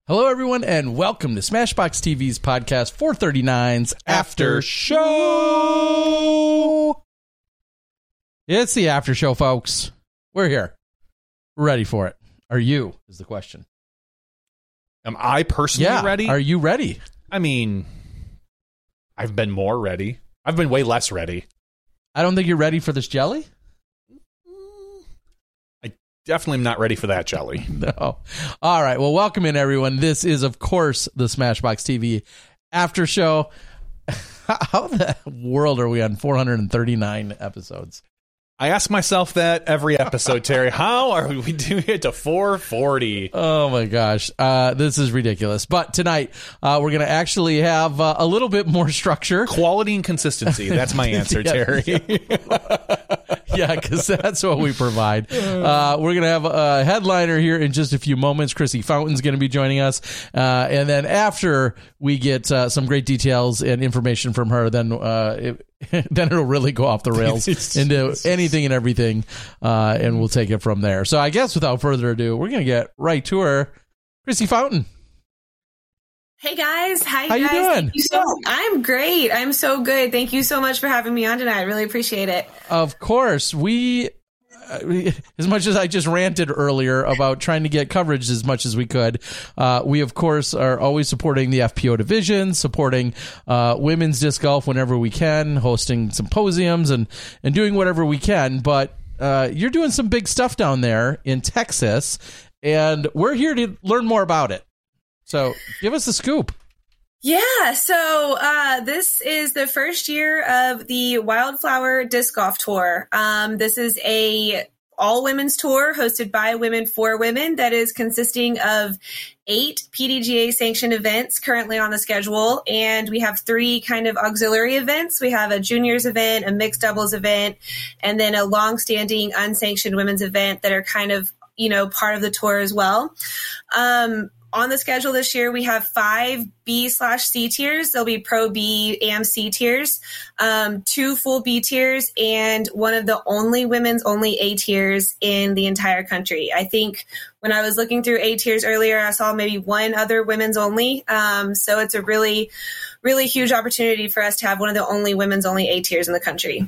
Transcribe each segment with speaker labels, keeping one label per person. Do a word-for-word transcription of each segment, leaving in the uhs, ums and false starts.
Speaker 1: Hello, everyone, and welcome to Smashbox T V's podcast four thirty-nine's After Show. It's the After Show, folks. We're here. We're ready for it. Are you, is the question.
Speaker 2: Am I personally
Speaker 1: yeah,
Speaker 2: ready?
Speaker 1: Are you ready?
Speaker 2: I mean, I've been more ready. I've been way less ready.
Speaker 1: I don't think you're ready for this jelly.
Speaker 2: Definitely am not ready for that jelly.
Speaker 1: No. All right. Well, welcome in, everyone. This is, of course, the Smashbox T V After Show. How the world are we on four hundred thirty-nine episodes?
Speaker 2: I ask myself that every episode, Terry. How are we doing it to four forty?
Speaker 1: Oh, my gosh. Uh, this is ridiculous. But tonight, uh, we're going to actually have uh, a little bit more structure.
Speaker 2: Quality and consistency. That's my answer,
Speaker 1: yeah,
Speaker 2: Terry.
Speaker 1: Yeah. Yeah, because that's what we provide. Uh, we're going to have a headliner here in just a few moments. Chrissy Fountain's going to be joining us. Uh, and then after we get uh, some great details and information from her, then uh, it, then it'll really go off the rails into anything and everything, uh, and we'll take it from there. So I guess without further ado, we're going to get right to her. Chrissy Fountain.
Speaker 3: Hey guys, hi
Speaker 1: how
Speaker 3: guys.
Speaker 1: you doing?
Speaker 3: Thank you so, I'm great. I'm so good. Thank you so much for having me on tonight. I really appreciate it.
Speaker 1: Of course, we, uh, we as much as I just ranted earlier about trying to get coverage as much as we could, uh, we of course are always supporting the F P O division, supporting uh, women's disc golf whenever we can, hosting symposiums and and doing whatever we can. But uh, you're doing some big stuff down there in Texas, and we're here to learn more about it. So give us the scoop.
Speaker 3: Yeah, so uh, this is the first year of the Wildflower Disc Golf Tour. Um, this is a all-women's tour hosted by Women for Women that is consisting of eight P D G A-sanctioned events currently on the schedule, and we have three kind of auxiliary events. We have a juniors event, a mixed doubles event, and then a long-standing unsanctioned women's event that are kind of, you know, part of the tour as well. Um On the schedule this year, we have five B slash C tiers. There'll be Pro B and C tiers, um, two full B tiers, and one of the only women's only A tiers in the entire country. I think when I was looking through A tiers earlier, I saw maybe one other women's only. Um, so it's a really, really huge opportunity for us to have one of the only women's only A tiers in the country.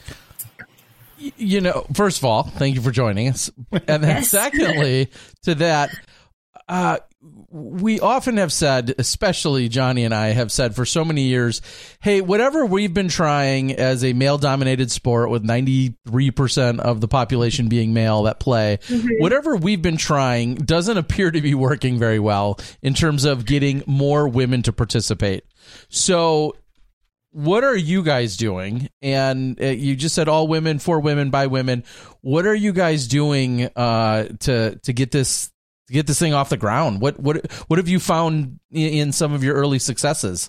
Speaker 1: You know, first of all, thank you for joining us. And then
Speaker 3: Yes.
Speaker 1: secondly to that, uh, we often have said, especially Johnny and I have said for so many years, hey, whatever we've been trying as a male-dominated sport with ninety-three percent of the population being male that play, mm-hmm. whatever we've been trying doesn't appear to be working very well in terms of getting more women to participate. So what are you guys doing? And uh, you just said all women, for women, by women. What are you guys doing uh, to to get this to get this thing off the ground? What what what have you found in some of your early successes?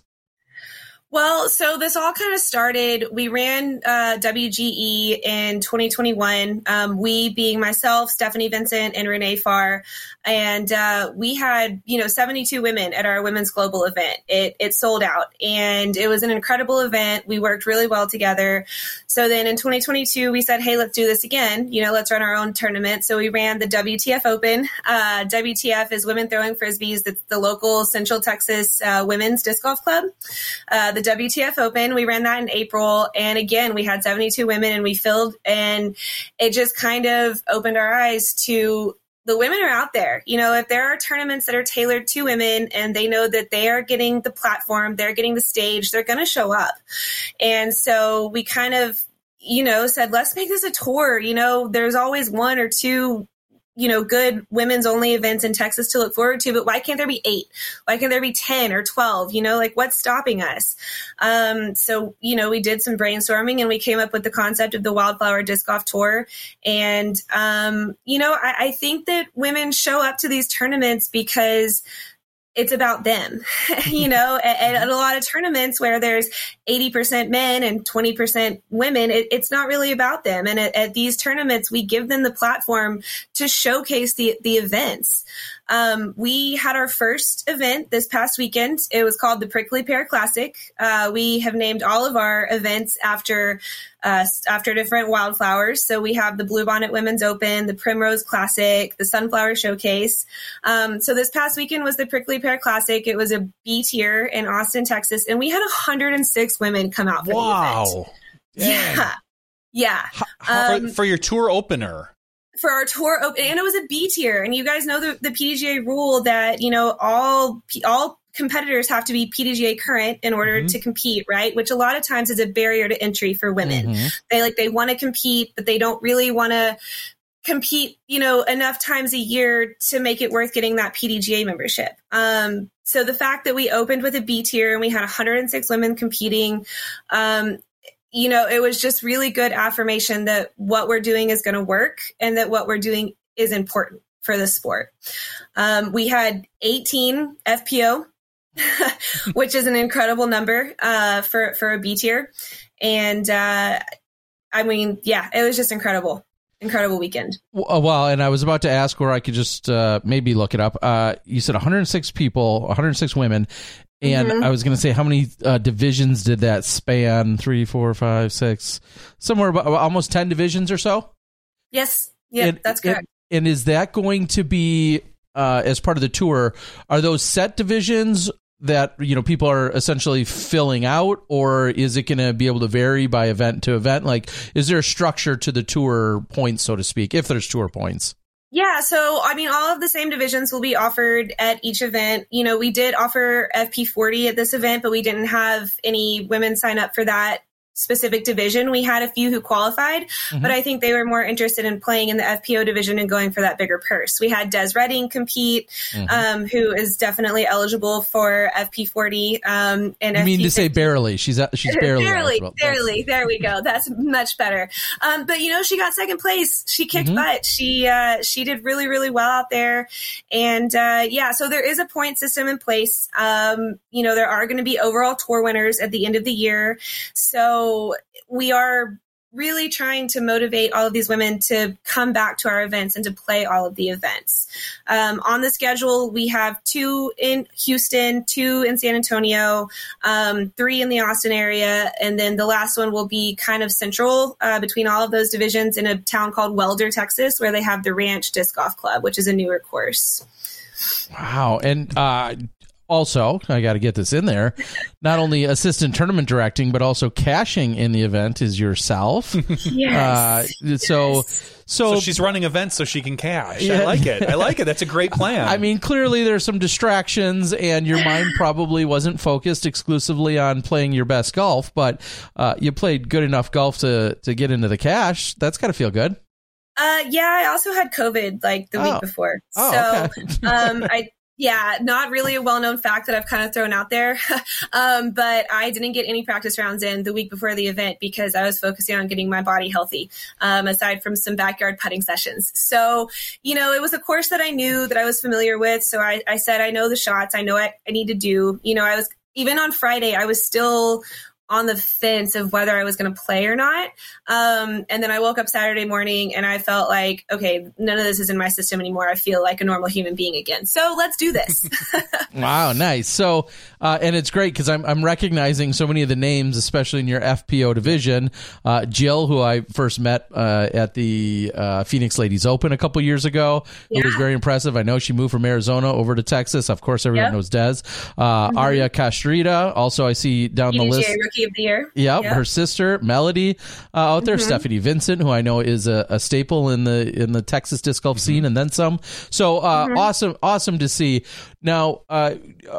Speaker 3: Well, so this all kind of started, we ran uh, W G E in twenty twenty-one, um, we being myself, Stephanie Vincent, and Renee Farr, and uh, we had, you know, seventy-two women at our Women's Global event. It, it sold out, and it was an incredible event. We worked really well together. So then in twenty twenty-two, we said, hey, let's do this again. You know, let's run our own tournament. So we ran the W T F Open. Uh, W T F is Women Throwing Frisbees. That's the local Central Texas uh, Women's Disc Golf Club. Uh, the W T F Open, we ran that in April, and again we had seventy-two women and we filled, and it just kind of opened our eyes to the women are out there. You know, if there are tournaments that are tailored to women and they know that they are getting the platform, they're getting the stage, they're going to show up. And so we kind of, you know, said, let's make this a tour. You know, there's always one or two, you know, good women's only events in Texas to look forward to, but why can't there be eight? Why can't there be ten or twelve? You know, like what's stopping us? Um, so, you know, we did some brainstorming and we came up with the concept of the Wildflower Disc Golf Tour. And, um, you know, I, I think that women show up to these tournaments because it's about them, you know, at, at a lot of tournaments where there's eighty percent men and twenty percent women, it, it's not really about them. And at, at these tournaments, we give them the platform to showcase the, the events. Um, we had our first event this past weekend. It was called the Prickly Pear Classic. Uh, we have named all of our events after uh, after different wildflowers. So we have the Bluebonnet Women's Open, the Primrose Classic, the Sunflower Showcase. Um, so this past weekend was the Prickly Pear Classic. It was a B tier in Austin, Texas, and we had one hundred six women come out for
Speaker 2: wow.
Speaker 3: the event.
Speaker 2: Dang.
Speaker 3: Yeah. Yeah.
Speaker 2: Um, for, for your tour opener.
Speaker 3: For our tour open, and it was a B tier. And you guys know the, the P D G A rule that, you know, all all competitors have to be P D G A current in order mm-hmm. to compete, right? Which a lot of times is a barrier to entry for women. Mm-hmm. They like they want to compete, but they don't really want to compete, you know, enough times a year to make it worth getting that P D G A membership. Um, so the fact that we opened with a B tier and we had one hundred six women competing, um, you know, it was just really good affirmation that what we're doing is going to work and that what we're doing is important for the sport. Um, we had eighteen F P O, which is an incredible number uh, for, for a B tier. And uh, I mean, yeah, it was just incredible. Incredible weekend.
Speaker 1: Well, and I was about to ask where I could just uh, maybe look it up. Uh, you said one hundred six people, one hundred six women. And mm-hmm. I was going to say, how many uh, divisions did that span? Three, four, five, six, somewhere about almost ten divisions or so?
Speaker 3: Yes. Yeah,
Speaker 1: and,
Speaker 3: that's correct.
Speaker 1: And, and is that going to be, uh, as part of the tour, are those set divisions that, you know, people are essentially filling out, or is it going to be able to vary by event to event? Like, is there a structure to the tour points, so to speak, if there's tour points?
Speaker 3: Yeah, so I mean, all of the same divisions will be offered at each event. You know, we did offer F P forty at this event, but we didn't have any women sign up for that specific division. We had a few who qualified, mm-hmm. but I think they were more interested in playing in the F P O division and going for that bigger purse. We had Des Redding compete, mm-hmm. um, who is definitely eligible for F P forty. Um, and
Speaker 1: you mean F P fifty. To say barely? She's she's barely
Speaker 3: barely,
Speaker 1: eligible.
Speaker 3: barely. There we go. That's much better. Um, but you know, she got second place. She kicked mm-hmm. butt. She uh, she did really really well out there, and uh, yeah. So there is a point system in place. Um, you know, there are going to be overall tour winners at the end of the year. So. So we are really trying to motivate all of these women to come back to our events and to play all of the events. Um, on the schedule, we have two in Houston, two in San Antonio, um, three in the Austin area, and then the last one will be kind of central uh, between all of those divisions in a town called Welder, Texas, where they have the Ranch Disc Golf Club, which is a newer course.
Speaker 1: Wow. And uh also, I got to get this in there, not only assistant tournament directing, but also cashing in the event is yourself.
Speaker 3: Yes.
Speaker 1: Uh, so,
Speaker 3: yes.
Speaker 1: so,
Speaker 2: so she's running events so she can cash. Yeah. I like it. I like it. That's a great plan.
Speaker 1: I mean, clearly there's some distractions and your mind probably wasn't focused exclusively on playing your best golf, but uh, you played good enough golf to, to get into the cash. That's got to feel good.
Speaker 3: Uh, yeah, I also had COVID like the
Speaker 1: oh.
Speaker 3: week before.
Speaker 1: Oh,
Speaker 3: so,
Speaker 1: okay.
Speaker 3: um, I, Yeah, not really a well-known fact that I've kind of thrown out there. um, but I didn't get any practice rounds in the week before the event because I was focusing on getting my body healthy, um, aside from some backyard putting sessions. So, you know, it was a course that I knew that I was familiar with. So I, I said, I know the shots. I know what I need to do. You know, I was, even on Friday, I was still on the fence of whether I was going to play or not. Um, and then I woke up Saturday morning and I felt like, okay, none of this is in my system anymore. I feel like a normal human being again. So let's do this.
Speaker 1: Wow. Nice. So, uh, and it's great because I'm, I'm recognizing so many of the names, especially in your F P O division. Uh, Jill, who I first met uh, at the uh, Phoenix Ladies Open a couple years ago. Yeah. It was very impressive. I know she moved from Arizona over to Texas. Of course, everyone yep. knows Des. Uh, mm-hmm. Aria Castrita. Also, I see down
Speaker 3: P D G A
Speaker 1: the list.
Speaker 3: Rookie of the Year.
Speaker 1: Yep, yep. Her sister Melody uh, out there, mm-hmm. Stephanie Vincent, who I know is a, a staple in the in the Texas disc golf mm-hmm. scene, and then some. So uh, mm-hmm. awesome, awesome to see. Now, uh,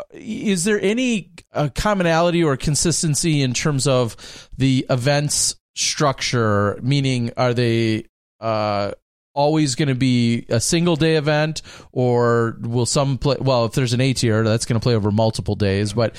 Speaker 1: is there any uh, commonality or consistency in terms of the events structure? Meaning, are they uh, always going to be a single day event, or will some play? Well, if there's an A tier, that's going to play over multiple days. But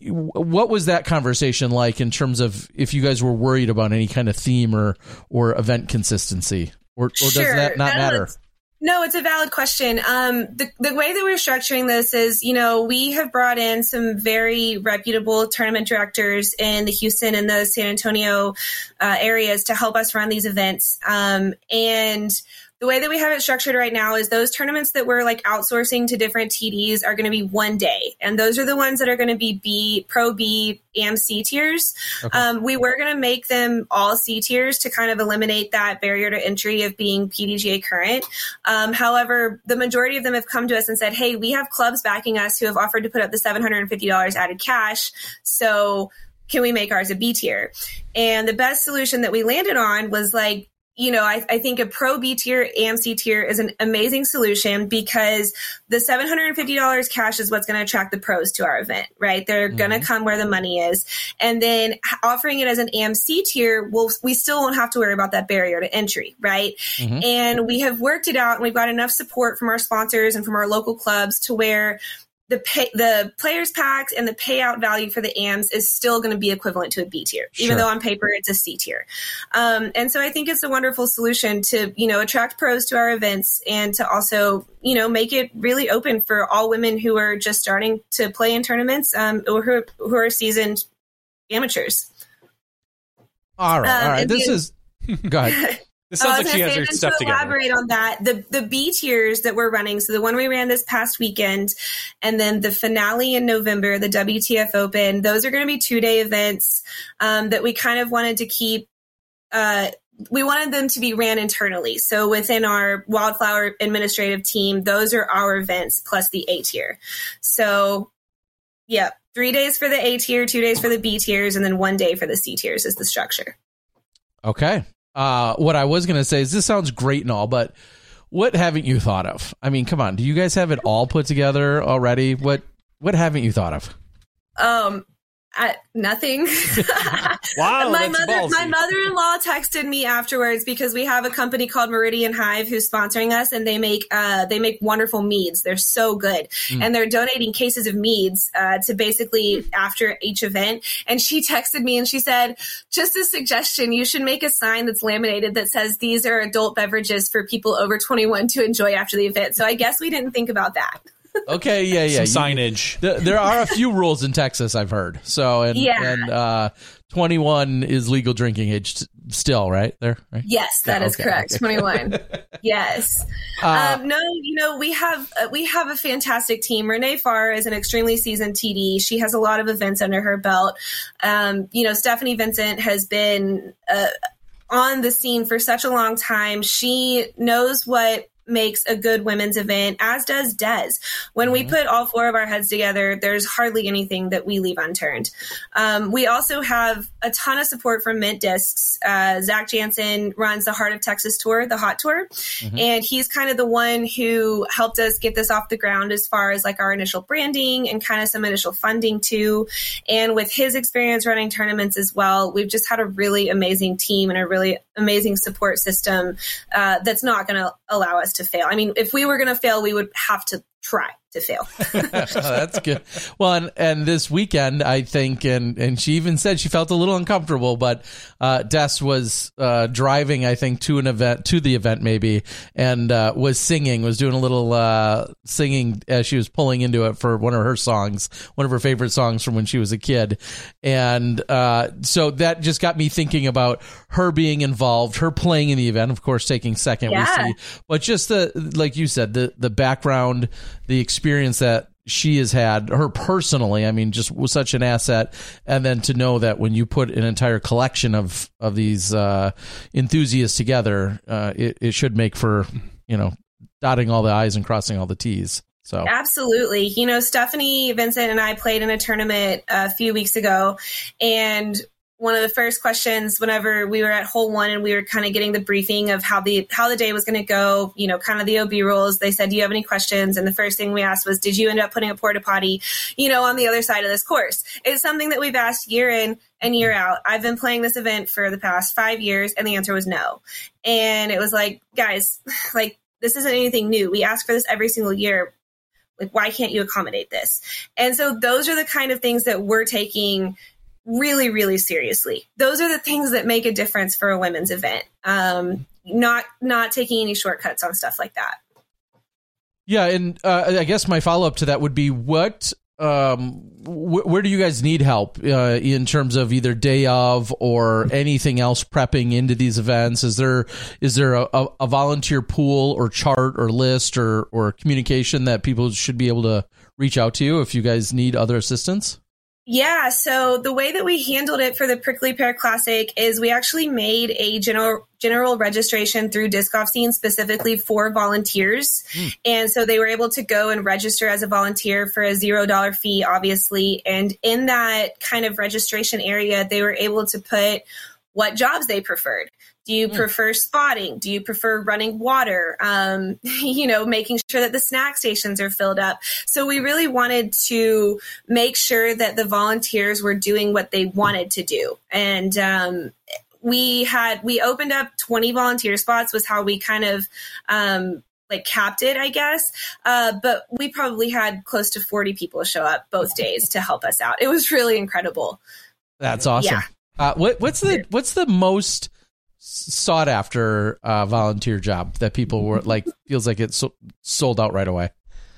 Speaker 1: what was that conversation like in terms of if you guys were worried about any kind of theme or or event consistency, or, or
Speaker 3: sure.
Speaker 1: does that not
Speaker 3: that
Speaker 1: matter?
Speaker 3: Was- No, it's a valid question. Um, the, the way that we're structuring this is, you know, we have brought in some very reputable tournament directors in the Houston and the San Antonio uh, areas to help us run these events. Um, and the way that we have it structured right now is those tournaments that we're like outsourcing to different T Ds are going to be one day. And those are the ones that are going to be B, Pro B, A M C tiers. Okay. Um, we were going to make them all C tiers to kind of eliminate that barrier to entry of being P D G A current. Um, however, the majority of them have come to us and said, hey, we have clubs backing us who have offered to put up the seven hundred fifty dollars added cash. So can we make ours a B tier? And the best solution that we landed on was like, you know, I, I think a Pro B tier, A M C tier is an amazing solution because the seven hundred fifty dollars cash is what's going to attract the pros to our event, right? They're mm-hmm. going to come where the money is. And then offering it as an A M C tier, we'll, we still won't have to worry about that barrier to entry, right? Mm-hmm. And we have worked it out and we've got enough support from our sponsors and from our local clubs to where the pay, the players packs and the payout value for the A Ms is still going to be equivalent to a B tier, sure. even though on paper it's a C tier. Um, and so I think it's a wonderful solution to, you know, attract pros to our events and to also, you know, make it really open for all women who are just starting to play in tournaments um, or who, who are seasoned amateurs.
Speaker 1: All right.
Speaker 3: Um,
Speaker 1: all right. This
Speaker 3: the,
Speaker 1: is, go ahead.
Speaker 2: This sounds
Speaker 3: uh,
Speaker 2: like she has her stuff
Speaker 3: to
Speaker 2: together.
Speaker 3: Elaborate on that, the the B tiers that we're running, so the one we ran this past weekend, and then the finale in November, the W T F Open, those are going to be two-day events um, that we kind of wanted to keep, uh, we wanted them to be ran internally. So within our Wildflower administrative team, those are our events plus the A tier. So, yeah, three days for the A tier, two days for the B tiers, and then one day for the C tiers is the structure.
Speaker 1: Okay. Uh, what I was going to say is this sounds great and all, but what haven't you thought of? I mean, come on. Do you guys have it all put together already? What What haven't you thought of?
Speaker 3: Um, I, nothing.
Speaker 2: Wow,
Speaker 3: my
Speaker 2: that's
Speaker 3: mother,
Speaker 2: ballsy.
Speaker 3: my mother-in-law texted me afterwards because we have a company called Meridian Hive who's sponsoring us, and they make uh, they make wonderful meads. They're so good, mm. and they're donating cases of meads uh, to basically after each event. And she texted me and she said, "Just a suggestion: you should make a sign that's laminated that says these are adult beverages for people over twenty-one to enjoy after the event." So I guess we didn't think about that.
Speaker 1: Okay, yeah, yeah.
Speaker 2: Some signage.
Speaker 1: You, th- there are a few rules in Texas, I've heard. So, and,
Speaker 3: yeah.
Speaker 1: and uh, twenty-one is legal drinking age t- still, right? There, right?
Speaker 3: Yes, that
Speaker 1: yeah,
Speaker 3: is
Speaker 1: okay,
Speaker 3: correct.
Speaker 1: okay.
Speaker 3: twenty-one. Yes.
Speaker 1: Uh,
Speaker 3: um, no, you know, we have uh, we have a fantastic team. Renee Farr is an extremely seasoned T D. She has a lot of events under her belt. Um, you know, Stephanie Vincent has been uh, on the scene for such a long time. She knows what makes a good women's event, as does Des. When mm-hmm. we put all four of our heads together, there's hardly anything that we leave unturned. Um, we also have a ton of support from Mint Discs. Uh, Zach Jansen runs the Heart of Texas tour, the Hot Tour, mm-hmm. and he's kind of the one who helped us get this off the ground as far as like our initial branding and kind of some initial funding too. And with his experience running tournaments as well, we've just had a really amazing team and a really amazing support system uh, that's not going to allow us to fail. I mean, if we were going to fail, we would have to try to fail.
Speaker 1: That's good. Well, and, and this weekend, I think, and, and she even said she felt a little uncomfortable, but uh, Des was uh, driving, I think, to an event, to the event maybe, and uh, was singing, was doing a little uh, singing as she was pulling into it for one of her songs, one of her favorite songs from when she was a kid. And uh, so that just got me thinking about her being involved, her playing in the event, of course, taking second,
Speaker 3: yeah.
Speaker 1: we see, but just the, like you said, the, the background, the experience that she has had, her personally, I mean, just was such an asset. And then to know that when you put an entire collection of, of these uh, enthusiasts together, uh, it, it should make for, you know, dotting all the I's and crossing all the T's. So
Speaker 3: absolutely. You know, Stephanie Vincent and I played in a tournament a few weeks ago, and one of the first questions whenever we were at hole one and we were kind of getting the briefing of how the how the day was going to go, you know, kind of the O B rules, they said, do you have any questions? And the first thing we asked was, did you end up putting a porta potty, you know, on the other side of this course? It's something that we've asked year in and year out. I've been playing this event for the past five years, and the answer was no. And it was like, guys, like, this isn't anything new. We ask for this every single year. Like, why can't you accommodate this? And so those are the kind of things that we're taking really, really seriously. Those are the things that make a difference for a women's event. Um, not not taking any shortcuts on stuff like that.
Speaker 1: Yeah, and uh, I guess my follow-up to that would be, what um, wh- where do you guys need help uh, in terms of either day of or anything else prepping into these events? Is there is there a, a, a volunteer pool or chart or list or or communication that people should be able to reach out to you if you guys need other assistance?
Speaker 3: Yeah, so the way that we handled it for the Prickly Pear Classic is we actually made a general general registration through Disc Golf Scene specifically for volunteers. Mm. And so they were able to go and register as a volunteer for a zero dollar fee, obviously. And in that kind of registration area, they were able to put what jobs they preferred. Do you mm. prefer spotting? Do you prefer running water? Um, you know, making sure that the snack stations are filled up. So we really wanted to make sure that the volunteers were doing what they wanted to do. And um, we had, we opened up twenty volunteer spots was how we kind of um, like capped it, I guess. Uh, but we probably had close to forty people show up both days to help us out. It was really incredible.
Speaker 1: That's awesome.
Speaker 3: Yeah.
Speaker 1: Uh, what, what's the, what's the most sought after uh, volunteer job that people were like, feels like it's so, sold out right away?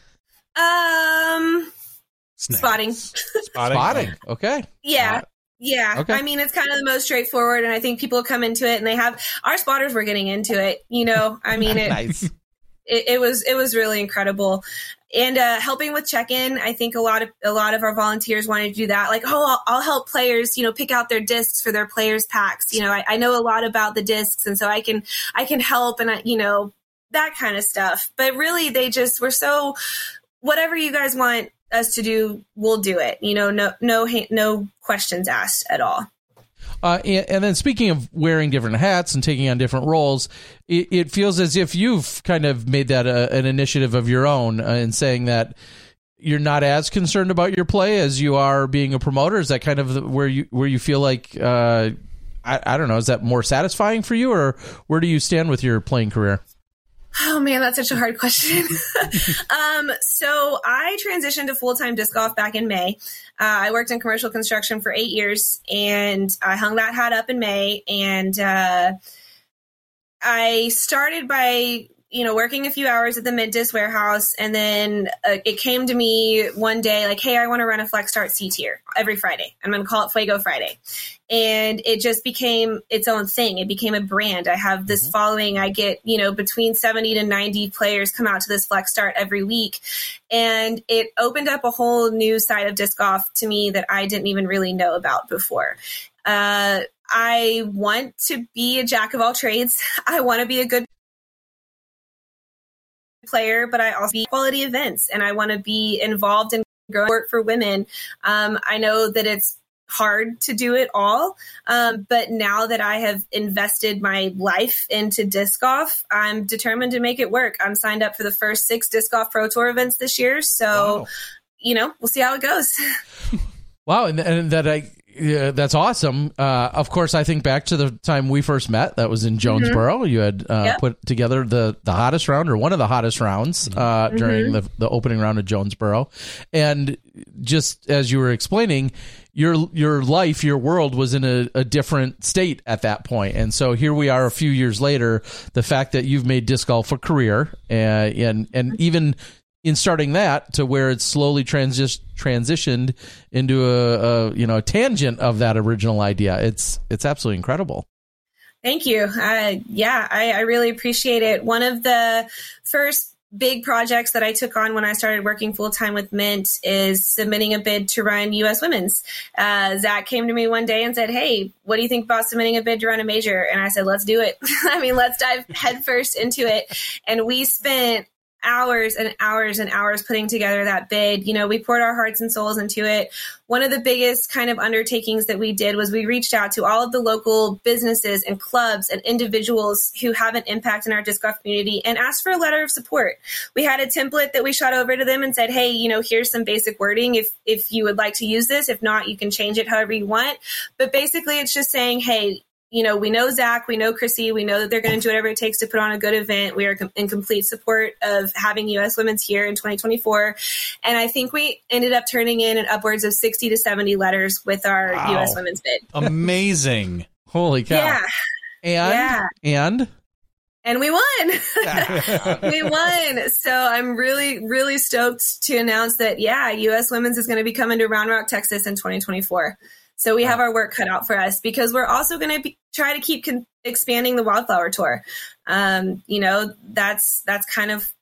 Speaker 3: Um,
Speaker 2: Snacks.
Speaker 3: spotting.
Speaker 2: Spotting.
Speaker 1: Spotting. Okay.
Speaker 3: Yeah. Yeah.
Speaker 1: Okay.
Speaker 3: I mean, it's kind of the most straightforward. And I think people come into it and they have, our spotters were getting into it, you know, I mean, it,
Speaker 1: Nice.
Speaker 3: it, it was, it was really incredible. And uh, helping with check-in, I think a lot of a lot of our volunteers wanted to do that. Like, oh, I'll, I'll help players, you know, pick out their discs for their players packs. You know, I, I know a lot about the discs, and so I can I can help, and I, you know, that kind of stuff. But really, they just were so, whatever you guys want us to do, we'll do it. You know, no no no questions asked at all.
Speaker 1: Uh, and, and then speaking of wearing different hats and taking on different roles, it, it feels as if you've kind of made that a, an initiative of your own uh, in saying that you're not as concerned about your play as you are being a promoter. Is that kind of the, where you where you feel like, uh, I, I don't know, is that more satisfying for you, or where do you stand with your playing career?
Speaker 3: Oh man, that's such a hard question. um, so I transitioned to full-time disc golf back in May. Uh, I worked in commercial construction for eight years and I hung that hat up in May. And uh, I started by, you know, working a few hours at the Mid Disc warehouse. And then uh, it came to me one day like, hey, I want to run a Flex Start C tier every Friday. I'm going to call it Fuego Friday. And it just became its own thing. It became a brand. I have this mm-hmm. following. I get, you know, between seventy to ninety players come out to this Flex Start every week. And it opened up a whole new side of disc golf to me that I didn't even really know about before. Uh, I want to be a jack of all trades. I want to be a good player, but I also be quality events, and I want to be involved in growing work for women. Um, I know that it's hard to do it all, um, but now that I have invested my life into disc golf, I'm determined to make it work. I'm signed up for the first six Disc Golf Pro Tour events this year, so wow. you know, we'll see how it goes.
Speaker 1: Wow, and, and that I. Yeah, that's awesome. Uh, of course, I think back to the time we first met. That was in Jonesboro. Mm-hmm. You had uh, yep. put together the, the hottest round, or one of the hottest rounds, uh, mm-hmm. during the, the opening round of Jonesboro. And just as you were explaining, your your life, your world was in a, a different state at that point. And so here we are a few years later. The fact that you've made disc golf a career, uh, and and even in starting that to where it's slowly transi- transitioned into a, a you know a tangent of that original idea. It's it's absolutely incredible.
Speaker 3: Thank you. Uh, yeah, I, I really appreciate it. One of the first big projects that I took on when I started working full time with Mint is submitting a bid to run U S Women's. Uh, Zach came to me one day and said, "Hey, what do you think about submitting a bid to run a major?" And I said, "Let's do it." I mean, let's dive headfirst into it. And we spent hours and hours and hours putting together that bid. You know, we poured our hearts and souls into it. One of the biggest kind of undertakings that we did was we reached out to all of the local businesses and clubs and individuals who have an impact in our disc golf community and asked for a letter of support. We had a template that we shot over to them and said, "Hey, you know, here's some basic wording if if you would like to use this. If not, you can change it however you want." But basically it's just saying, hey, you know, we know Zach, we know Chrissy, we know that they're going to do whatever it takes to put on a good event. We are com- in complete support of having U S Women's here in twenty twenty-four. And I think we ended up turning in an upwards of sixty to seventy letters with our wow. U S Women's bid.
Speaker 2: Amazing.
Speaker 1: Holy cow.
Speaker 3: Yeah.
Speaker 1: And,
Speaker 3: yeah.
Speaker 1: and
Speaker 3: And we won. We won. So I'm really, really stoked to announce that, yeah, U S Women's is going to be coming to Round Rock, Texas in twenty twenty-four. So we have our work cut out for us because we're also going to try to keep con- expanding the Wildflower Tour. Um, you know, that's that's kind of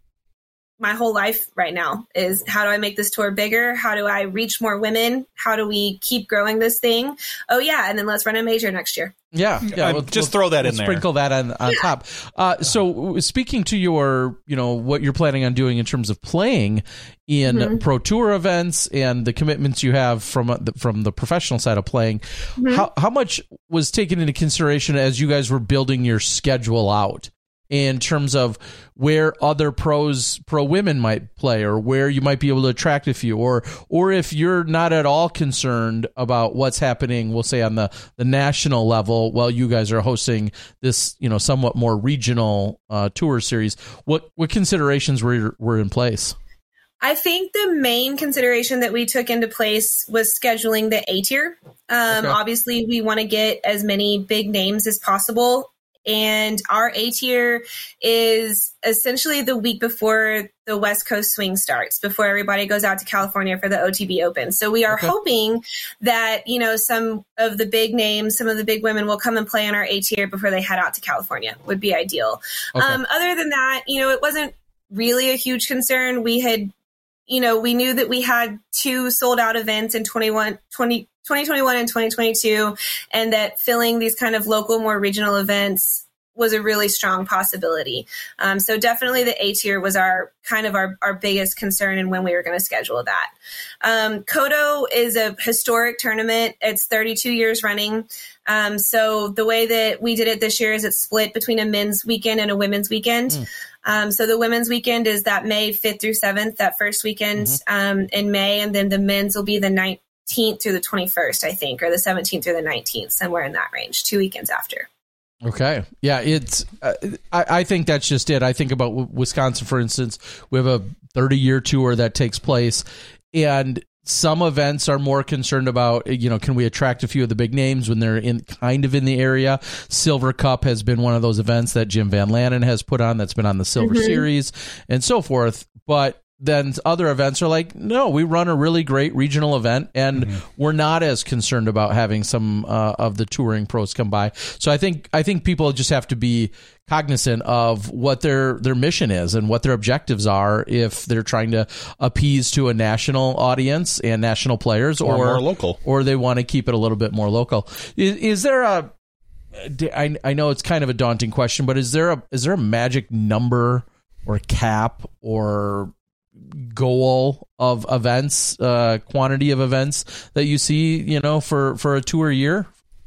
Speaker 3: my whole life right now is how do I make this tour bigger? How do I reach more women? How do we keep growing this thing? Oh, yeah. And then let's run a major next year.
Speaker 1: Yeah, yeah.
Speaker 2: Uh,
Speaker 1: We'll,
Speaker 2: just
Speaker 1: we'll,
Speaker 2: throw that
Speaker 1: we'll
Speaker 2: in there.
Speaker 1: Sprinkle that on, on yeah. top. Uh, so speaking to your, you know, what you're planning on doing in terms of playing in mm-hmm. pro tour events and the commitments you have from uh, the, from the professional side of playing, mm-hmm. how how much was taken into consideration as you guys were building your schedule out in terms of where other pros, pro women might play, or where you might be able to attract a few, or or if you're not at all concerned about what's happening, we'll say on the, the national level, while you guys are hosting this, you know, somewhat more regional uh, tour series, what what considerations were were in place?
Speaker 3: I think the main consideration that we took into place was scheduling the A tier. Um, okay. Obviously, we want to get as many big names as possible. And our A tier is essentially the week before the West Coast swing starts, before everybody goes out to California for the O T B Open. So we are okay. hoping that, you know, some of the big names, some of the big women will come and play in our A tier before they head out to California would be ideal. Okay. Um, other than that, you know, it wasn't really a huge concern. We had, you know, we knew that we had two sold out events in twenty-one, twenty, twenty twenty-one and twenty twenty-two, and that filling these kind of local, more regional events was a really strong possibility. Um, so definitely the A tier was our kind of our, our biggest concern in when we were going to schedule that. Um, Kodo is a historic tournament. It's thirty-two years running. Um, so the way that we did it this year is it's split between a men's weekend and a women's weekend. Mm. Um, so the women's weekend is that May fifth through seventh, that first weekend mm-hmm. um, in May. And then the men's will be the nineteenth through the twenty-first, I think, or the seventeenth through the nineteenth, somewhere in that range, two weekends after.
Speaker 1: Okay. Yeah, it's. Uh, I, I think that's just it. I think about Wisconsin, for instance. We have a thirty-year tour that takes place, and some events are more concerned about, you know, can we attract a few of the big names when they're in kind of in the area. Silver Cup has been one of those events that Jim Van Lannen has put on that's been on the Silver mm-hmm. Series and so forth. But then other events are like, no, we run a really great regional event, and mm-hmm. we're not as concerned about having some uh, of the touring pros come by. So I think I think people just have to be cognizant of what their their mission is and what their objectives are if they're trying to appease to a national audience and national players, or,
Speaker 2: or more local,
Speaker 1: or they want to keep it a little bit more local. Is, is there a? I, I know it's kind of a daunting question, but is there a is there a magic number or cap or goal of events, uh, quantity of events that you see, you know, for, for a tour year?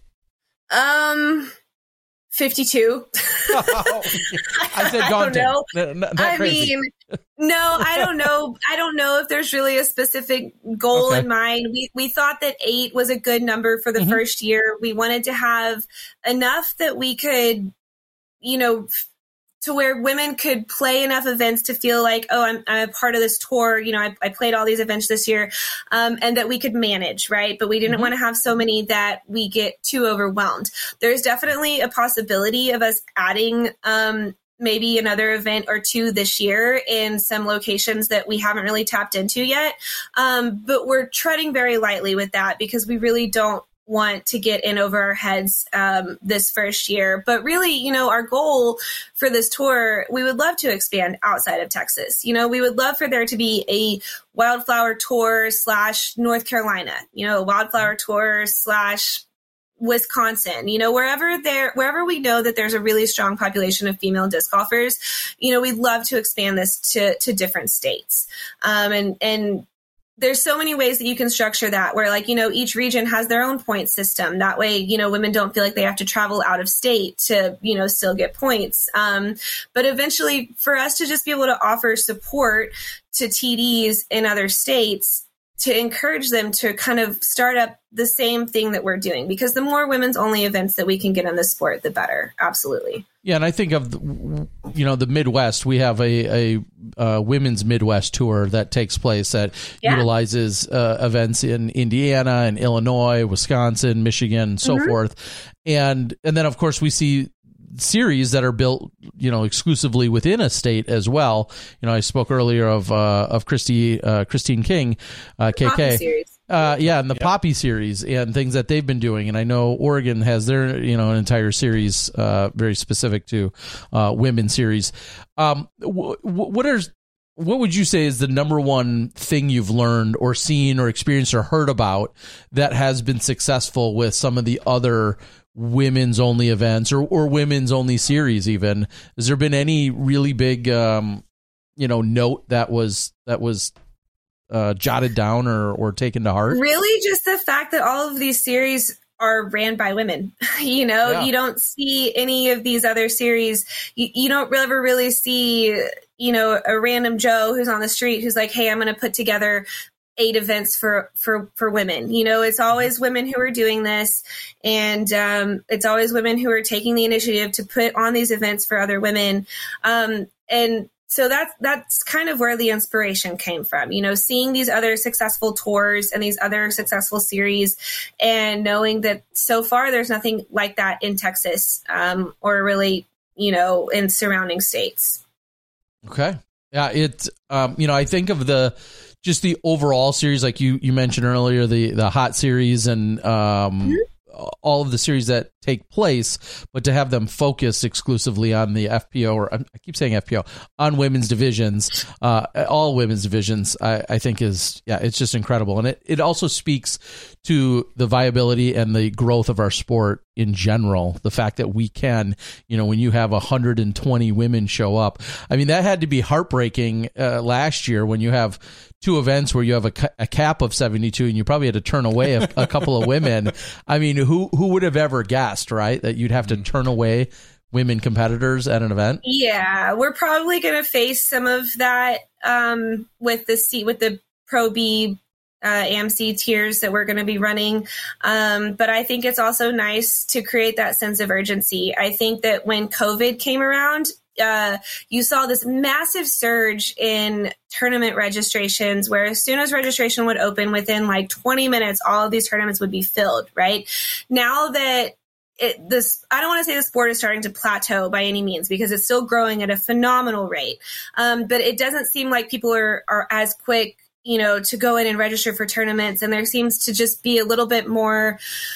Speaker 3: Um, fifty-two.
Speaker 1: Oh, I said daunting.
Speaker 3: I
Speaker 1: don't know. Not, not
Speaker 3: I
Speaker 1: crazy.
Speaker 3: mean, no, I don't know. I don't know if there's really a specific goal okay. in mind. We we thought that eight was a good number for the mm-hmm. first year. We wanted to have enough that we could, you know, to where women could play enough events to feel like, oh, I'm, I'm a part of this tour. You know, I, I played all these events this year, um, and that we could manage, right? But we didn't mm-hmm. want to have so many that we get too overwhelmed. There's definitely a possibility of us adding um, maybe another event or two this year in some locations that we haven't really tapped into yet. Um, but we're treading very lightly with that because we really don't want to get in over our heads um, this first year. But really, you know, our goal for this tour, we would love to expand outside of Texas. You know, we would love for there to be a Wildflower Tour slash North Carolina, you know, a Wildflower Tour slash Wisconsin, you know, wherever there, wherever we know that there's a really strong population of female disc golfers, you know, we'd love to expand this to, to different states. Um, and, and, there's so many ways that you can structure that where, like, you know, each region has their own point system. That way, you know, women don't feel like they have to travel out of state to, you know, still get points. Um, but eventually for us to just be able to offer support to T Ds in other states to encourage them to kind of start up the same thing that we're doing, because the more women's only events that we can get in the sport, the better. Absolutely.
Speaker 1: Yeah. And I think of, you know, the Midwest, we have a, a, a women's Midwest tour that takes place that yeah. utilizes uh, events in Indiana and Illinois, Wisconsin, Michigan, and so mm-hmm. forth. And, and then of course we see series that are built, you know, exclusively within a state as well. You know, I spoke earlier of uh, of Christy uh, Christine King, uh, K K. Uh, yeah, and the yep. Poppy series and things that they've been doing. And I know Oregon has their, you know, an entire series uh, very specific to uh, women series. Um, w- what are what would you say is the number one thing you've learned or seen or experienced or heard about that has been successful with some of the other women's only events or, or women's only series even? Has there been any really big, um, you know, note that was that was uh, jotted down or, or taken to heart?
Speaker 3: Really just the fact that all of these series are ran by women. You know, yeah. You don't see any of these other series. You, you don't ever really see, you know, a random Joe who's on the street who's like, hey, I'm going to put together eight events for, for, for women. You know, it's always women who are doing this. And um, it's always women who are taking the initiative to put on these events for other women. Um, and So that's that's kind of where the inspiration came from, you know, seeing these other successful tours and these other successful series and knowing that so far there's nothing like that in Texas um, or really, you know, in surrounding states. Okay.
Speaker 1: Yeah, it, um, you know, I think of the just the overall series, like you, you mentioned earlier, the, the hot series and um, mm-hmm. all of the series that take place, but to have them focused exclusively on the F P O, or I keep saying F P O, on women's divisions, uh, all women's divisions, I, I think is, yeah, it's just incredible. And it, it also speaks to the viability and the growth of our sport in general. The fact that we can, you know, when you have one hundred twenty women show up, I mean, that had to be heartbreaking uh, last year when you have two events where you have a, a cap of seventy-two and you probably had to turn away a, a couple of women. I mean, who, who would have ever guessed, right, that you'd have to turn away women competitors at an event?
Speaker 3: Yeah, we're probably going to face some of that um, with the C, with the Pro B uh, A M C tiers that we're going to be running. Um, but I think it's also nice to create that sense of urgency. I think that when COVID came around, Uh, you saw this massive surge in tournament registrations where as soon as registration would open, within like twenty minutes, all of these tournaments would be filled, right? Now that it, this, I don't want to say the sport is starting to plateau by any means because it's still growing at a phenomenal rate. Um, but it doesn't seem like people are, are as quick, you know, to go in and register for tournaments. And there seems to just be a little bit more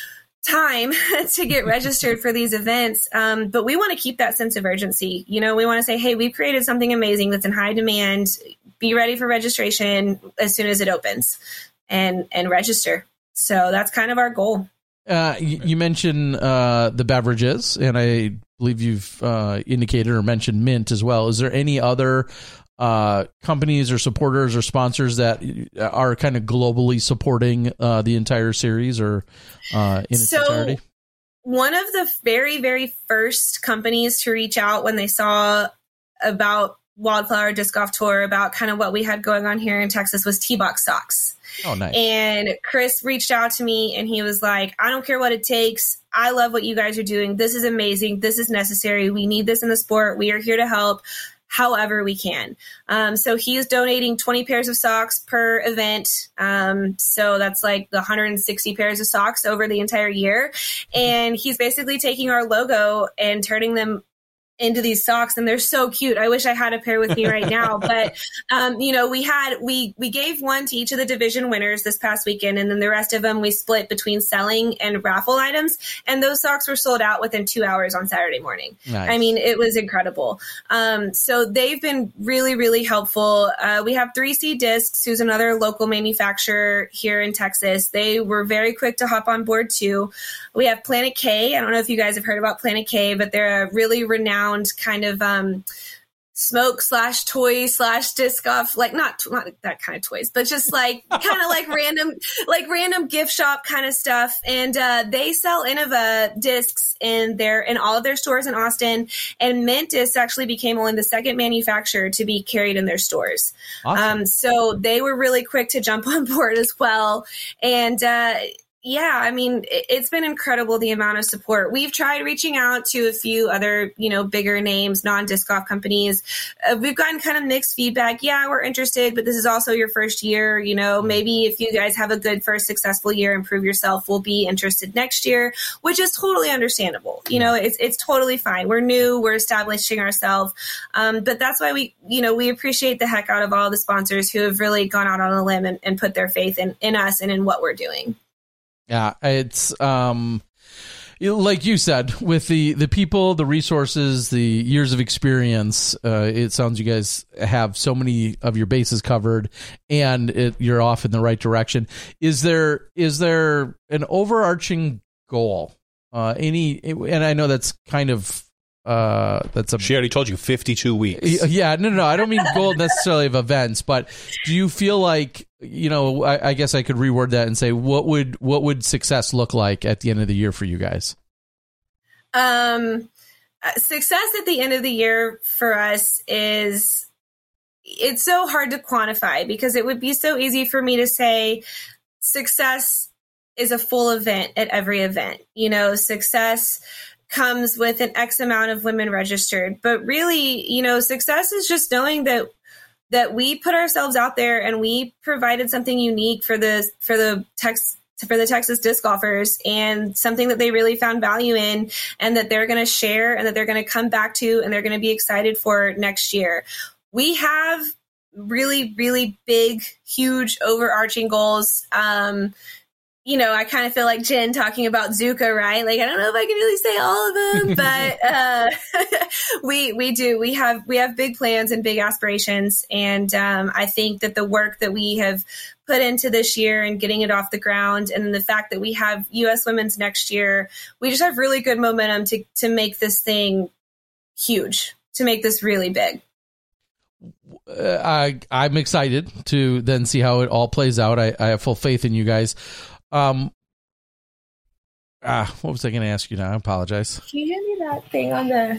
Speaker 3: time to get registered for these events. Um, but we want to keep that sense of urgency. You know, we want to say, hey, we've created something amazing that's in high demand. Be ready for registration as soon as it opens and, and register. So that's kind of our goal.
Speaker 1: Uh, you, you mentioned uh, the beverages, and I believe you've uh, indicated or mentioned Mint as well. Is there any other uh, companies or supporters or sponsors that are kind of globally supporting uh, the entire series or uh, in its
Speaker 3: so,
Speaker 1: entirety?
Speaker 3: One of the very, very first companies to reach out when they saw about Wildflower Disc Golf Tour, about kind of what we had going on here in Texas, was T-Box Socks.
Speaker 1: Oh, nice.
Speaker 3: And Chris reached out to me and he was like, I don't care what it takes. I love what you guys are doing. This is amazing. This is necessary. We need this in the sport. We are here to help however we can. Um, so he is donating twenty pairs of socks per event. Um, so that's like the one hundred sixty pairs of socks over the entire year. And he's basically taking our logo and turning them into these socks, and they're so cute. I wish I had a pair with me right now, but um, you know, we had we we gave one to each of the division winners this past weekend, and then the rest of them we split between selling and raffle items, and those socks were sold out within two hours on Saturday morning. Nice. I mean, it was incredible. Um, so they've been really, really helpful. Uh, we have three C Discs, who's another local manufacturer here in Texas. They were very quick to hop on board too. We have Planet K. I don't know if you guys have heard about Planet K, but they're a really renowned kind of um, smoke slash toy slash disc golf, like not not that kind of toys, but just like kind of like random like random gift shop kind of stuff. And uh, they sell Innova discs in their in all of their stores in Austin. And Mint Discs actually became only the second manufacturer to be carried in their stores. Awesome. Um, so they were really quick to jump on board as well. And uh, Yeah, I mean, it's been incredible, the amount of support. We've tried reaching out to a few other, you know, bigger names, non-disc golf companies. Uh, we've gotten kind of mixed feedback. Yeah, we're interested, but this is also your first year. You know, maybe if you guys have a good first successful year and prove yourself, we'll be interested next year, which is totally understandable. You know, it's it's totally fine. We're new, we're establishing ourselves. Um, but that's why we, you know, we appreciate the heck out of all the sponsors who have really gone out on a limb and, and put their faith in, in us and in what we're doing.
Speaker 1: Yeah, it's um, like you said, with the, the people, the resources, the years of experience, uh, it sounds you guys have so many of your bases covered, and it, you're off in the right direction. Is there is there an overarching goal? Uh, any, and I know that's kind of uh, that's a.
Speaker 2: She already told you fifty-two weeks.
Speaker 1: Yeah, no, no, no. I don't mean goal necessarily of events, but do you feel like, you know, I, I guess I could reword that and say, what would what would success look like at the end of the year for you guys?
Speaker 3: Um, success at the end of the year for us is, it's so hard to quantify, because it would be so easy for me to say success is a full event at every event. You know, success comes with an X amount of women registered, but really, you know, success is just knowing that that we put ourselves out there and we provided something unique for the for the Tex for the Texas disc golfers, and something that they really found value in, and that they're going to share, and that they're going to come back to, and they're going to be excited for next year. We have really, really big, huge, overarching goals. Um, you know, I kind of feel like Jen talking about Zuka, right? Like, I don't know if I can really say all of them, but uh, we we do. We have we have big plans and big aspirations, and um, I think that the work that we have put into this year and getting it off the ground, and the fact that we have U S Women's next year, we just have really good momentum to to make this thing huge, to make this really big.
Speaker 1: Uh, I I'm excited to then see how it all plays out. I, I have full faith in you guys. Um, ah, what was I going to ask you now? I apologize.
Speaker 3: Can you hand me that thing on the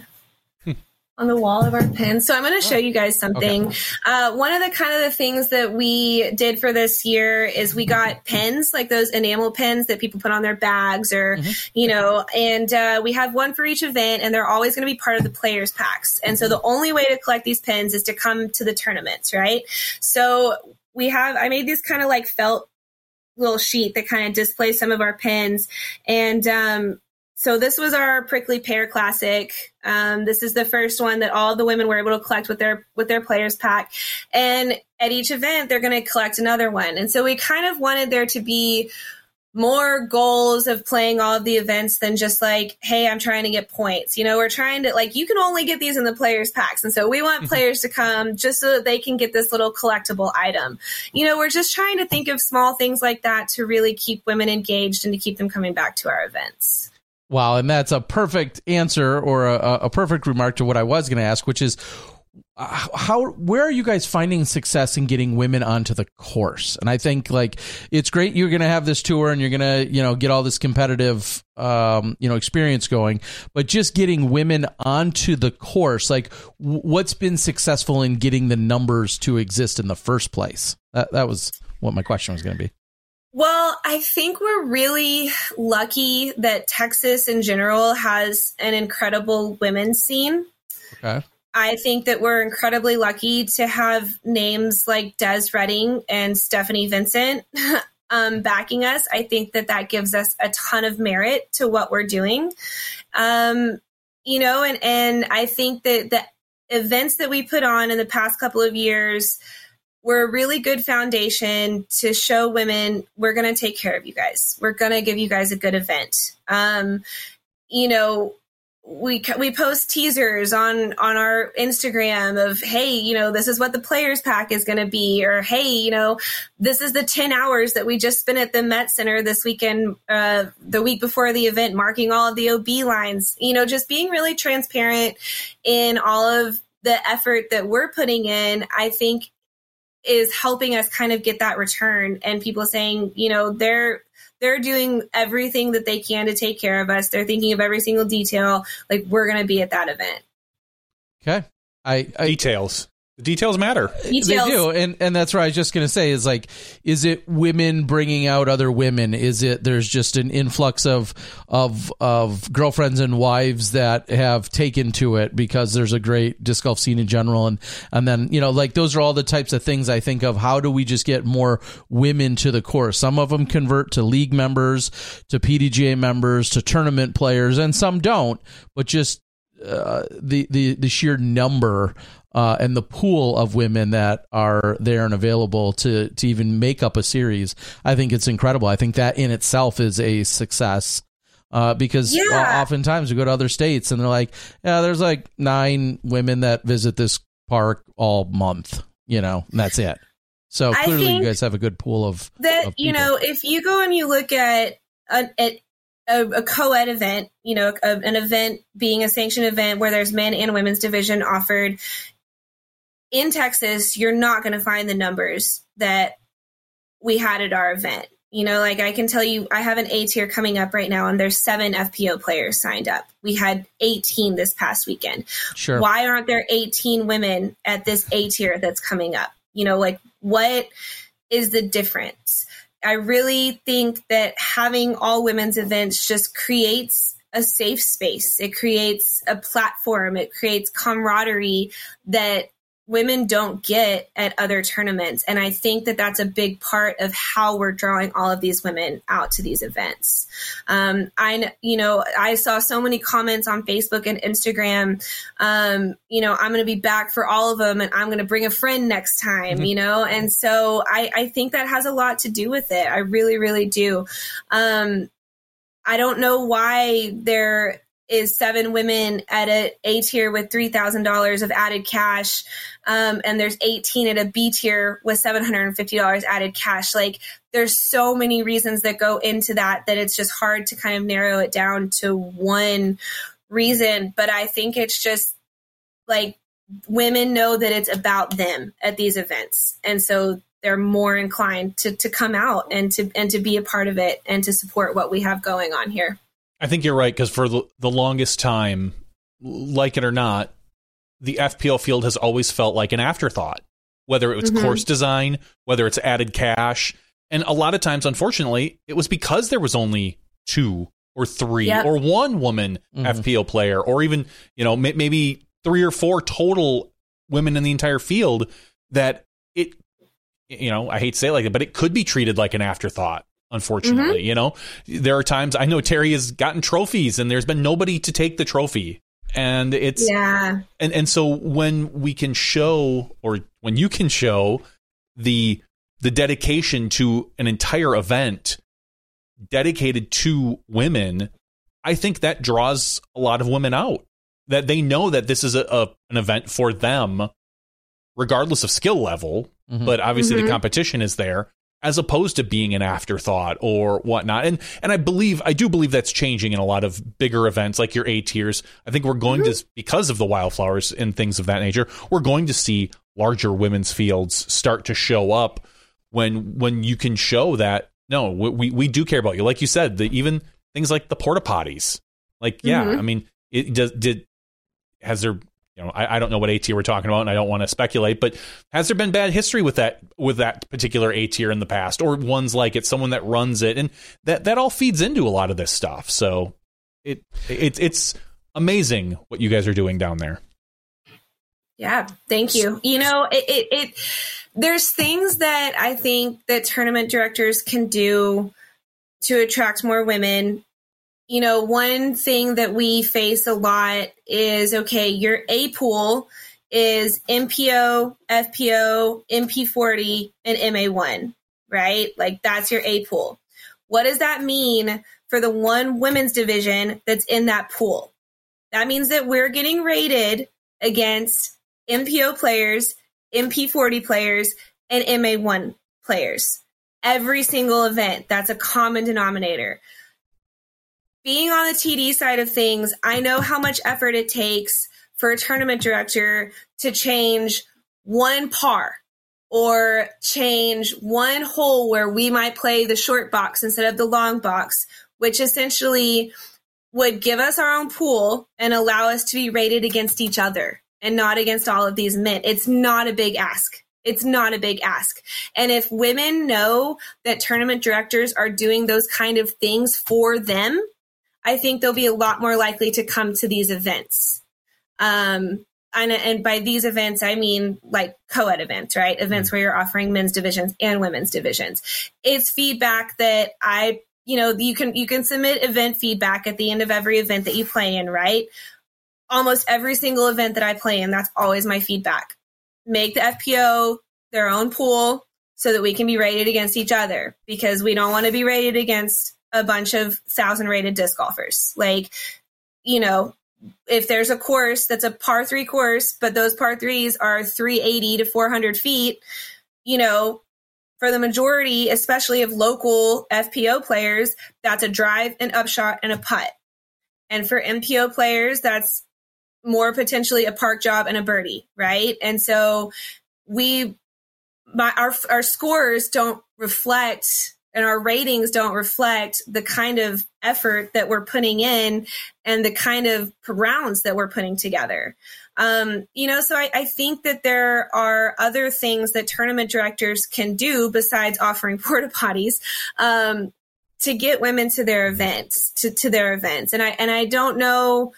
Speaker 3: on the wall of our pins? So I'm going to show you guys something. Okay. Uh, one of the kind of the things that we did for this year is we got pins, like those enamel pins that people put on their bags, or, mm-hmm. you know, and uh, we have one for each event, and they're always going to be part of the players packs. And so the only way to collect these pins is to come to the tournaments, right? So we have, I made these kind of like felt little sheet that kind of displays some of our pins. And um, so this was our Prickly Pear Classic. Um, this is the first one that all the women were able to collect with their with their players pack. And at each event, they're going to collect another one. And so we kind of wanted there to be more goals of playing all of the events than just like, hey, I'm trying to get points. You know, we're trying to, like, you can only get these in the players packs. And so we want players to come just so that they can get this little collectible item. You know, we're just trying to think of small things like that to really keep women engaged and to keep them coming back to our events.
Speaker 1: Wow. And that's a perfect answer, or a, a perfect remark to what I was going to ask, which is, Uh, how, where are you guys finding success in getting women onto the course? And I think, like, it's great you're going to have this tour and you're going to, you know, get all this competitive, um, you know, experience going, but just getting women onto the course, like, w- what's been successful in getting the numbers to exist in the first place? That, that was what my question was going to be.
Speaker 3: Well, I think we're really lucky that Texas in general has an incredible women's scene.
Speaker 1: Okay.
Speaker 3: I think that we're incredibly lucky to have names like Des Redding and Stephanie Vincent um, backing us. I think that that gives us a ton of merit to what we're doing. Um, you know, and, and I think that the events that we put on in the past couple of years were a really good foundation to show women, we're going to take care of you guys. We're going to give you guys a good event. Um, you know, We we post teasers on, on our Instagram of, hey, you know, this is what the players pack is going to be, or, hey, you know, this is the ten hours that we just spent at the Met Center this weekend, uh, the week before the event, marking all of the O B lines, you know, just being really transparent in all of the effort that we're putting in, I think is helping us kind of get that return, and people saying, you know, they're, They're doing everything that they can to take care of us. They're thinking of every single detail. Like, we're going to be at that event.
Speaker 1: Okay. I, I
Speaker 2: Details. The details matter.
Speaker 3: Details.
Speaker 1: They do, and and that's what I was just going to say is like, is it women bringing out other women? Is it there's just an influx of of of girlfriends and wives that have taken to it because there's a great disc golf scene in general, and and then you know like those are all the types of things I think of. How do we just get more women to the course? Some of them convert to league members, to P D G A members, to tournament players, and some don't. But just uh, the the the sheer number. Uh, and the pool of women that are there and available to, to even make up a series, I think it's incredible. I think that in itself is a success uh, because
Speaker 3: yeah.
Speaker 1: oftentimes we go to other states and they're like, yeah, there's like nine women that visit this park all month, you know, and that's it. So
Speaker 3: I
Speaker 1: clearly you
Speaker 3: think
Speaker 1: guys have a good pool of
Speaker 3: that,
Speaker 1: of
Speaker 3: you know, if you go and you look at a, at a, a co-ed event, you know, a, an event being a sanctioned event where there's men and women's division offered, in Texas, you're not going to find the numbers that we had at our event. You know, like I can tell you, I have an A tier coming up right now, and there's seven F P O players signed up. We had eighteen this past weekend.
Speaker 1: Sure.
Speaker 3: Why aren't there eighteen women at this A tier that's coming up? You know, like what is the difference? I really think that having all women's events just creates a safe space. It creates a platform. It creates camaraderie that women don't get at other tournaments. And I think that that's a big part of how we're drawing all of these women out to these events. Um, I, you know, I saw so many comments on Facebook and Instagram, um, you know, I'm going to be back for all of them and I'm going to bring a friend next time, mm-hmm. you know? And so I, I think that has a lot to do with it. I really, really do. Um, I don't know why there is seven women at a A tier with three thousand dollars of added cash. Um, and there's eighteen at a B tier with seven hundred fifty dollars added cash. Like there's so many reasons that go into that, that it's just hard to kind of narrow it down to one reason. But I think it's just like women know that it's about them at these events. And so they're more inclined to, to come out and to, and to be a part of it and to support what we have going on here.
Speaker 2: I think you're right, because for the, the longest time, like it or not, the F P O field has always felt like an afterthought, whether it was mm-hmm. course design, whether it's added cash. And a lot of times, unfortunately, it was because there was only two or three yep. or one woman mm-hmm. F P O player, or even, you know, m- maybe three or four total women in the entire field, that it, you know, I hate to say it like that, but it could be treated like an afterthought. Unfortunately, mm-hmm. you know, there are times I know Terry has gotten trophies and there's been nobody to take the trophy. And it's
Speaker 3: yeah.
Speaker 2: And, and so when we can show, or when you can show the the dedication to an entire event dedicated to women, I think that draws a lot of women out, that they know that this is a, a an event for them, regardless of skill level. Mm-hmm. But obviously mm-hmm. the competition is there, as opposed to being an afterthought or whatnot. And and I believe, I do believe that's changing in a lot of bigger events like your A tiers. I think we're going mm-hmm. to, because of the wildflowers and things of that nature, we're going to see larger women's fields start to show up when when you can show that, no, we, we do care about you. Like you said, the, even things like the porta potties. Like, yeah, mm-hmm. I mean, it does, did, has there, you know, I, I don't know what A tier we're talking about, and I don't want to speculate, but has there been bad history with that with that particular A tier in the past, or ones like it, someone that runs it, and that that all feeds into a lot of this stuff. So it it it's amazing what you guys are doing down there.
Speaker 3: Yeah, thank you. You know, it, it it there's things that I think that tournament directors can do to attract more women. You know, one thing that we face a lot is, okay, your A pool is M P O, F P O, M P forty, and M A one, right? Like that's your A pool. What does that mean for the one women's division that's in that pool? That means that we're getting rated against M P O players, M P forty players, and M A one players. Every single event, that's a common denominator. Being on the T D side of things, I know how much effort it takes for a tournament director to change one par or change one hole where we might play the short box instead of the long box, which essentially would give us our own pool and allow us to be rated against each other. and not against all of these men. It's not a big ask. It's not a big ask. And if women know that tournament directors are doing those kind of things for them, I think they'll be a lot more likely to come to these events. Um, and, and by these events, I mean like co-ed events, right? Events where you're offering men's divisions and women's divisions. It's feedback that I, you know, you can, you can submit event feedback at the end of every event that you play in, right? Almost every single event that I play in, that's always my feedback. Make the F P O their own pool so that we can be rated against each other, because we don't want to be rated against a bunch of thousand rated disc golfers. Like, you know, if there's a course that's a par three course, but those par threes are three eighty to four hundred feet, you know, for the majority, especially of local F P O players, that's a drive, an upshot, and a putt. And for M P O players, that's more potentially a park job and a birdie, right? And so we, my, our our scores don't reflect, and our ratings don't reflect the kind of effort that we're putting in and the kind of rounds that we're putting together. Um, you know, so I, I think that there are other things that tournament directors can do besides offering porta potties um, to get women to their events, to, to their events. And I and I don't know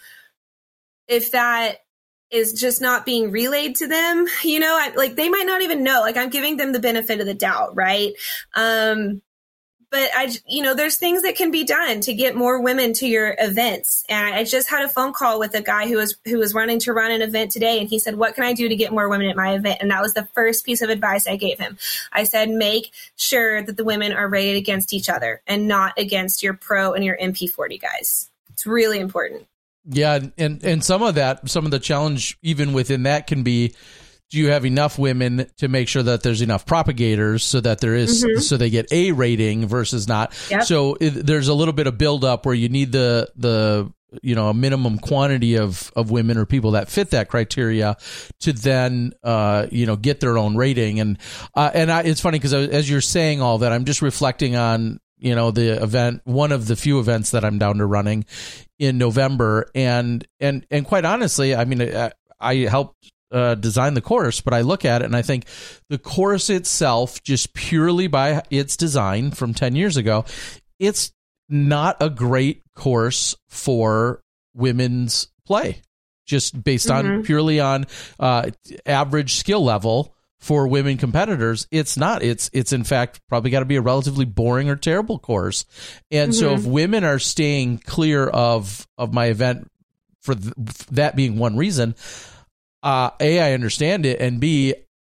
Speaker 3: if that is just not being relayed to them, you know, I, like they might not even know, like I'm giving them the benefit of the doubt. Right. Um, but I, you know, there's things that can be done to get more women to your events. And I just had a phone call with a guy who was, who was running to run an event today. And he said, what can I do to get more women at my event? And that was the first piece of advice I gave him. I said, make sure that the women are rated against each other and not against your pro and your M P forty guys. It's really important.
Speaker 1: Yeah, and and some of that, some of the challenge even within that can be, do you have enough women to make sure that there's enough propagators so that there is, mm-hmm. so they get a rating versus not. Yep. So it, there's a little bit of buildup where you need the the you know a minimum quantity of of women or people that fit that criteria to then uh you know get their own rating. And uh, and I, it's funny because as you're saying all that, I'm just reflecting on you know the event, one of the few events that I'm down to running in November, and and and quite honestly, I mean, I, I helped uh, design the course, but I look at it and I think the course itself, just purely by its design from ten years ago, it's not a great course for women's play, just based mm-hmm. on purely on uh, average skill level. For women competitors, it's not. It's it's in fact probably got to be a relatively boring or terrible course. And mm-hmm. so if women are staying clear of of my event for th- that being one reason, uh, A, I understand it, and B,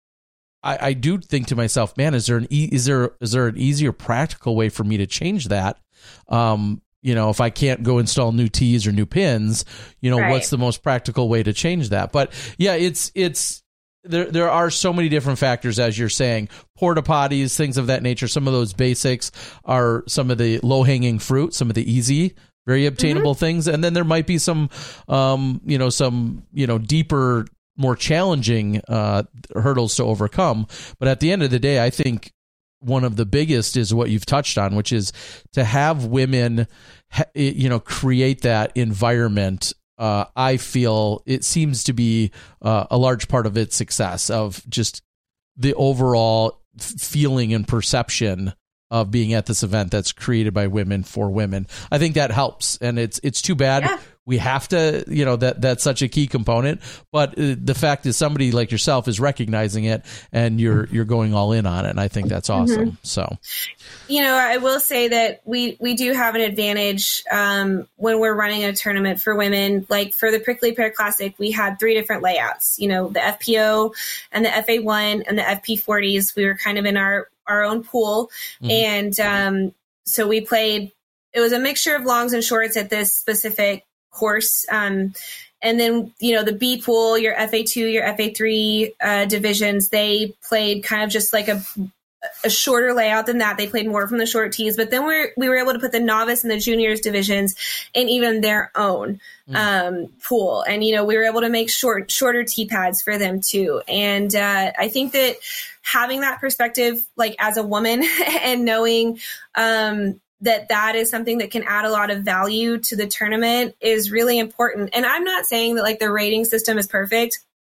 Speaker 1: I, I do think to myself, man, is there an e- is there is there an easier practical way for me to change that? Um, you know, if I can't go install new tees or new pins, you know, right. what's the most practical way to change that? But yeah, it's it's. There there are so many different factors, as you're saying, porta potties, things of that nature. Some of those basics are some of the low hanging fruit, some of the easy, very obtainable mm-hmm. things. And then there might be some, um, you know, some, you know, deeper, more challenging uh, hurdles to overcome. But at the end of the day, I think one of the biggest is what you've touched on, which is to have women, you know, create that environment. Uh, I feel it seems to be uh, a large part of its success, of just the overall feeling and perception of being at this event that's created by women for women. I think that helps, and it's it's too bad yeah. we have to, you know, that that's such a key component. But uh, the fact is, somebody like yourself is recognizing it, and you're you're going all in on it, and I think that's awesome. Mm-hmm. So,
Speaker 3: you know, I will say that we we do have an advantage um, when we're running a tournament for women. Like for the Prickly Pear Classic, we had three different layouts. You know, the F P O and the F A one and the F P forties. We were kind of in our our own pool. Mm-hmm. And um, so we played, it was a mixture of longs and shorts at this specific course. Um, and then, you know, the B pool, your F A two, your F A three uh, divisions, they played kind of just like a a shorter layout than that. They played more from the short tees, but then we we're, we were able to put the novice and the juniors divisions in even their own mm. um, pool. And, you know, we were able to make short, shorter tee pads for them too. And uh, I think that having that perspective, like as a woman and knowing um, that that is something that can add a lot of value to the tournament is really important. And I'm not saying that like the rating system is perfect.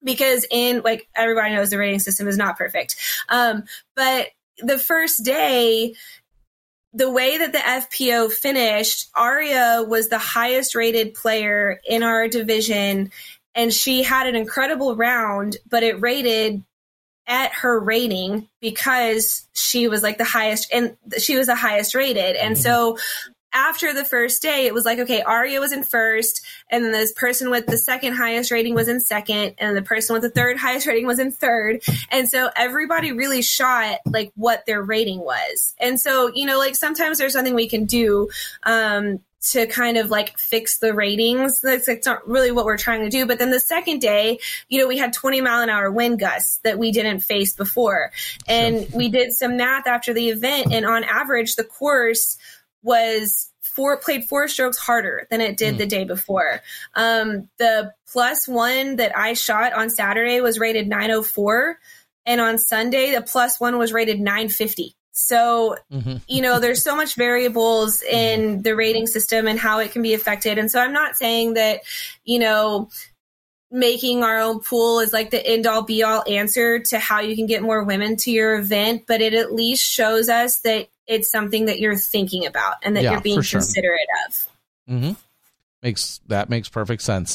Speaker 3: because in like everybody knows the rating system is not perfect. Um, but the first day, the way that the F P O finished, Aria was the highest rated player in our division, and she had an incredible round, but it rated at her rating because she was like the highest, and she was the highest rated. And mm-hmm. so after the first day, it was like, okay, Aria was in first, and then this person with the second highest rating was in second, and the person with the third highest rating was in third. And so everybody really shot like what their rating was. And so, you know, like sometimes there's something we can do um, to kind of like fix the ratings. That's like not really what we're trying to do. But then the second day, you know, we had twenty mile an hour wind gusts that we didn't face before. And we did some math after the event, and on average, the course was four played four strokes harder than it did mm. the day before. Um, the plus one that I shot on Saturday was rated nine oh four, and on Sunday the plus one was rated nine fifty. So, mm-hmm. you know, there's so much variables in the rating system and how it can be affected. And so I'm not saying that, you know, making our own pool is like the end all be all answer to how you can get more women to your event, but it at least shows us that it's something that you're thinking about and that
Speaker 1: yeah,
Speaker 3: you're being
Speaker 1: sure.
Speaker 3: considerate of.
Speaker 1: Mm-hmm. Makes that makes perfect sense.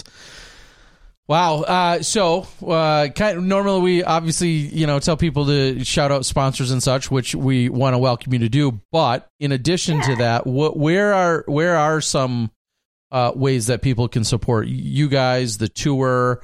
Speaker 1: Wow. Uh, so uh, kind of, normally we obviously, you know, tell people to shout out sponsors and such, which we want to welcome you to do. But in addition yeah. to that, wh- where are where are some uh, ways that people can support you guys, the tour,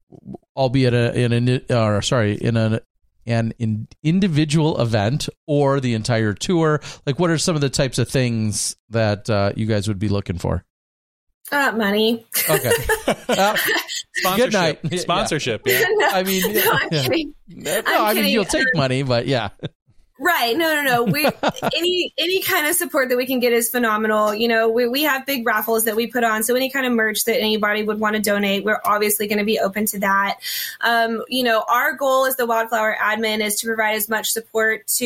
Speaker 1: albeit a, in a or sorry in a an in individual event or the entire tour? Like, what are some of the types of things that uh, you guys would be looking for?
Speaker 3: Uh, money.
Speaker 1: Okay. Uh,
Speaker 2: Sponsorship.
Speaker 1: Good night.
Speaker 2: Sponsorship. Yeah. yeah.
Speaker 3: no,
Speaker 1: I mean,
Speaker 3: no, I'm
Speaker 1: yeah.
Speaker 3: kidding.
Speaker 1: No,
Speaker 3: I'm
Speaker 1: I
Speaker 3: kidding.
Speaker 1: mean, you'll take money, but yeah.
Speaker 3: Right. No, no, no. We any any kind of support that we can get is phenomenal. You know, we, we have big raffles that we put on. So any kind of merch that anybody would want to donate, we're obviously going to be open to that. Um, you know, our goal as the Wildflower admin is to provide as much support to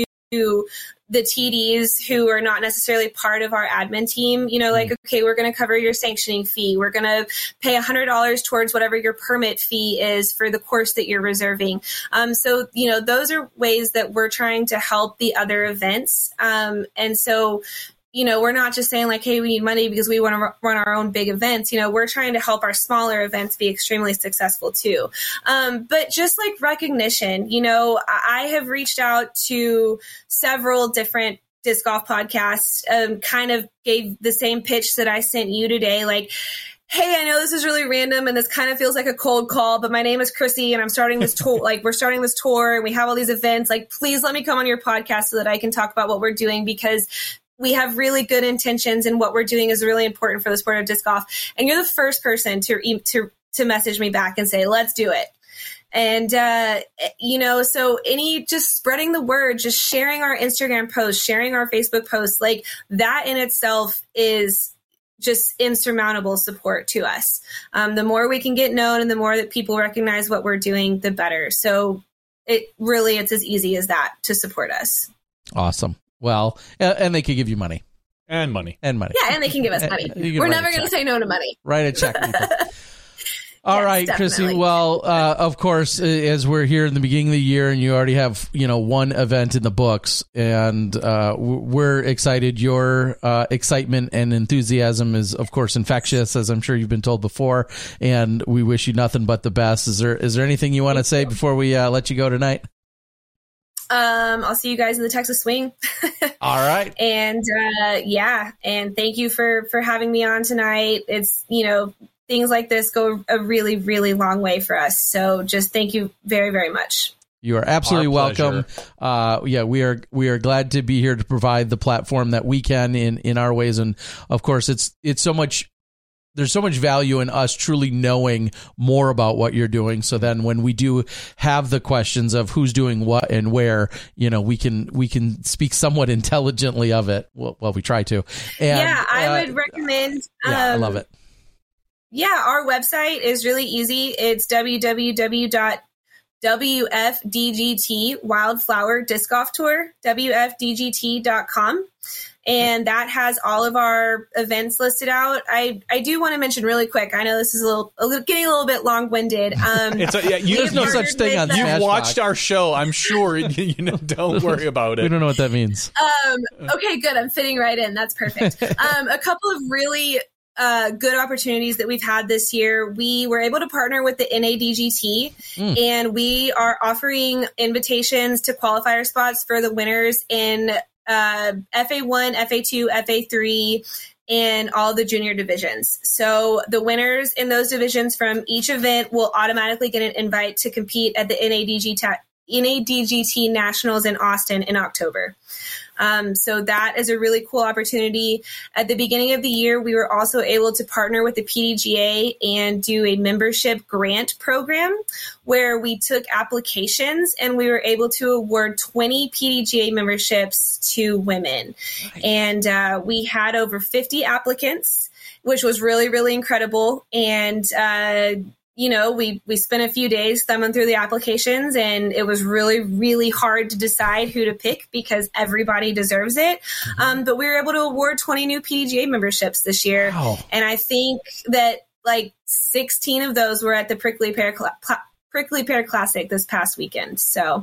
Speaker 3: the T Ds who are not necessarily part of our admin team. You know, like, okay, we're going to cover your sanctioning fee. We're going to pay one hundred dollars towards whatever your permit fee is for the course that you're reserving. Um, so, you know, those are ways that we're trying to help the other events. Um, and so, you know, we're not just saying like, hey, we need money because we want to run our own big events. You know, we're trying to help our smaller events be extremely successful too. Um, but just like recognition, you know, I have reached out to several different disc golf podcasts, um, kind of gave the same pitch that I sent you today. Like, hey, I know this is really random and this kind of feels like a cold call, but my name is Chrissy and I'm starting this tour. Like, we're starting this tour and we have all these events. Like, please let me come on your podcast so that I can talk about what we're doing, because we have really good intentions and what we're doing is really important for the sport of disc golf. And you're the first person to to to message me back and say, let's do it. And, uh, you know, so any just spreading the word, just sharing our Instagram posts, sharing our Facebook posts, like that in itself is just insurmountable support to us. Um, the more we can get known and the more that people recognize what we're doing, the better. So it really, it's as easy as that to support us.
Speaker 1: Awesome. Well, and they could give you money.
Speaker 2: And money.
Speaker 3: And money. Yeah, and they can give us money. We're never going to say no to money.
Speaker 1: Write a check, people. All yes, right, definitely. Chrissy. Well, uh, of course, as we're here in the beginning of the year and you already have, you know, one event in the books, and uh, we're excited. Your uh, excitement and enthusiasm is, of course, infectious, as I'm sure you've been told before, and we wish you nothing but the best. Is there is there anything you want to say before we uh, let you go tonight?
Speaker 3: Um, I'll see you guys in the Texas Swing.
Speaker 1: All right.
Speaker 3: And, uh, yeah. And thank you for, for having me on tonight. It's, you know, things like this go a really, really long way for us. So just thank you very, very much.
Speaker 1: You are absolutely welcome. Uh, yeah, we are, we are glad to be here to provide the platform that we can in, in our ways. And of course it's, it's so much, there's so much value in us truly knowing more about what you're doing. So then when we do have the questions of who's doing what and where, you know, we can, we can speak somewhat intelligently of it. Well, well we try to. And,
Speaker 3: yeah, I
Speaker 1: uh,
Speaker 3: would recommend.
Speaker 1: Um, yeah, I love it.
Speaker 3: Yeah, our website is really easy. It's w w w dot W F D G T Wildflower Disc Golf Tour, W F D G T dot com. And that has all of our events listed out. I, I do want to mention really quick. I know this is a little, a little getting a little bit long winded. Um,
Speaker 2: it's a, yeah, you,
Speaker 1: there's no such thing on.
Speaker 2: You've watched our show, I'm sure. You know, don't worry about it.
Speaker 1: We don't know what that means.
Speaker 3: Um, okay, good. I'm fitting right in. That's perfect. Um, a couple of really uh, good opportunities that we've had this year. We were able to partner with the N A D G T, mm. and we are offering invitations to qualifier spots for the winners in Uh, F A one, F A two, F A three, and all the junior divisions. So the winners in those divisions from each event will automatically get an invite to compete at the N A D G T, N A D G T Nationals in Austin in October. Um, so that is a really cool opportunity. At the beginning of the year, we were also able to partner with the P D G A and do a membership grant program where we took applications and we were able to award twenty P D G A memberships to women. Nice. And uh, we had over fifty applicants, which was really, really incredible. And uh You know, we, we spent a few days thumbing through the applications, and it was really, really hard to decide who to pick because everybody deserves it. Mm-hmm. Um, but we were able to award twenty new P D G A memberships this year. Wow. And I think that like sixteen of those were at the Prickly Pear, Cla- Prickly Pear Classic this past weekend. So,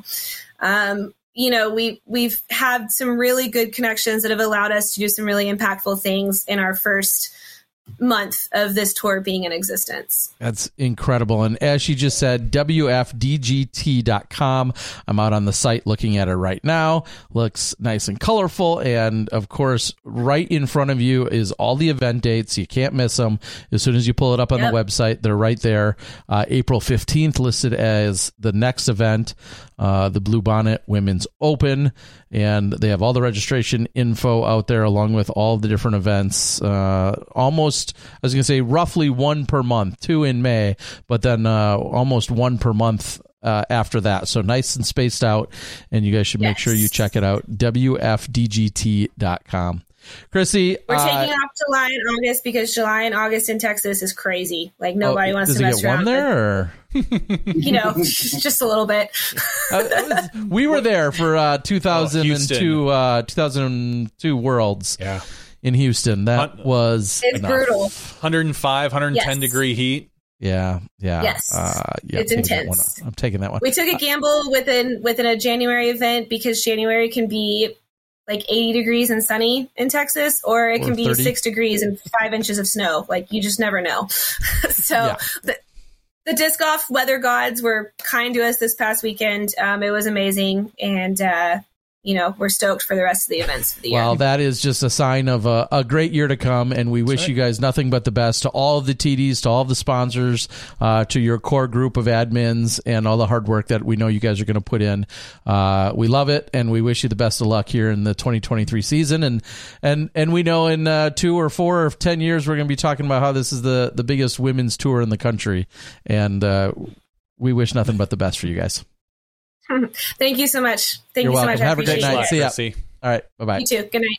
Speaker 3: um, you know, we, we've had some really good connections that have allowed us to do some really impactful things in our first month of this tour being in existence.
Speaker 1: That's incredible. And as she just said, W F D G T dot com. I'm out on the site looking at it right now. Looks nice and colorful. And of course, right in front of you is all the event dates. You can't miss them. As soon as you pull it up on yep. the website, they're right there. Uh, April fifteenth listed as the next event, uh, the Blue Bonnet Women's Open. And they have all the registration info out there along with all the different events. Uh, almost, I was going to say roughly one per month, two in May, but then uh, almost one per month uh, after that. So nice and spaced out. And you guys should make yes. sure you check it out. W F D G T dot com. Chrissy,
Speaker 3: we're
Speaker 1: uh,
Speaker 3: taking off July and August because July and August in Texas is crazy. Like nobody oh, wants to mess around.
Speaker 1: Does it get warm there? Or?
Speaker 3: You know, just a little bit.
Speaker 1: uh, we were there for uh, two thousand two, oh, uh, two thousand two Worlds.
Speaker 2: Yeah.
Speaker 1: In Houston. That was
Speaker 3: it's
Speaker 1: enough.
Speaker 3: Brutal.
Speaker 2: one oh five, one ten
Speaker 3: yes.
Speaker 2: degree heat.
Speaker 1: Yeah, yeah.
Speaker 3: Yes.
Speaker 1: Uh, yeah
Speaker 3: it's
Speaker 1: I'm
Speaker 3: intense.
Speaker 1: I'm taking that one.
Speaker 3: We took a gamble within within a January event because January can be like eighty degrees and sunny in Texas, or it or can be thirty six degrees and five inches of snow. Like you just never know. so yeah. the, the disc golf weather gods were kind to us this past weekend. Um, it was amazing. And, uh, you know, we're stoked for the rest of the events for the year.
Speaker 1: Well, that is just a sign of a, a great year to come, and we wish right. you guys nothing but the best. To all of the T Ds, to all of the sponsors, uh, to your core group of admins, and all the hard work that we know you guys are going to put in. Uh, we love it, and we wish you the best of luck here in the twenty twenty-three season. And and and we know in uh, two or four or ten years we're going to be talking about how this is the, the biggest women's tour in the country, and uh, we wish nothing but the best for you guys.
Speaker 3: Thank you so much. Thank
Speaker 1: You're
Speaker 3: you
Speaker 1: welcome.
Speaker 3: so much.
Speaker 1: Have a great night.
Speaker 3: It.
Speaker 1: See ya. See. All right. Bye-bye.
Speaker 3: You too. Good night.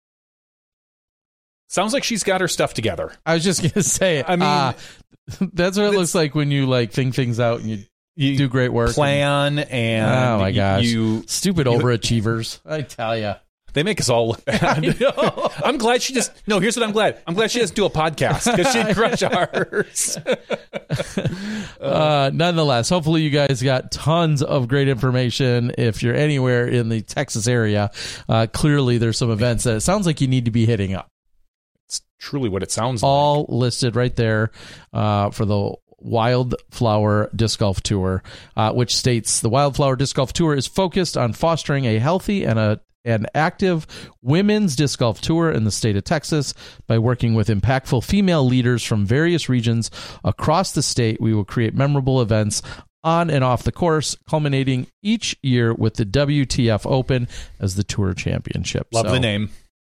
Speaker 2: Sounds like she's got her stuff together.
Speaker 1: I was just going to say, I mean, uh, that's what it looks like when you like think things out and you, you do great work.
Speaker 2: Plan and, and
Speaker 1: oh my gosh.
Speaker 2: You,
Speaker 1: Stupid you, overachievers. I tell you.
Speaker 2: They make us all look bad. I'm glad she just, no, here's what I'm glad. I'm glad she doesn't do a podcast because she'd crush ours.
Speaker 1: uh, nonetheless, hopefully you guys got tons of great information. If you're anywhere in the Texas area, uh, clearly there's some events that it sounds like you need to be hitting up.
Speaker 2: It's truly what it sounds
Speaker 1: all
Speaker 2: like. All
Speaker 1: listed right there uh, for the Wildflower Disc Golf Tour, uh, which states the Wildflower Disc Golf Tour is focused on fostering a healthy and a an active women's disc golf tour in the state of Texas. By working with impactful female leaders from various regions across the state, we will create memorable events on and off the course, culminating each year with the W T F Open as the tour championship.
Speaker 2: Love
Speaker 1: so,
Speaker 2: the name.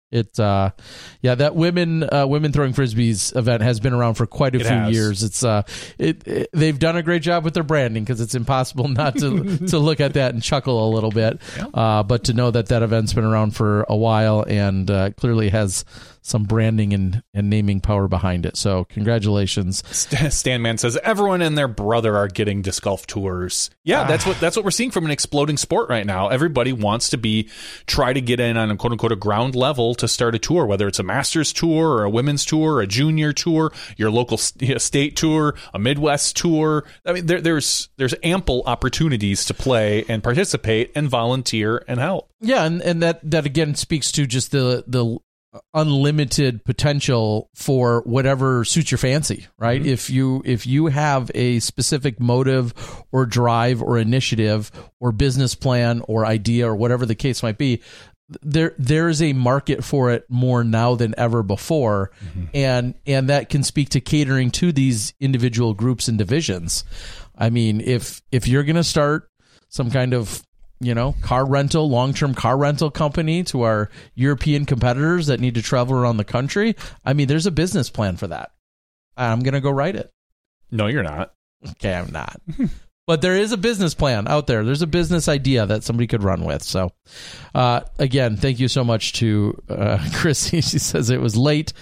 Speaker 1: It, uh, yeah, that women uh, women throwing frisbees event has been around for quite a
Speaker 2: It
Speaker 1: few
Speaker 2: has.
Speaker 1: years. It's uh, it, it they've done a great job with their branding because it's impossible not to to look at that and chuckle a little bit.
Speaker 2: Yeah.
Speaker 1: Uh, but to know that that event's been around for a while and uh, clearly has some branding and, and naming power behind it. So congratulations.
Speaker 2: Stanman says everyone and their brother are getting disc golf tours. Yeah, that's what that's what we're seeing from an exploding sport right now. Everybody wants to be try to get in on a quote unquote a ground level to start a tour, whether it's a Masters tour or a women's tour, or a junior tour, your local st- state tour, a Midwest tour. I mean, there, there's there's ample opportunities to play and participate and volunteer and help.
Speaker 1: Yeah, and, and that, that again speaks to just the the unlimited potential for whatever suits your fancy, right? Mm-hmm. If you if you have a specific motive or drive or initiative or business plan or idea or whatever the case might be, there there is a market for it more now than ever before. Mm-hmm. and and that can speak to catering to these individual groups and divisions. I mean, if if you're going to start some kind of you know, car rental, long-term car rental company to our European competitors that need to travel around the country, I mean, there's a business plan for that. I'm going to go write it.
Speaker 2: No, you're not.
Speaker 1: Okay, I'm not. But there is a business plan out there. There's a business idea that somebody could run with. So, uh, again, thank you so much to uh, Chrissy. She says it was late.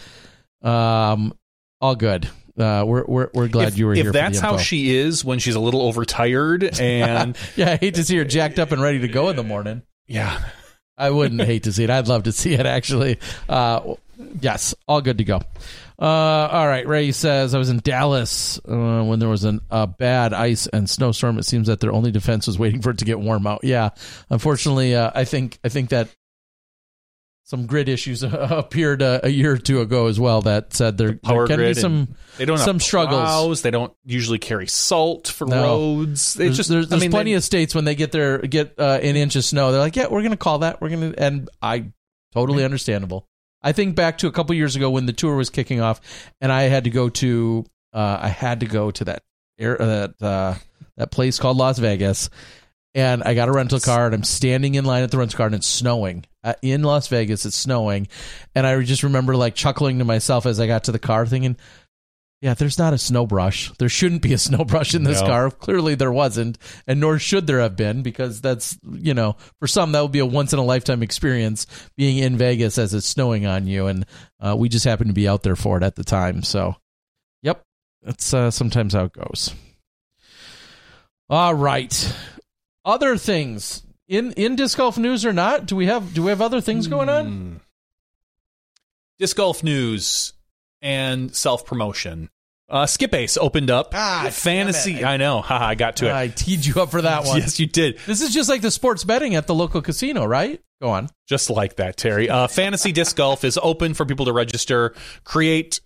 Speaker 1: Um, all good. Uh, we're we're we're glad
Speaker 2: if,
Speaker 1: you were
Speaker 2: if
Speaker 1: here.
Speaker 2: If that's
Speaker 1: for the
Speaker 2: how
Speaker 1: info.
Speaker 2: she is when she's a little overtired, and
Speaker 1: yeah, I hate to see her jacked up and ready to go in the morning.
Speaker 2: Yeah,
Speaker 1: I wouldn't hate to see it. I'd love to see it actually. Uh, yes, all good to go. Uh, all right, Ray says I was in Dallas uh, when there was a uh, bad ice and snowstorm. It seems that their only defense was waiting for it to get warm out. Yeah, unfortunately, uh, I think I think that. Some grid issues appeared a, a year or two ago as well that said there,
Speaker 2: the
Speaker 1: there can be some
Speaker 2: they don't
Speaker 1: some
Speaker 2: have
Speaker 1: struggles.
Speaker 2: Plows. They don't usually carry salt for
Speaker 1: no.
Speaker 2: roads. They
Speaker 1: there's
Speaker 2: just
Speaker 1: there's, there's
Speaker 2: I mean,
Speaker 1: plenty
Speaker 2: they,
Speaker 1: of states when they get their get uh, an inch of snow, they're like, yeah, we're going to call that. We're going to, and I totally understandable. I think back to a couple years ago when the tour was kicking off, and I had to go to uh, I had to go to that air uh, that uh, that place called Las Vegas. And I got a rental car, and I'm standing in line at the rental car, and it's snowing. Uh, in Las Vegas, it's snowing. And I just remember, like, chuckling to myself as I got to the car, thinking, yeah, there's not a snow brush. There shouldn't be a snow brush in this
Speaker 2: no.
Speaker 1: car. Clearly there wasn't, and nor should there have been, because that's, you know, for some, that would be a once-in-a-lifetime experience, being in Vegas as it's snowing on you. And uh, we just happened to be out there for it at the time. So, yep, that's uh, sometimes how it goes. All right. Other things in, in disc golf news or not? Do we have do we have other things going on?
Speaker 2: Hmm. Disc golf news and self promotion. Uh, Skip Ace opened up
Speaker 1: Ah,
Speaker 2: fantasy. I know. Haha, I got to it.
Speaker 1: I teed you up for that one.
Speaker 2: Yes, you did.
Speaker 1: This is just like the sports betting at the local casino, right? Go on.
Speaker 2: Just like that, Terry. Uh, fantasy disc golf is open for people to register, create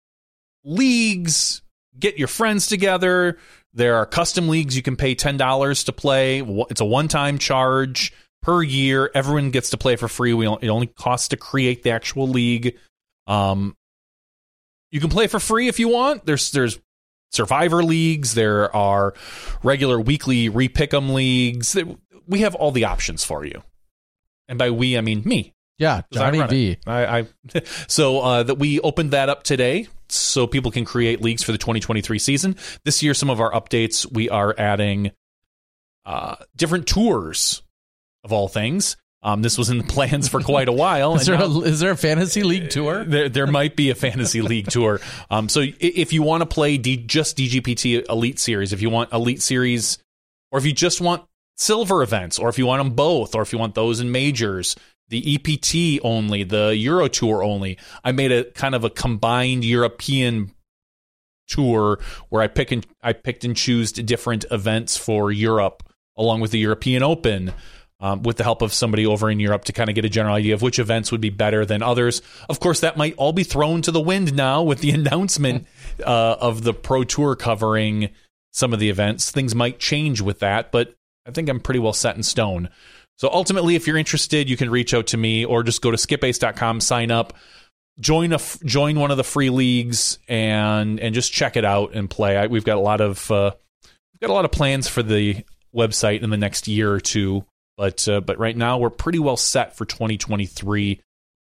Speaker 2: leagues, get your friends together. There are custom leagues you can pay ten dollars to play. It's a one-time charge per year. Everyone gets to play for free. We It only costs to create the actual league. Um, you can play for free if you want. There's there's survivor leagues. There are regular weekly re-pick'em leagues. We have all the options for you. And by we, I mean me.
Speaker 1: Yeah, Johnny V.
Speaker 2: I, I so uh, that we opened that up today, so people can create leagues for the twenty twenty-three season. This year, some of our updates, we are adding uh, different tours of all things. Um, this was in the plans for quite a while.
Speaker 1: is, there
Speaker 2: now,
Speaker 1: a, is there a fantasy league tour?
Speaker 2: There, there might be a fantasy league tour. Um, so if you want to play D, just D G P T Elite Series, if you want Elite Series, or if you just want silver events, or if you want them both, or if you want those in majors, the E P T only, the Euro Tour only. I made a kind of a combined European tour where I pick and I picked and chose different events for Europe, along with the European Open, um, with the help of somebody over in Europe to kind of get a general idea of which events would be better than others. Of course, that might all be thrown to the wind now with the announcement uh, of the Pro Tour covering some of the events. Things might change with that, but I think I'm pretty well set in stone. So ultimately, if you're interested, you can reach out to me or just go to skip ace dot com, sign up, join a join one of the free leagues, and and just check it out and play. I, we've got a lot of uh, we've got a lot of plans for the website in the next year or two, but uh, but right now we're pretty well set for twenty twenty-three.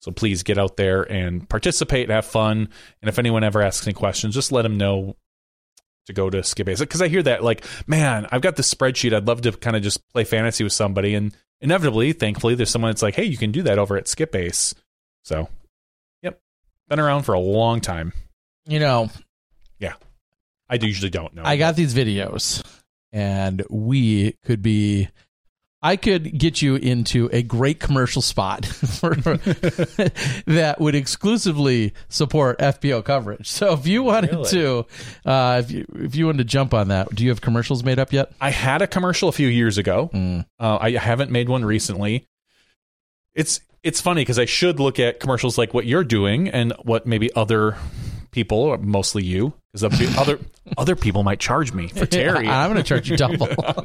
Speaker 2: So please get out there and participate and have fun. And if anyone ever asks any questions, just let them know to go to Skip Ace. Because I hear that, like, man, I've got this spreadsheet. I'd love to kind of just play fantasy with somebody. And inevitably, thankfully, there's someone that's like, hey, you can do that over at Skip Ace. So, yep. Been around for a long time.
Speaker 1: You know.
Speaker 2: Yeah. I usually don't know.
Speaker 1: I got these videos, and we could be... I could get you into a great commercial spot for, that would exclusively support F P O coverage. So if you wanted really? to, uh, if you if you wanted to jump on that, do you have commercials made up yet?
Speaker 2: I had a commercial a few years ago. Mm. Uh, I haven't made one recently. It's it's funny because I should look at commercials like what you're doing and what maybe other people, or mostly you, because other other people might charge me for Terry.
Speaker 1: Yeah, I'm going to charge you double.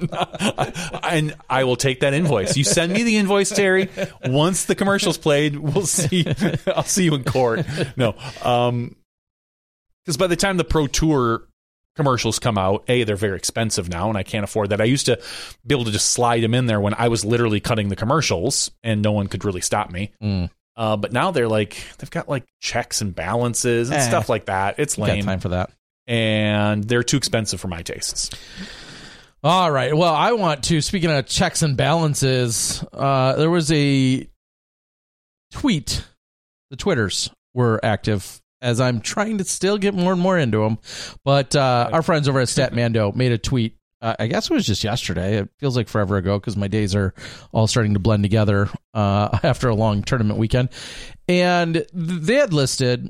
Speaker 2: And I will take that invoice. You send me the invoice, Terry. Once the commercial's played, we'll see. I'll see you in court. No, um, because by the time the Pro Tour commercials come out, A, they're very expensive now, and I can't afford that. I used to be able to just slide them in there when I was literally cutting the commercials, and no one could really stop me. Mm. Uh, but now they're like, they've got like checks and balances and eh, stuff like that. It's lame.
Speaker 1: Got time for that.
Speaker 2: And they're too expensive for my tastes.
Speaker 1: All right. Well, I want to, speaking of checks and balances, uh, there was a tweet. The Twitters were active as I'm trying to still get more and more into them. But uh, our friends over at Statmando made a tweet. Uh, I guess it was just yesterday. It feels like forever ago because my days are all starting to blend together uh, after a long tournament weekend. And they had listed,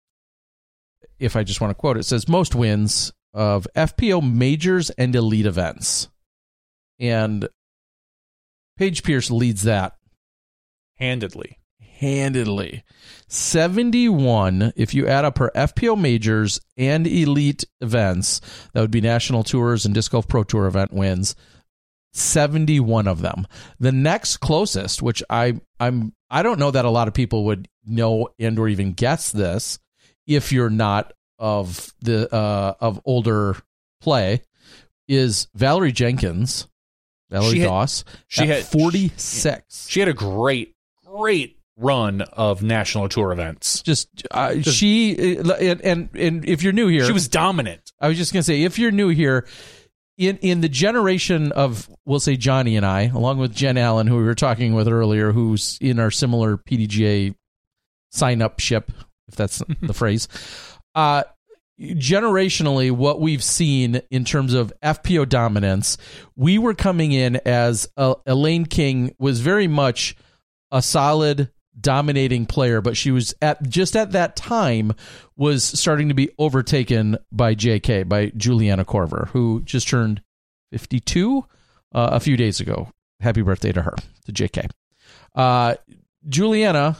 Speaker 1: if I just want to quote it, it says most wins of F P O majors and elite events. And Paige Pierce leads that.
Speaker 2: Handedly.
Speaker 1: Handedly. seventy-one, if you add up her F P O majors and elite events, that would be National Tours and Disc Golf Pro Tour event wins, seventy-one of them. The next closest, which I I'm I don't know that a lot of people would know and or even guess this if you're not of the uh, of older play, is Valerie Jenkins, Valerie
Speaker 2: she had,
Speaker 1: Doss.
Speaker 2: She had
Speaker 1: forty-six.
Speaker 2: She, she had a great, great run of national tour events.
Speaker 1: Just, uh, just she and, and and if you're new here,
Speaker 2: she was dominant.
Speaker 1: I was just gonna say, if you're new here, in in the generation of, we'll say Johnny and I, along with Jen Allen, who we were talking with earlier, who's in our similar P D G A sign up ship, if that's the phrase. Uh, generationally, what we've seen in terms of F P O dominance, we were coming in as uh, Elaine King was very much a solid dominating player, but she was at just at that time was starting to be overtaken by J K, by Juliana Korver, who just turned fifty-two uh, a few days ago. Happy birthday to her, to J K. Uh, Juliana,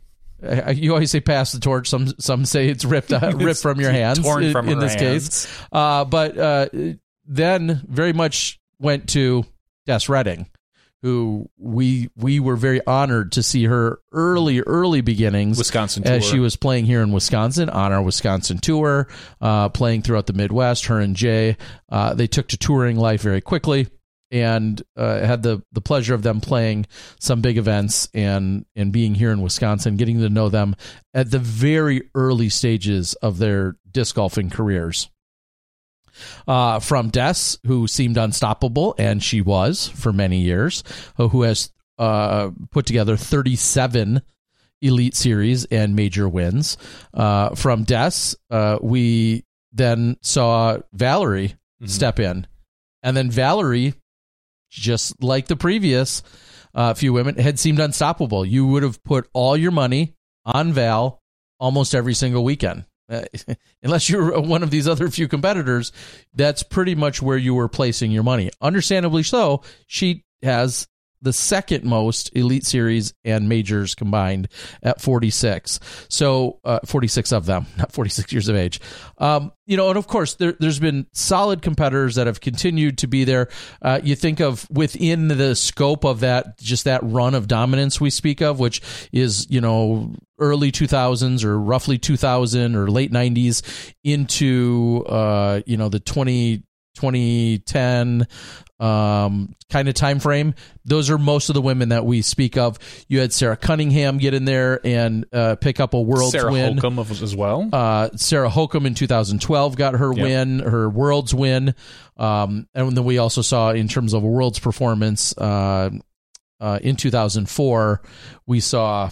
Speaker 1: you always say pass the torch. Some some say it's ripped uh, ripped from your hands.
Speaker 2: Torn from
Speaker 1: in, in
Speaker 2: her
Speaker 1: this
Speaker 2: hands.
Speaker 1: case. Uh, but uh, then very much went to Des Redding, who we we were very honored to see her early early beginnings,
Speaker 2: Wisconsin tour,
Speaker 1: as she was playing here in Wisconsin on our Wisconsin tour, uh, playing throughout the Midwest. Her and Jay, uh, they took to touring life very quickly, and uh, had the, the pleasure of them playing some big events and, and being here in Wisconsin, getting to know them at the very early stages of their disc golfing careers. Uh, from Des, who seemed unstoppable, and she was for many years, who has uh, put together thirty-seven Elite Series and major wins. Uh, from Des, uh, we then saw Valerie mm-hmm. step in, and then Valerie, just like the previous uh, few women, had seemed unstoppable. You would have put all your money on Val almost every single weekend. Uh, unless you're one of these other few competitors, that's pretty much where you were placing your money. Understandably so. She has the second most Elite Series and majors combined at forty-six. So uh, forty-six of them, not forty-six years of age. Um, you know, and of course, there, there's been solid competitors that have continued to be there. Uh, you think of within the scope of that, just that run of dominance we speak of, which is, you know, early two thousands or roughly two thousand or late nineties into, uh, you know, the twenty twenty ten um, kind of time frame. Those are most of the women that we speak of. You had Sarah Cunningham get in there and uh, pick up a World's
Speaker 2: Sarah
Speaker 1: win.
Speaker 2: Holcomb as well.
Speaker 1: Uh, Sarah Holcomb in two thousand twelve got her
Speaker 2: Yep.
Speaker 1: win, her World's win. Um, and then we also saw in terms of a World's performance uh, uh, in two thousand four, we saw,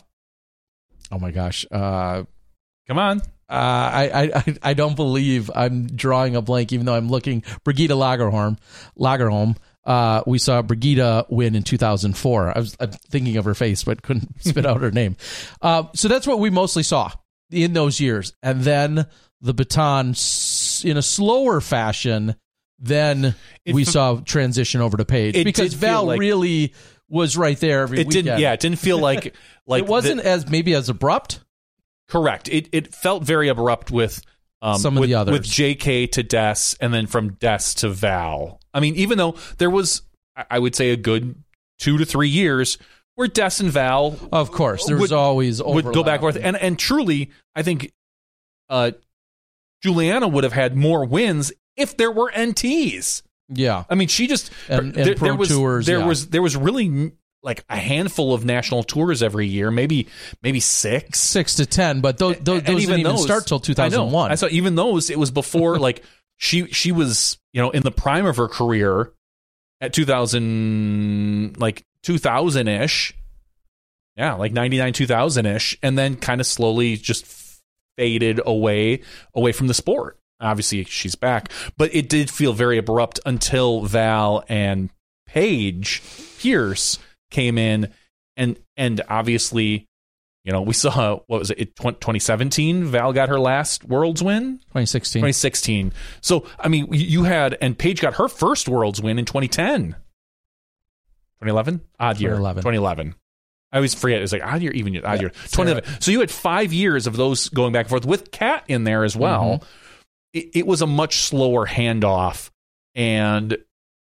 Speaker 1: oh my gosh, uh,
Speaker 2: Come on.
Speaker 1: Uh, I, I I don't believe I'm drawing a blank, even though I'm looking. Brigitte Lagerholm, Lagerholm. Uh, we saw Brigitte win in two thousand four. I was I'm thinking of her face, but couldn't spit out her name. Uh, so that's what we mostly saw in those years, and then the baton, s- in a slower fashion, then
Speaker 2: It
Speaker 1: we
Speaker 2: f-
Speaker 1: saw transition over to Paige
Speaker 2: It
Speaker 1: because
Speaker 2: did feel
Speaker 1: Val
Speaker 2: like-
Speaker 1: really was right there every
Speaker 2: It
Speaker 1: weekend.
Speaker 2: didn't. Yeah, it didn't feel like like
Speaker 1: it wasn't
Speaker 2: the-
Speaker 1: as maybe as abrupt.
Speaker 2: correct. It it felt very abrupt with um,
Speaker 1: Some of
Speaker 2: with,
Speaker 1: the others.
Speaker 2: with J K to Des, and then from Des to Val. I mean, even though there was, I I would say, a good two to three years where Des and Val
Speaker 1: Of course, there was
Speaker 2: would-
Speaker 1: always
Speaker 2: would go back and forth,
Speaker 1: overlap.
Speaker 2: and and truly, I think uh, Juliana would have had more wins if there were N Ts.
Speaker 1: Yeah.
Speaker 2: I mean, she just
Speaker 1: And- and
Speaker 2: there,
Speaker 1: pro
Speaker 2: there was
Speaker 1: tours,
Speaker 2: there
Speaker 1: yeah.
Speaker 2: was there was really like a handful of national tours every year, maybe maybe six.
Speaker 1: Six to ten, but those, those,
Speaker 2: And
Speaker 1: those didn't even
Speaker 2: those-
Speaker 1: start till two thousand
Speaker 2: I know.
Speaker 1: one.
Speaker 2: I saw even those. It was before like she she was you know in the prime of her career at two thousand like two thousand ish, yeah, like ninety-nine two thousand ish, and then kind of slowly just faded away away from the sport. Obviously, she's back, but it did feel very abrupt until Val and Paige Pierce came in, and and obviously, you know, we saw what was it, twenty seventeen? Val got her last Worlds win,
Speaker 1: twenty sixteen.
Speaker 2: twenty sixteen. So I mean, you had and Paige got her first Worlds win in twenty ten, twenty eleven, odd year,
Speaker 1: twenty eleven.
Speaker 2: twenty eleven. I always forget. It was like odd year, even year, odd
Speaker 1: Yeah,
Speaker 2: year, twenty eleven. So you had five years of those going back and forth with Kat in there as well.
Speaker 1: Mm-hmm.
Speaker 2: It, it was a much slower handoff, and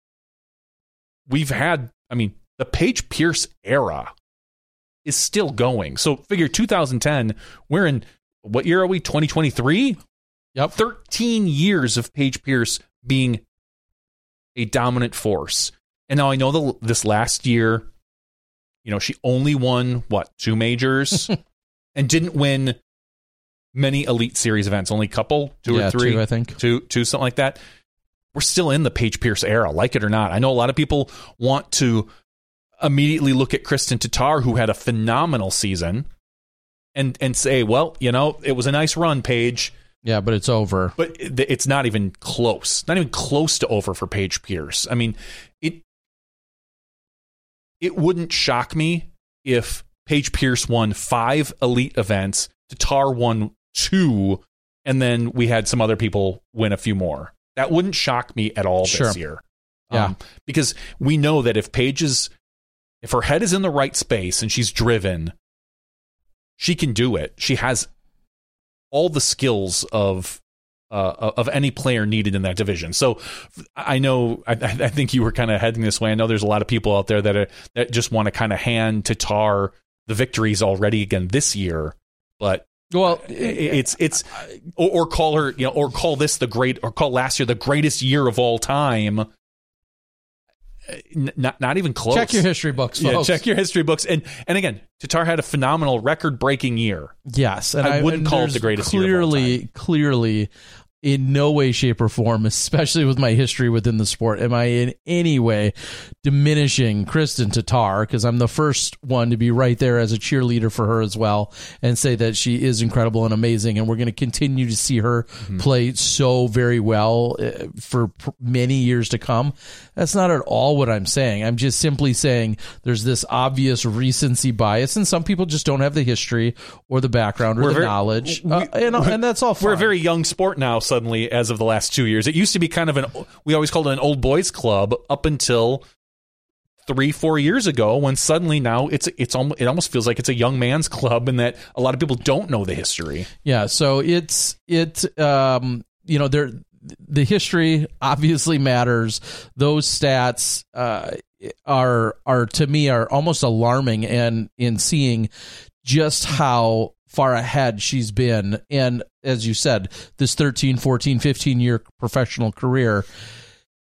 Speaker 2: we've had. I mean, the Paige Pierce era is still going. So figure two thousand ten, we're in, what year are we? twenty twenty-three?
Speaker 1: Yep.
Speaker 2: thirteen years of Paige Pierce being a dominant force. And now I know the, this last year, you know, she only won, what, two majors? And didn't win many Elite Series events, only a couple, two
Speaker 1: Yeah,
Speaker 2: or three.
Speaker 1: two, I think.
Speaker 2: Two, two, something like that. We're still in the Paige Pierce era, like it or not. I know a lot of people want to immediately look at Kristen Tatar, who had a phenomenal season, and and say, well, you know, it was a nice run, Paige,
Speaker 1: Yeah, but it's over.
Speaker 2: but it- it's not even close. Not even close to over for Paige Pierce. I mean, it it wouldn't shock me if Paige Pierce won five elite events, Tatar won two, and then we had some other people win a few more. That wouldn't shock me at all
Speaker 1: Sure.
Speaker 2: this year.
Speaker 1: Yeah.
Speaker 2: Um, because we know that if Paige is, if her head is in the right space and she's driven, she can do it. She has all the skills of uh, of any player needed in that division. So I know, I, I think you were kind of heading this way. I know there's a lot of people out there that are, that just want to kind of hand Tatar the victories already again this year, but
Speaker 1: Well,
Speaker 2: it's it's or, or call her, you know, or call this the great, or call last year the greatest year of all time. N- Not not even close.
Speaker 1: check your history books,
Speaker 2: Yeah,
Speaker 1: folks.
Speaker 2: check your history books. And and again, Tatar had a phenomenal record-breaking year.
Speaker 1: Yes, and
Speaker 2: I wouldn't
Speaker 1: and
Speaker 2: call it
Speaker 1: there's
Speaker 2: the greatest year of all
Speaker 1: Clearly, clearly, in no way, shape, or form, especially with my history within the sport, am I in any way diminishing Kristen Tatar, because I'm the first one to be right there as a cheerleader for her as well, and say that she is incredible and amazing, and we're going to continue to see her
Speaker 2: Mm-hmm.
Speaker 1: play so very well uh, for pr- many years to come. That's not at all what I'm saying. I'm just simply saying there's this obvious recency bias, and some people just don't have the history or the background or
Speaker 2: We're
Speaker 1: the
Speaker 2: very-
Speaker 1: knowledge,
Speaker 2: we-
Speaker 1: uh, and, and that's all fine.
Speaker 2: We're a very young sport now, suddenly, as of the last two years. It used to be kind of an, we always called it an old boys club up until three, four years ago, when suddenly now it's, it's almost, it almost feels like it's a young man's club, and that a lot of people don't know the history.
Speaker 1: Yeah, so it's it um you know there the history obviously matters. Those stats uh are are to me are almost alarming, and in seeing just how far ahead she's been, and as you said, this thirteen, fourteen, fifteen year professional career,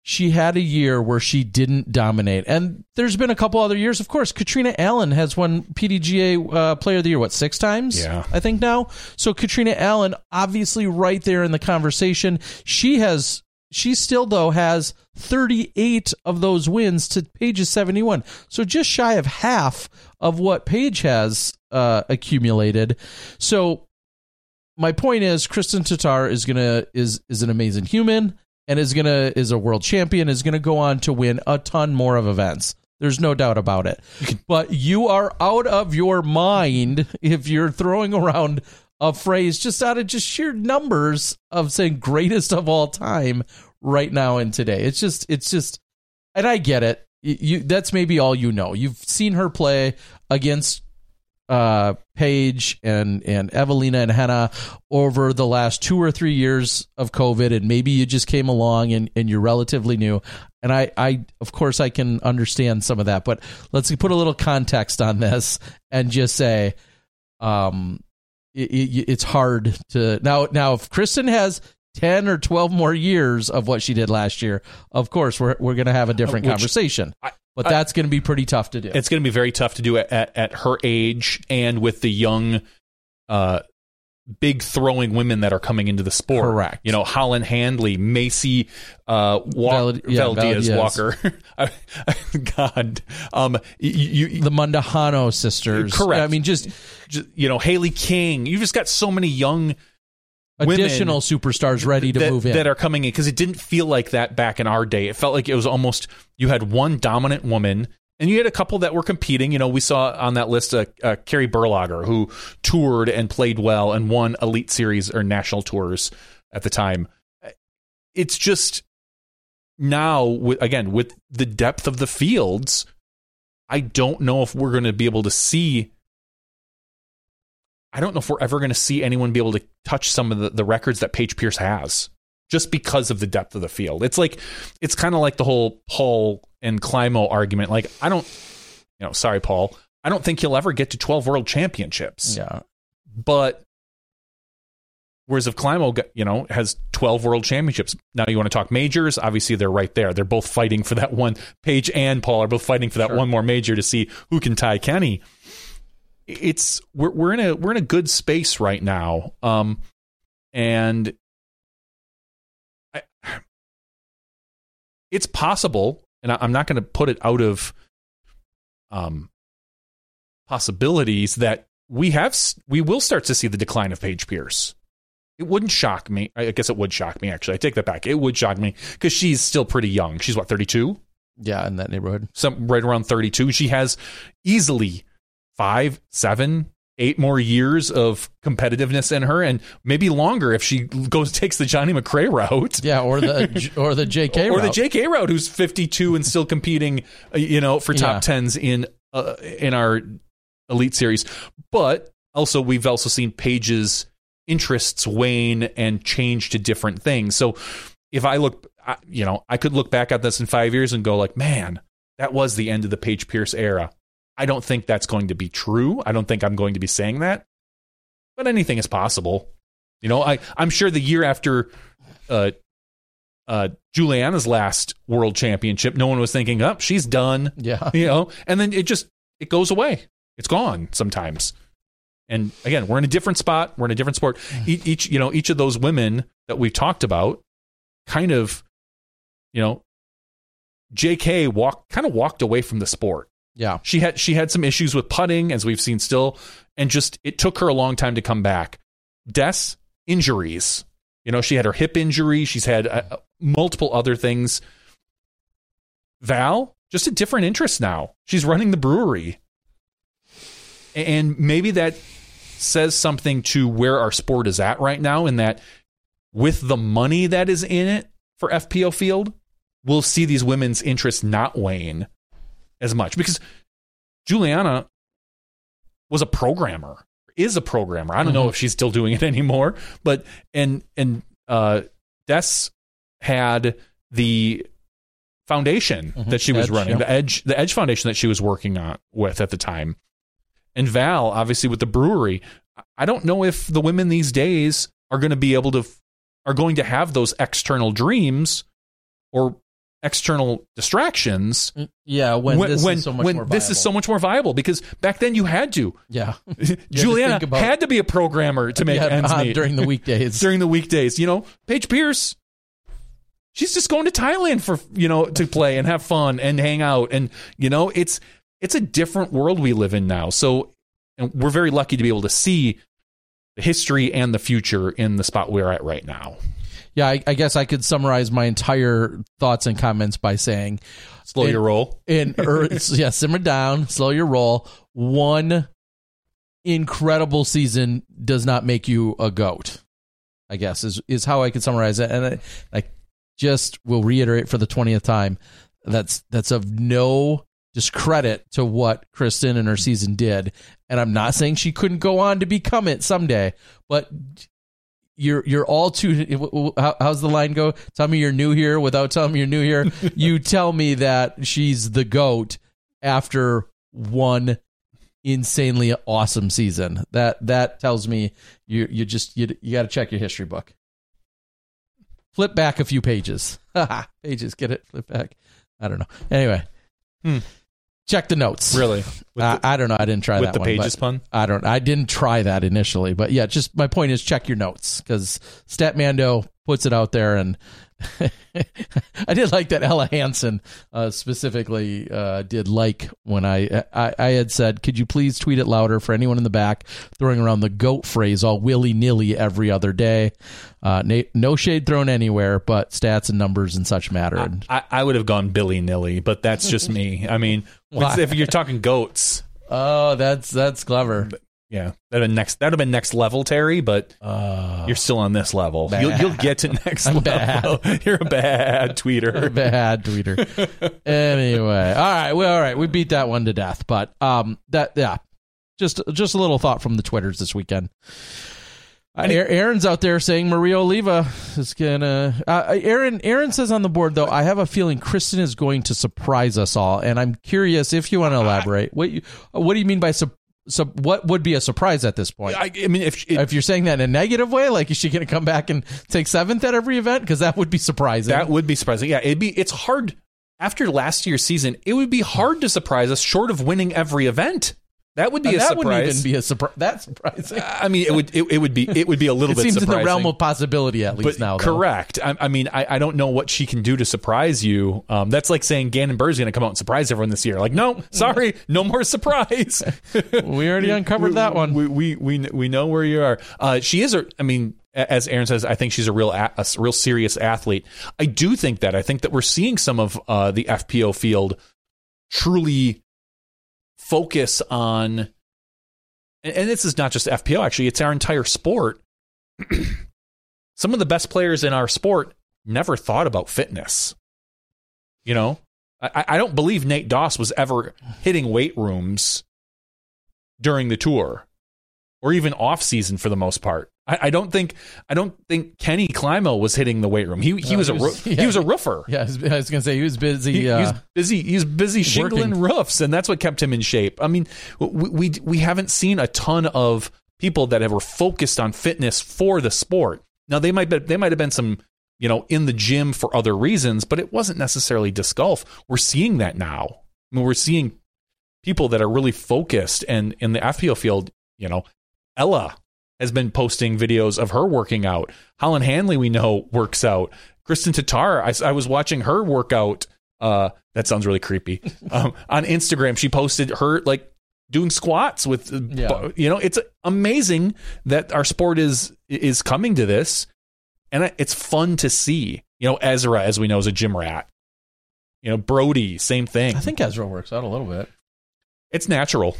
Speaker 1: she had a year where she didn't dominate. And there's been a couple other years. Of course, Katrina Allen has won P D G A uh, Player of the Year, what, six times?
Speaker 2: Yeah.
Speaker 1: I think now. So Katrina Allen, obviously right there in the conversation. She has, she still, though, has thirty-eight of those wins to Paige's seventy-one. So just shy of half of what Paige has uh, accumulated. So my point is, Kristen Tatar is gonna is is an amazing human. And is gonna is a world champion, is gonna go on to win a ton more of events. There's no doubt about it. But you are out of your mind if you're throwing around a phrase just out of just sheer numbers of saying greatest of all time right now and today. It's just it's just, and I get it. You that's maybe all you know. You've seen her play against uh Paige and and Evelina and Henna over the last two or three years of COVID, and maybe you just came along and, and you're relatively new, and I I of course I can understand some of that, but let's put a little context on this and just say um it, it, it's hard to now now if Kristen has ten or twelve more years of what she did last year, of course we're we're gonna have a different
Speaker 2: Which,
Speaker 1: conversation.
Speaker 2: I,
Speaker 1: But that's going to be pretty tough to do.
Speaker 2: It's going to be very tough to do at, at, at her age and with the young, uh, big throwing women that are coming into the sport.
Speaker 1: Correct.
Speaker 2: You know, Holland Handley, Macy, uh, Wa-
Speaker 1: Val- yeah,
Speaker 2: Valdez
Speaker 1: Valdez.
Speaker 2: Walker. God. Um, you, you,
Speaker 1: The Mundahano sisters.
Speaker 2: Correct.
Speaker 1: I mean, just,
Speaker 2: just, you know, Haley King. You've just got so many young
Speaker 1: additional superstars ready to
Speaker 2: that,
Speaker 1: move in
Speaker 2: that are coming in, because it didn't feel like that back in our day. It felt like it was almost you had one dominant woman and you had a couple that were competing. You know, we saw on that list uh, uh, Carrie Berlager, who toured and played well and won Elite Series or national tours at the time. It's just now, with, again, with the depth of the fields, I don't know if we're going to be able to see I don't know if we're ever going to see anyone be able to touch some of the, the records that Paige Pierce has, just because of the depth of the field. It's like, it's kind of like the whole Paul and Climo argument. Like, I don't, you know, sorry, Paul, I don't think he'll ever get to twelve world championships.
Speaker 1: Yeah.
Speaker 2: But whereas if Climo, you know, has twelve world championships, now you want to talk majors, obviously they're right there. They're both fighting for that one. Paige and Paul are both fighting for that
Speaker 1: Sure.
Speaker 2: one more major to see who can tie Kenny. It's we're we're in a we're in a good space right now, um, and I, it's possible, and I, I'm not going to put it out of um possibilities that we have we will start to see the decline of Paige Pierce. It wouldn't shock me. I guess it would shock me. Actually, I take that back. It would shock me because she's still pretty young. She's what, thirty-two?
Speaker 1: Yeah, in that neighborhood.
Speaker 2: Some right around thirty-two. She has easily five, seven, eight more years of competitiveness in her, and maybe longer if she goes takes the Johnny McRae route.
Speaker 1: Yeah, or the or the J K
Speaker 2: or
Speaker 1: route.
Speaker 2: the J K route, who's fifty-two and still competing, uh, you know, for top
Speaker 1: Yeah.
Speaker 2: tens in uh, in our Elite Series. But also, we've also seen Paige's interests wane and change to different things. So, if I look, I, you know, I could look back at this in five years and go like, man, that was the end of the Paige Pierce era. I don't think that's going to be true. I don't think I'm going to be saying that, but anything is possible. You know, I, I'm sure the year after uh, uh, Juliana's last world championship, no one was thinking, oh, she's done.
Speaker 1: Yeah.
Speaker 2: You know, and then it just, it goes away. It's gone sometimes. And again, we're in a different spot. We're in a different sport. Each, each you know, each of those women that we've talked about kind of, you know, J K walked, kind of walked away from the sport.
Speaker 1: Yeah.
Speaker 2: She had she had some issues with putting, as we've seen still, and just it took her a long time to come back. Des, injuries. You know, she had her hip injury. She's had uh, multiple other things. Val, just a different interest now. She's running the brewery. And maybe that says something to where our sport is at right now, in that with the money that is in it for F P O Field, we'll see these women's interests not wane as much, because Juliana was a programmer, is a programmer. I don't mm-hmm. know if she's still doing it anymore, but and and uh, Des had the foundation mm-hmm. that she was
Speaker 1: Edge,
Speaker 2: running,
Speaker 1: yeah.
Speaker 2: the Edge, the Edge Foundation that she was working on with at the time, and Val obviously with the brewery. I don't know if the women these days are going to be able to are going to have those external dreams, or external distractions.
Speaker 1: Yeah, when,
Speaker 2: when
Speaker 1: this
Speaker 2: when,
Speaker 1: is so much
Speaker 2: when
Speaker 1: more
Speaker 2: this
Speaker 1: viable.
Speaker 2: is so much more viable, because back then you had to.
Speaker 1: Yeah,
Speaker 2: Juliana
Speaker 1: to about,
Speaker 2: had to be a programmer to make
Speaker 1: yeah,
Speaker 2: ends
Speaker 1: uh,
Speaker 2: meet
Speaker 1: during the weekdays.
Speaker 2: during the weekdays, you know, Paige Pierce, she's just going to Thailand for, you know, to play and have fun and hang out. And, you know, it's, it's a different world we live in now. So and we're very lucky to be able to see the history and the future in the spot we're at right now.
Speaker 1: Yeah, I, I guess I could summarize my entire thoughts and comments by saying,
Speaker 2: slow
Speaker 1: in,
Speaker 2: your roll.
Speaker 1: In, or, yeah, simmer down, slow your roll. One incredible season does not make you a GOAT, I guess, is, is how I could summarize it. And I, I just will reiterate for the twentieth time, that's that's of no discredit to what Kristen and her season did. And I'm not saying she couldn't go on to become it someday, but you're you're all too, how, how's the line go? Tell me you're new here without telling me you're new here. You tell me that she's the GOAT after one insanely awesome season. That that tells me you you just you, you got to check your history book. Flip back a few pages. Pages, get it? Flip back. I don't know. Anyway,
Speaker 2: hmm.
Speaker 1: check the notes.
Speaker 2: Really?
Speaker 1: I, I don't know. I didn't try
Speaker 2: with
Speaker 1: that
Speaker 2: the
Speaker 1: one,
Speaker 2: pages
Speaker 1: but
Speaker 2: pun.
Speaker 1: I don't. I didn't try that initially, but yeah. Just my point is, check your notes, because Statmando puts it out there, and I did like that Ella Hansen uh, specifically uh, did like when I, I I had said, could you please tweet it louder for anyone in the back throwing around the GOAT phrase all willy nilly every other day. Uh, no shade thrown anywhere, but stats and numbers and such matter.
Speaker 2: I, I would have gone Billy Nilly, but that's just me. I mean, if you're talking goats,
Speaker 1: oh, that's that's clever.
Speaker 2: Yeah, that'd have been next. That'd have been next level, Terry. But uh, you're still on this level. You'll, you'll get to next
Speaker 1: I'm
Speaker 2: level.
Speaker 1: Bad.
Speaker 2: You're a bad tweeter.
Speaker 1: You're a bad tweeter. Anyway, all right, well, all right, we beat that one to death. But um, that yeah, just just a little thought from the Twitters this weekend. Uh, Aaron's out there saying Maria Oliva is gonna. Uh, Aaron Aaron says on the board though, I have a feeling Kristen is going to surprise us all, and I'm curious if you want to elaborate. What you what do you mean by surprise? So what would be a surprise at this point?
Speaker 2: I, I mean, if it,
Speaker 1: if you're saying that in a negative way, like is she going to come back and take seventh at every event? Because that would be surprising.
Speaker 2: That would be surprising. Yeah, it'd be. It's hard after last year's season. It would be hard to surprise us, short of winning every event. That would be
Speaker 1: uh,
Speaker 2: a
Speaker 1: that
Speaker 2: surprise.
Speaker 1: Wouldn't even be a surprise. That's surprising.
Speaker 2: I mean, it would. It, it would be. It would be a little
Speaker 1: it
Speaker 2: bit.
Speaker 1: Seems
Speaker 2: surprising.
Speaker 1: in the realm of possibility at least
Speaker 2: but
Speaker 1: now. Though.
Speaker 2: Correct. I, I mean, I, I don't know what she can do to surprise you. Um, that's like saying Gannon Burr's going to come out and surprise everyone this year. Like, no, sorry, no more surprise.
Speaker 1: We already uncovered
Speaker 2: we, that
Speaker 1: one.
Speaker 2: We we we we know where you are. Uh, she is. A, I mean, as Aaron says, I think she's a real a, a real serious athlete. I do think that. I think that we're seeing some of uh, the F P O field truly focus on. And this is not just F P O, actually. It's our entire sport. Some of the best players in our sport never thought about fitness. You know, I, I don't believe Nate Doss was ever hitting weight rooms during the tour or even off season for the most part. I, I don't think I don't think Kenny Climo was hitting the weight room. He he,
Speaker 1: no,
Speaker 2: was,
Speaker 1: he,
Speaker 2: a,
Speaker 1: was,
Speaker 2: yeah.
Speaker 1: he
Speaker 2: was a roofer.
Speaker 1: Yeah, I was, was going to say he was busy.
Speaker 2: He,
Speaker 1: uh,
Speaker 2: he was busy. He was busy shingling
Speaker 1: working.
Speaker 2: roofs, and that's what kept him in shape. I mean, we, we we haven't seen a ton of people that were focused on fitness for the sport. Now they might be, they might have been some, you know, in the gym for other reasons, but it wasn't necessarily disc golf. We're seeing that now. I mean, we're seeing people that are really focused, and in the F P O field, you know, Ella has been posting videos of her working out. Holland Hanley, we know, works out. Kristen Tatar, I, I was watching her workout. Uh, that sounds really creepy. Um, on Instagram, she posted her like doing squats with,
Speaker 1: yeah.
Speaker 2: you know, it's amazing that our sport is is coming to this, and it's fun to see. You know, Ezra, as we know, is a gym rat. You know, Brody, same thing.
Speaker 1: I think Ezra works out a little bit.
Speaker 2: It's natural.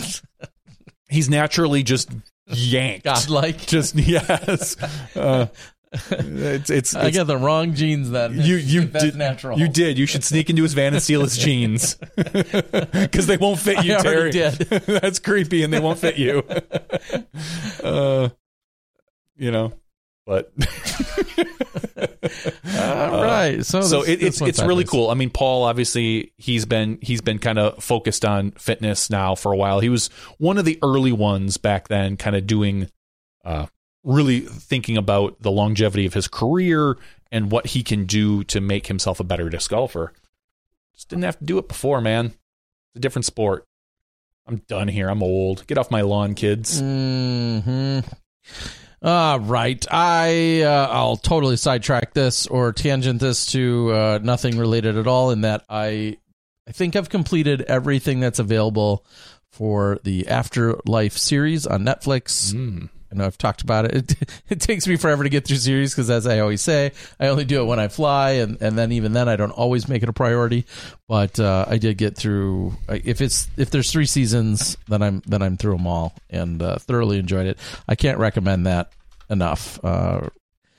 Speaker 2: He's naturally just yanked.
Speaker 1: Godlike.
Speaker 2: Just, yes. Uh, it's, it's,
Speaker 1: I
Speaker 2: it's,
Speaker 1: got the wrong jeans then.
Speaker 2: You, you
Speaker 1: That's
Speaker 2: did,
Speaker 1: natural.
Speaker 2: You did. You should sneak into his van and steal his jeans. Because they won't fit you,
Speaker 1: I
Speaker 2: Terry.
Speaker 1: already did.
Speaker 2: That's creepy, and they won't fit you. Uh, you know, but...
Speaker 1: All right. So,
Speaker 2: so
Speaker 1: this,
Speaker 2: it,
Speaker 1: this
Speaker 2: it's it's really
Speaker 1: happens.
Speaker 2: cool. I mean, Paul, obviously, he's been he's been kind of focused on fitness now for a while. He was one of the early ones back then, kind of doing, uh, really thinking about the longevity of his career and what he can do to make himself a better disc golfer. Just didn't have to do it before, man. It's a different sport. I'm done here. I'm old. Get off my lawn, kids.
Speaker 1: Mm-hmm. All right. I, uh, I'll totally sidetrack this or tangent this to uh, nothing related at all in that I, I think I've completed everything that's available for the Afterlife series on Netflix.
Speaker 2: Mm.
Speaker 1: I know I've talked about it. It, it takes me forever to get through series because, as I always say, I only do it when I fly, and, and then even then, I don't always make it a priority. But uh, I did get through. If it's if there's three seasons, then I'm then I'm through them all and uh, thoroughly enjoyed it. I can't recommend that enough. Uh,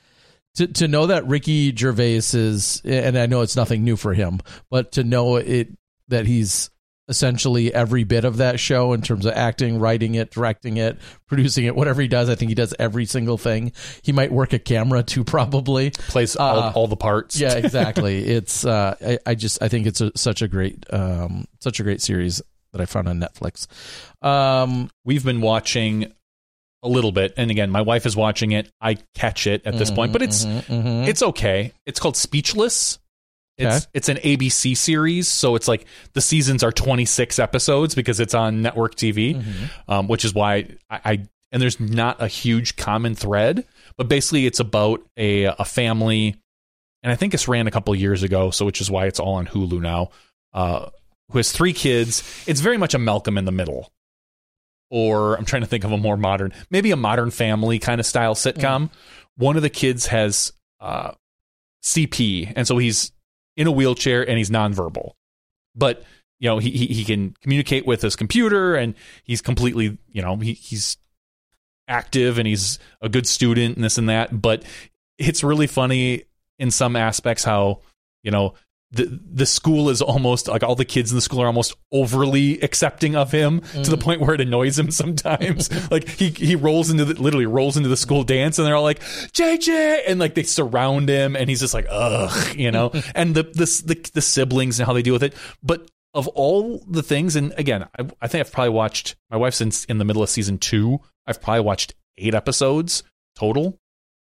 Speaker 1: to to know that Ricky Gervais is, and I know it's nothing new for him, but to know it that he's essentially every bit of that show in terms of acting, writing it, directing it, producing it, whatever he does. I think he does every single thing. He might work a camera too, probably.
Speaker 2: Plays all,
Speaker 1: uh,
Speaker 2: all the parts.
Speaker 1: Yeah, exactly. It's uh, I, I just I think it's a, such a great um, such a great series that I found on Netflix. Um,
Speaker 2: We've been watching a little bit, and again, my wife is watching it. I catch it at this
Speaker 1: mm-hmm,
Speaker 2: point, but it's
Speaker 1: mm-hmm, mm-hmm.
Speaker 2: it's okay. It's called Speechless. It's
Speaker 1: Okay.
Speaker 2: it's an A B C series, so it's like the seasons are twenty-six episodes because it's on network T V,
Speaker 1: Mm-hmm.
Speaker 2: um, which is why I, I and there's not a huge common thread, but basically it's about a a family, and I think it's ran a couple of years ago, so which is why it's all on Hulu now. Uh, who has three kids? It's very much a Malcolm in the Middle, or I'm trying to think of a more modern, maybe a Modern Family kind of style sitcom.
Speaker 1: Mm.
Speaker 2: One of the kids has uh, C P, and so he's in a wheelchair and he's nonverbal, but you know, he, he, he can communicate with his computer and he's completely, you know, he, he's active and he's a good student and this and that. But it's really funny in some aspects how, you know, the, the school is almost like all the kids in the school are almost overly accepting of him mm. to the point where it annoys him sometimes. Like he, he rolls into the, literally rolls into the school dance and they're all like, J J, and like they surround him and he's just like, ugh, you know, and the, the, the, the siblings and how they deal with it. But of all the things, and again, I, I think I've probably watched, my wife's in, in the middle of season two. I've probably watched eight episodes total.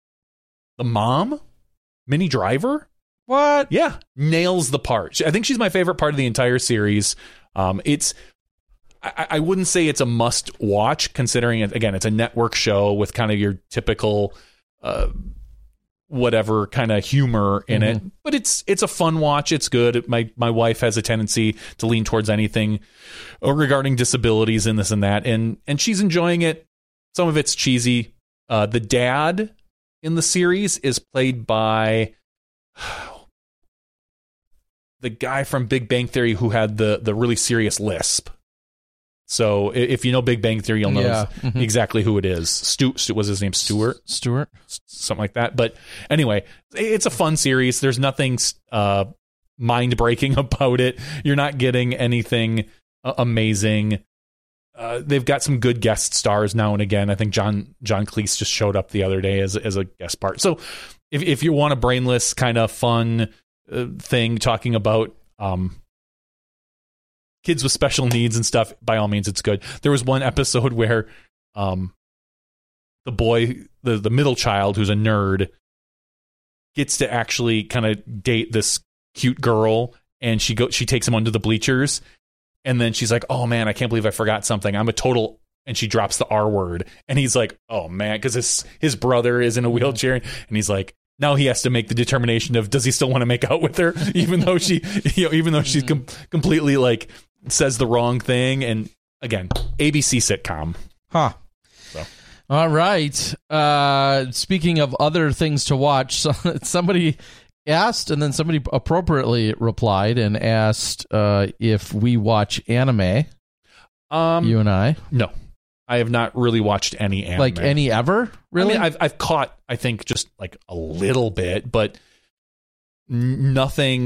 Speaker 2: The mom, Minnie Driver.
Speaker 1: What?
Speaker 2: Yeah, nails the part. I think she's my favorite part of the entire series. Um, it's, I, I wouldn't say it's a must watch, considering it, again, it's a network show with kind of your typical, uh, whatever kind of humor in mm-hmm. it. But it's it's a fun watch. It's good. My my wife has a tendency to lean towards anything regarding disabilities and this and that, and and she's enjoying it. Some of it's cheesy. Uh, the dad in the series is played by the guy from Big Bang Theory who had the the really serious lisp. So if you know Big Bang Theory, you'll know
Speaker 1: yeah. mm-hmm.
Speaker 2: exactly who it is. Stu, Stu was his name Stewart?
Speaker 1: Stewart,
Speaker 2: something like that. But anyway, it's a fun series. There's nothing uh, mind breaking about it. You're not getting anything uh, amazing. Uh, they've got some good guest stars now and again. I think John John Cleese just showed up the other day as as a guest part. So if if you want a brainless kind of fun uh, thing talking about um, kids with special needs and stuff, by all means, it's good. There was one episode where um, the boy, the the middle child, who's a nerd, gets to actually kind of date this cute girl, and she go she takes him under the bleachers. And then she's like, oh, man, I can't believe I forgot something. I'm a total. And she drops the R word. And he's like, oh, man, because his, his brother is in a wheelchair. And he's like, now he has to make the determination of, does he still want to make out with her? Even though she, you know, even though she's com- completely like says the wrong thing. And again, A B C sitcom.
Speaker 1: Huh.
Speaker 2: So.
Speaker 1: All right. Uh, speaking of other things to watch, so, somebody asked, and then somebody appropriately replied and asked uh, if we watch anime. Um, you and I.
Speaker 2: No, I have not really watched any anime.
Speaker 1: Like any ever, really?
Speaker 2: I mean, I've I've caught, I think, just like a little bit, but n- nothing,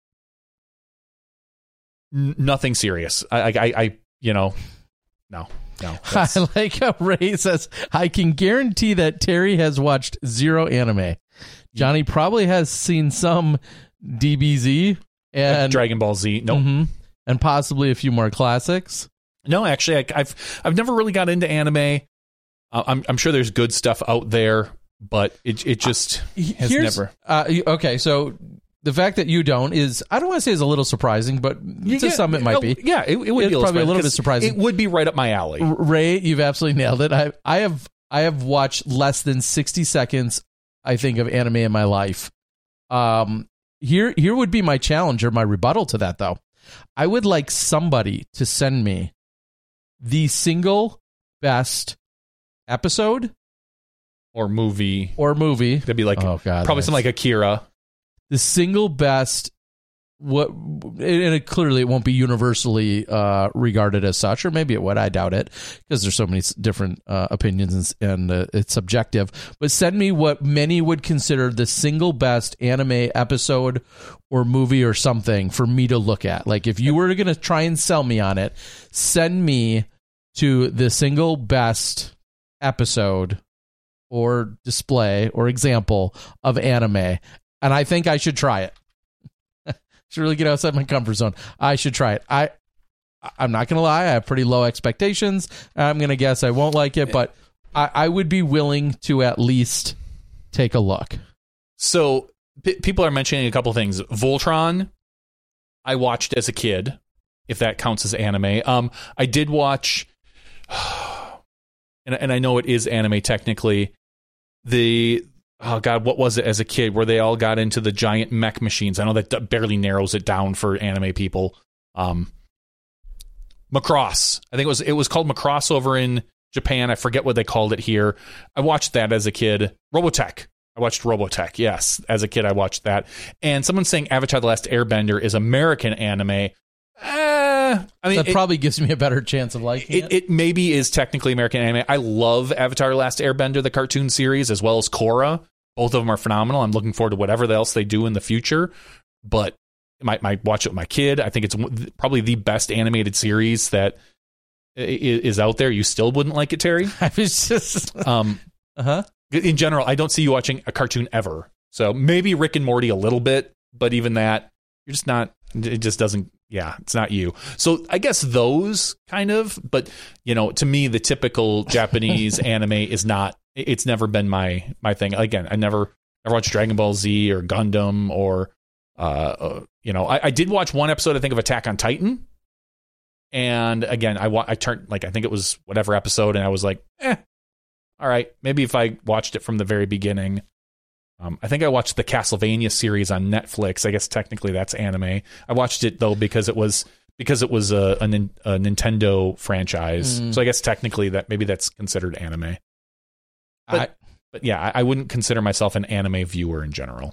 Speaker 2: n- nothing serious. I, I, I, you know, no. No,
Speaker 1: I like how Ray says, I can guarantee that Terry has watched zero anime. Johnny probably has seen some D B Z and
Speaker 2: Dragon Ball Z. No, nope.
Speaker 1: mm-hmm, and possibly a few more classics.
Speaker 2: No, actually, I, I've I've never really got into anime. Uh, I'm I'm sure there's good stuff out there. but it it just has
Speaker 1: Here's,
Speaker 2: never.
Speaker 1: Uh, okay, so the fact that you don't is, I don't want to say is a little surprising, but to
Speaker 2: Yeah,
Speaker 1: some it might be.
Speaker 2: Yeah, it, it would
Speaker 1: It's
Speaker 2: be
Speaker 1: probably a little bit
Speaker 2: 'cause
Speaker 1: surprising.
Speaker 2: It would be right up my alley.
Speaker 1: Ray, you've absolutely nailed it. I I have I have watched less than sixty seconds, I think, of anime in my life. Um, here here would be my challenge or my rebuttal to that, though. I would like somebody to send me the single best episode
Speaker 2: Or movie.
Speaker 1: or movie.
Speaker 2: That'd be like
Speaker 1: Oh, God,
Speaker 2: probably something like Akira.
Speaker 1: The single best, what, and it, clearly it won't be universally uh, regarded as such, or maybe it would. I doubt it, because there's so many s- different uh, opinions and, and uh, it's subjective. But send me what many would consider the single best anime episode or movie or something for me to look at. Like, if you were going to try and sell me on it, send me to the single best episode or display or example of anime. And I think I should try it. Should really get outside my comfort zone. I should try it. I, I'm not going to lie. I have pretty low expectations. I'm going to guess I won't like it, but I, I would be willing to at least take a look.
Speaker 2: So p- people are mentioning a couple things. Voltron, I watched as a kid, if that counts as anime. Um, I did watch, and, and I know it is anime technically, the... Oh, God, what was it as a kid where they all got into the giant mech machines? I know that barely narrows it down for anime people. Um, Macross. I think it was it was called Macross over in Japan. I forget what they called it here. I watched that as a kid. Robotech. I watched Robotech, yes. As a kid, I watched that. And someone's saying Avatar The Last Airbender is American anime. Uh, I mean,
Speaker 1: That
Speaker 2: it,
Speaker 1: probably gives me a better chance of liking
Speaker 2: it,
Speaker 1: it.
Speaker 2: it maybe is technically American anime. I love Avatar: The Last Airbender, the cartoon series, as well as Korra. Both of them are phenomenal. I'm looking forward to whatever else they do in the future. But I might, might watch it with my kid. I think it's probably the best animated series that is out there. You still wouldn't like it, Terry?
Speaker 1: I was just...
Speaker 2: Um,
Speaker 1: uh-huh.
Speaker 2: In general, I don't see you watching a cartoon ever. So maybe Rick and Morty a little bit, but even that, you're just not... It just doesn't... Yeah, it's not you. So I guess those kind of, but you know, to me, the typical Japanese anime is not, it's never been my, my thing. Again, I never, never watched Dragon Ball Z or Gundam or, uh, uh you know, I, I did watch one episode, I think, of Attack on Titan. And again, I wa- I turned, like, I think it was whatever episode, and I was like, eh, all right, maybe if I watched it from the very beginning. Um, I think I watched the Castlevania series on Netflix. I guess technically that's anime. I watched it though because it was because it was a, a, a Nintendo franchise.
Speaker 1: Mm.
Speaker 2: So I guess technically that maybe that's considered anime. But,
Speaker 1: I,
Speaker 2: but yeah, I, I wouldn't consider myself an anime viewer in general.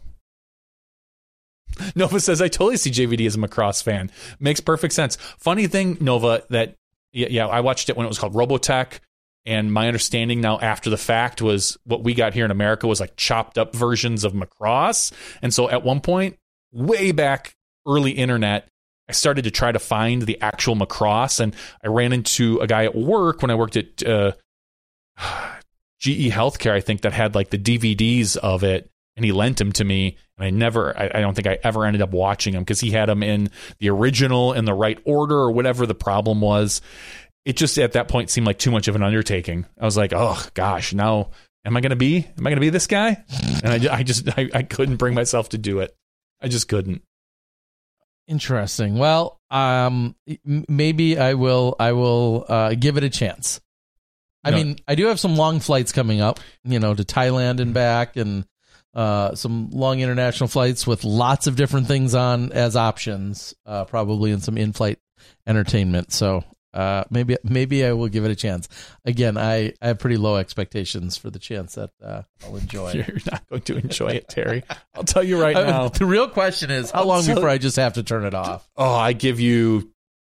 Speaker 2: Nova says, I totally see J V D as a Macross fan. Makes perfect sense. Funny thing, Nova, that yeah, yeah, I watched it when it was called Robotech. And my understanding now after the fact was what we got here in America was like chopped up versions of Macross. And so at one point, way back early internet, I started to try to find the actual Macross. And I ran into a guy at work when I worked at uh, G E Healthcare, I think, that had like the D V Ds of it. And he lent them to me. And I never, I, I don't think I ever ended up watching them because he had them in the original in the right order or whatever the problem was. It just at that point seemed like too much of an undertaking. I was like, oh gosh, now am I going to be, am I going to be this guy? And I, I just, I, I couldn't bring myself to do it. I just couldn't.
Speaker 1: Interesting. Well, um, maybe I will, I will uh, give it a chance. I
Speaker 2: No.
Speaker 1: mean, I do have some long flights coming up, you know, to Thailand and back, and uh, some long international flights with lots of different things on as options, uh, probably, and some in-flight entertainment. So, Uh, maybe maybe I will give it a chance. Again, I, I have pretty low expectations for the chance that uh, I'll enjoy.
Speaker 2: You're not going to enjoy it, Terry. I'll tell you right
Speaker 1: Uh,
Speaker 2: now.
Speaker 1: the real question is, how long
Speaker 2: So-
Speaker 1: before I just have to turn it off?
Speaker 2: Oh, I give you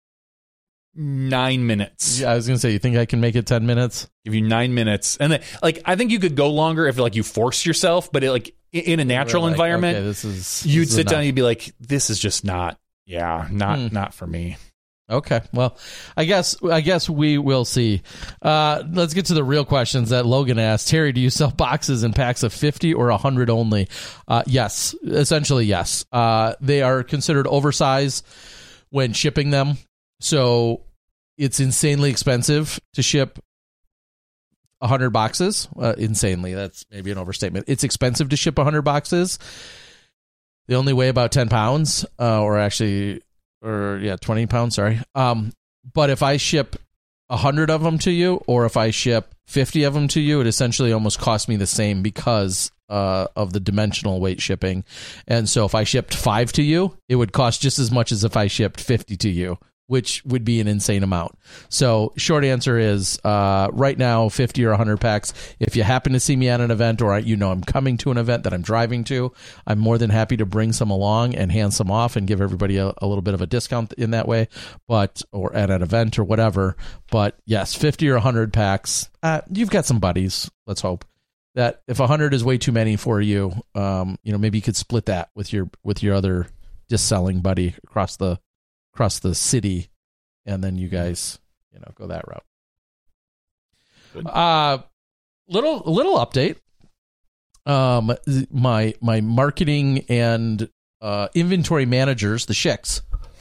Speaker 2: nine minutes.
Speaker 1: Yeah, I was going to say, you think I can make it ten minutes?
Speaker 2: Give you nine minutes. And then, like, I think you could go longer if like you force yourself, but it, like i- in a natural
Speaker 1: Like,
Speaker 2: environment,
Speaker 1: okay, this is
Speaker 2: you'd
Speaker 1: this is
Speaker 2: sit down
Speaker 1: enough.
Speaker 2: and you'd be like, this is just not, yeah, not,
Speaker 1: Hmm.
Speaker 2: not for me.
Speaker 1: Okay, well, I guess I guess we will see. Uh, let's get to the real questions that Logan asked. Terry, do you sell boxes in packs of fifty or one hundred only? Uh, yes, essentially yes. Uh, they are considered oversized when shipping them, so it's insanely expensive to ship one hundred boxes. Uh, insanely. That's maybe an overstatement. It's expensive to ship one hundred boxes. They only weigh about ten pounds, uh, or actually, or yeah, twenty pounds, sorry. Um, but if I ship one hundred of them to you, or if I ship fifty of them to you, it essentially almost costs me the same because uh, of the dimensional weight shipping. And so if I shipped five to you, it would cost just as much as if I shipped fifty to you, which would be an insane amount. So short answer is uh, right now, fifty or one hundred packs. If you happen to see me at an event, or you know I'm coming to an event that I'm driving to, I'm more than happy to bring some along and hand some off and give everybody a, a little bit of a discount in that way, but or at an event or whatever. But yes, fifty or one hundred packs. Uh, you've got some buddies, let's hope. That if one hundred is way too many for you, um, you know, maybe you could split that with your with your other just selling buddy across the across the city, and then you guys, you know, go that route. Good. Uh little little update. Um, my my marketing and uh, inventory managers, the Schicks,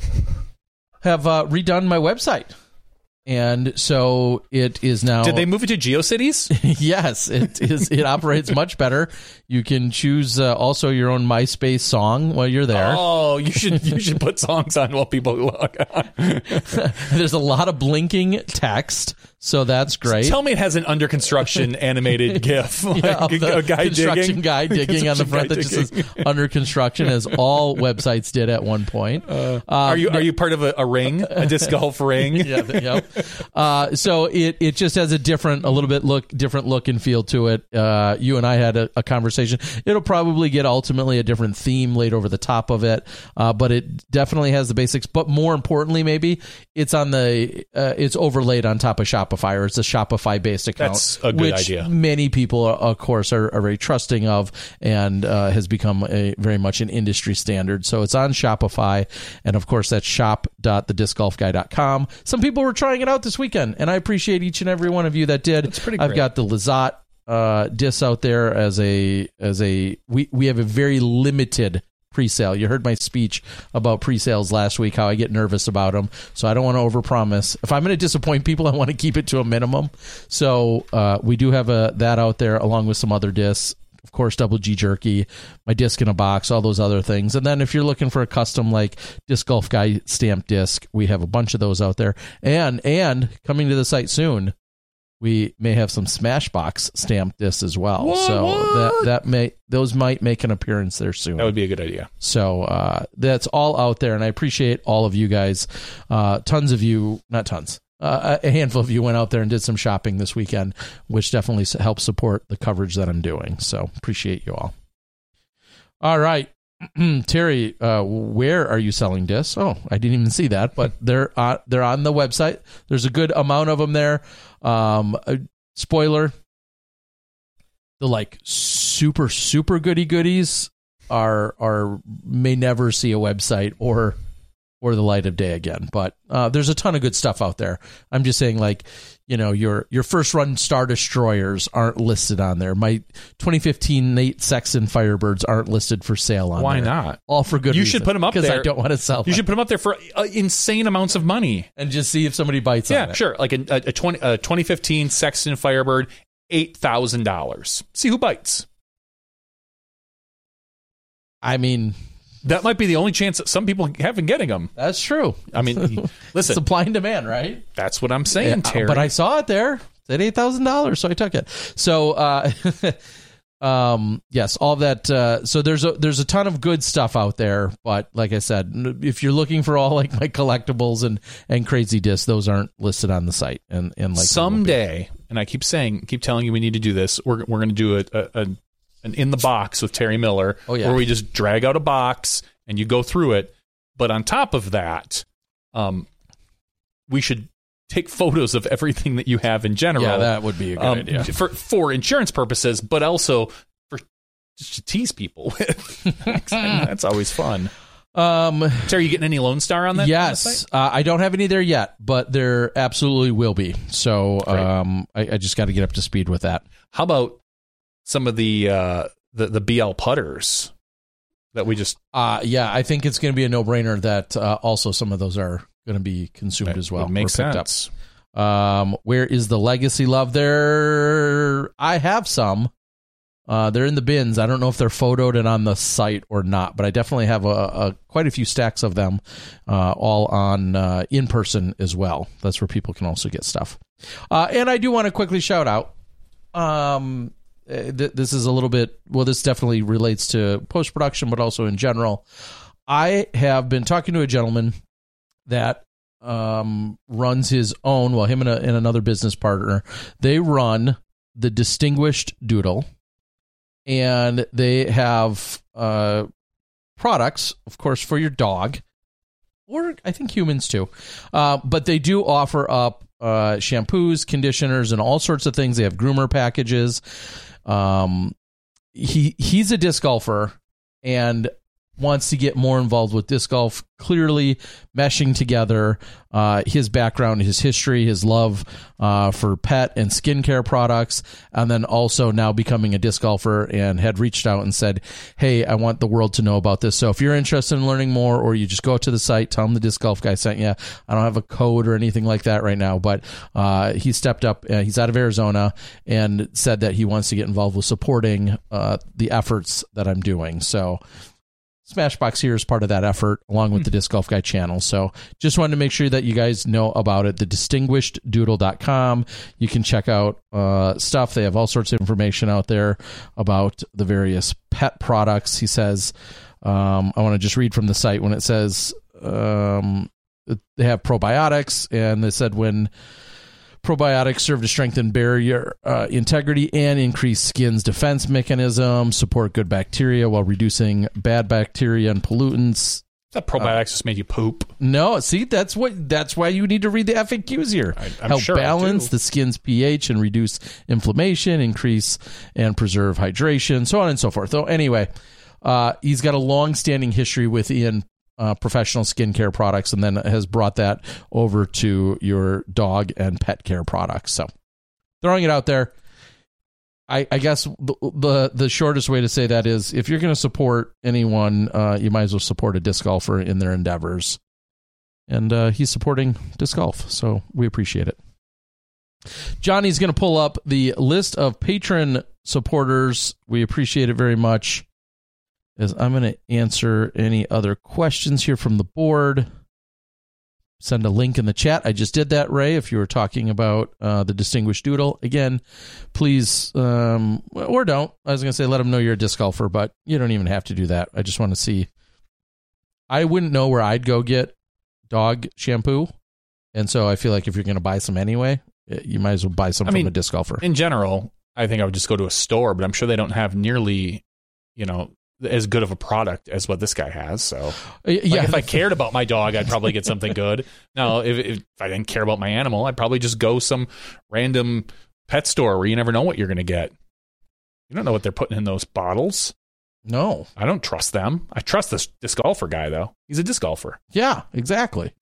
Speaker 1: have uh, redone my website. And so it is now.
Speaker 2: Did they move it to GeoCities?
Speaker 1: Yes, it is. It operates much better. You can choose uh, also your own MySpace song while you're there.
Speaker 2: Oh, you should you should put songs on while people log on.
Speaker 1: There's a lot of blinking text, so that's great.
Speaker 2: So tell me it has an under construction animated GIF, like
Speaker 1: yeah,
Speaker 2: a, a guy
Speaker 1: construction
Speaker 2: digging,
Speaker 1: guy digging on the front that just says under construction, as all websites did at one point.
Speaker 2: Uh, um, are you are you part of a, a ring, a disc golf ring?
Speaker 1: Yeah. Yep. Uh, so it it just has a different, a little bit look, different look and feel to it. Uh, you and I had a, a conversation. It'll probably get ultimately a different theme laid over the top of it, uh, but it definitely has the basics. But more importantly, maybe it's on the uh, it's overlaid on top of Shopify, or it's a Shopify based account.
Speaker 2: That's a good
Speaker 1: which
Speaker 2: idea.
Speaker 1: Many people, of course, are, are very trusting of, and uh, has become a very much an industry standard. So it's on Shopify, and of course that's shop dot the disc golf guy dot com. Some people were trying it out this weekend, and I appreciate each and every one of you that did.
Speaker 2: That's pretty
Speaker 1: I've
Speaker 2: great.
Speaker 1: got the Lizotte uh, discs out there as a as a we we have a very limited pre-sale. You heard my speech about pre-sales last week, how I get nervous about them. So I don't want to overpromise. If I'm going to disappoint people, I want to keep it to a minimum. So uh, we do have a that out there along with some other discs. Of course, Double G Jerky, my disc in a box, all those other things. And then if you're looking for a custom like Disc Golf Guy stamped disc, we have a bunch of those out there. And and coming to the site soon, we may have some Smashbox stamped discs as well.
Speaker 2: What,
Speaker 1: so
Speaker 2: what?
Speaker 1: that that may those might make an appearance there soon.
Speaker 2: That would be a good idea.
Speaker 1: So uh, that's all out there, and I appreciate all of you guys. Uh, tons of you, not tons. Uh, a handful of you went out there and did some shopping this weekend, which definitely helps support the coverage that I'm doing. So appreciate you all. All right. Terry, uh, where are you selling discs? Oh, I didn't even see that, but they're uh, they're on the website. There's a good amount of them there. Um, uh, spoiler, the like super, super goody goodies are are may never see a website or or the light of day again. But uh, there's a ton of good stuff out there. I'm just saying, like, you know, your your first run Star Destroyers aren't listed on there. My twenty fifteen Nate Sexton Firebirds aren't listed for sale on
Speaker 2: Why
Speaker 1: there.
Speaker 2: Why not?
Speaker 1: All for good
Speaker 2: You
Speaker 1: reason.
Speaker 2: should put them up there.
Speaker 1: Because I don't want to sell them.
Speaker 2: You should put them up there for uh, insane amounts of money.
Speaker 1: And just see if somebody bites
Speaker 2: yeah,
Speaker 1: on it.
Speaker 2: sure. Like a, a, a, twenty, a twenty fifteen Sexton Firebird, eight thousand dollars. See who bites.
Speaker 1: I mean...
Speaker 2: That might be the only chance that some people have in getting them.
Speaker 1: That's true.
Speaker 2: I mean, listen.
Speaker 1: Supply and demand, right?
Speaker 2: That's what I'm saying,
Speaker 1: Yeah,
Speaker 2: Terry.
Speaker 1: but I saw it there. It said eight thousand dollars, so I took it. So, uh, um, yes, all that. Uh, so there's a there's a ton of good stuff out there. But like I said, if you're looking for all like my collectibles and, and crazy discs, those aren't listed on the site. And, and like
Speaker 2: someday, and I keep saying, keep telling you we need to do this. We're we're going to do a, a, a an in the box with Terry Miller,
Speaker 1: oh, yeah.
Speaker 2: where we just drag out a box and you go through it. But on top of that, um, we should take photos of everything that you have in general.
Speaker 1: Yeah, that would be a good
Speaker 2: um,
Speaker 1: idea.
Speaker 2: for for insurance purposes, but also for just to tease people with. That's always fun.
Speaker 1: Um,
Speaker 2: so are you getting any Lone Star on that?
Speaker 1: Yes, uh, I don't have any there yet, but there absolutely will be. So um, I, I just got to get up to speed with that.
Speaker 2: How about some of the uh, the the B L putters that we just?
Speaker 1: Uh, yeah, I think it's going to be a no brainer that uh, also some of those are going to be consumed
Speaker 2: that
Speaker 1: as well.
Speaker 2: Would make
Speaker 1: or picked
Speaker 2: sense.
Speaker 1: Um, where is the legacy love? There, I have some. Uh, they're in the bins. I don't know if they're photoed and on the site or not, but I definitely have a, a quite a few stacks of them, uh, all on uh, in person as well. That's where people can also get stuff. Uh, and I do want to quickly shout out. Um, th- this is a little bit. Well, this definitely relates to post production, but also in general. I have been talking to a gentleman that um, runs his own. Well, him and, a, and another business partner. They run the Distinguished Doodle. And they have uh, products, of course, for your dog, or I think humans too. Uh, but they do offer up uh, shampoos, conditioners, and all sorts of things. They have groomer packages. Um, he he's a disc golfer and wants to get more involved with disc golf, clearly meshing together uh, his background, his history, his love uh, for pet and skincare products, and then also now becoming a disc golfer, and had reached out and said, hey, I want the world to know about this. So if you're interested in learning more, or you just go to the site, tell him the Disc Golf Guy sent you. I don't have a code or anything like that right now, but uh, he stepped up. Uh, he's out of Arizona and said that he wants to get involved with supporting uh, the efforts that I'm doing. So Smashbox here is part of that effort, along with the Disc Golf Guy channel. So just wanted to make sure that you guys know about it. The distinguished doodle dot com. You can check out uh, stuff. They have all sorts of information out there about the various pet products. He says, um, I want to just read from the site when it says um, they have probiotics, and they said when probiotics serve to strengthen barrier uh, integrity and increase skin's defense mechanism, support good bacteria while reducing bad bacteria and pollutants.
Speaker 2: That probiotics uh, just made you poop.
Speaker 1: No, see, that's what that's why you need to read the F A Qs here.
Speaker 2: I, I'm
Speaker 1: Help
Speaker 2: sure
Speaker 1: balance the skin's pH and reduce inflammation, increase and preserve hydration, so on and so forth. So anyway, uh, he's got a long-standing history within Uh, professional skincare products, and then has brought that over to your dog and pet care products. So throwing it out there, I, I guess the, the the shortest way to say that is, if you're going to support anyone, uh, you might as well support a disc golfer in their endeavors. And uh, he's supporting disc golf, so we appreciate it. Johnny's going to pull up the list of patron supporters. We appreciate it very much, as I'm going to answer any other questions here from the board. Send a link in the chat. I just did that, Ray, if you were talking about uh, the Distinguished Doodle. Again, please, um, or don't. I was going to say let them know you're a disc golfer, but you don't even have to do that. I just want to see. I wouldn't know where I'd go get dog shampoo, and so I feel like if you're going to buy some anyway, you might as well buy some I from mean, a disc golfer.
Speaker 2: In general, I think I would just go to a store, but I'm sure they don't have nearly, you know, as good of a product as what this guy has. So like, yeah, if I cared about my dog, I'd probably get something good. Now, if, if I didn't care about my animal, I'd probably just go some random pet store where you never know what you're going to get. You don't know what they're putting in those bottles.
Speaker 1: No,
Speaker 2: I don't trust them. I trust this disc golfer guy, though. He's a disc golfer.
Speaker 1: Yeah, exactly.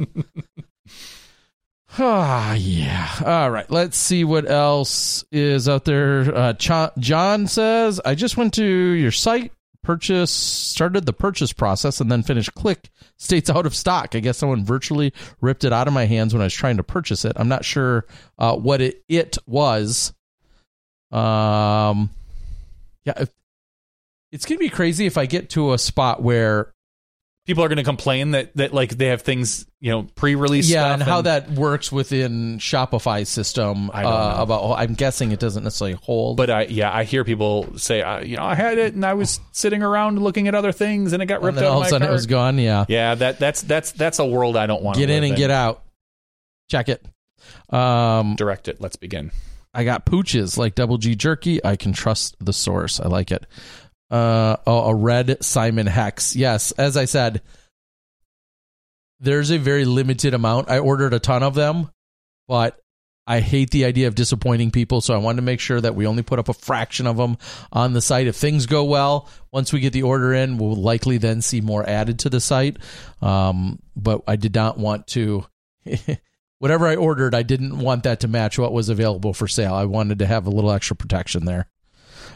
Speaker 1: Ah, yeah. All right. Let's see what else is out there. Uh, Ch- John says, I just went to your site, purchase, started the purchase process, and then finished. Click, states out of stock. I guess someone virtually ripped it out of my hands when I was trying to purchase it. I'm not sure uh, what it, it was. Um, yeah. If, it's going to be crazy if I get to a spot where
Speaker 2: people are going to complain that, that like they have things, you know, pre-release
Speaker 1: yeah,
Speaker 2: stuff.
Speaker 1: and, and how that works within Shopify's system.
Speaker 2: I don't
Speaker 1: uh,
Speaker 2: know.
Speaker 1: About, I'm guessing it doesn't necessarily hold.
Speaker 2: But I, yeah, I hear people say, uh, you know, I had it and I was sitting around looking at other things and it got ripped
Speaker 1: and then
Speaker 2: out
Speaker 1: all
Speaker 2: of my
Speaker 1: of a sudden
Speaker 2: cart.
Speaker 1: It was gone. Yeah,
Speaker 2: yeah. That that's that's that's a world I don't want to
Speaker 1: get in and
Speaker 2: in.
Speaker 1: get out. Check it. Um,
Speaker 2: Direct it. Let's begin.
Speaker 1: I got pooches like Double G Jerky. I can trust the source. I like it. Uh, oh, a red Simon Hex. Yes, as I said, there's a very limited amount. I ordered a ton of them, but I hate the idea of disappointing people, so I wanted to make sure that we only put up a fraction of them on the site. If things go well, once we get the order in, we'll likely then see more added to the site. Um, but I did not want to... Whatever I ordered, I didn't want that to match what was available for sale. I wanted to have a little extra protection there.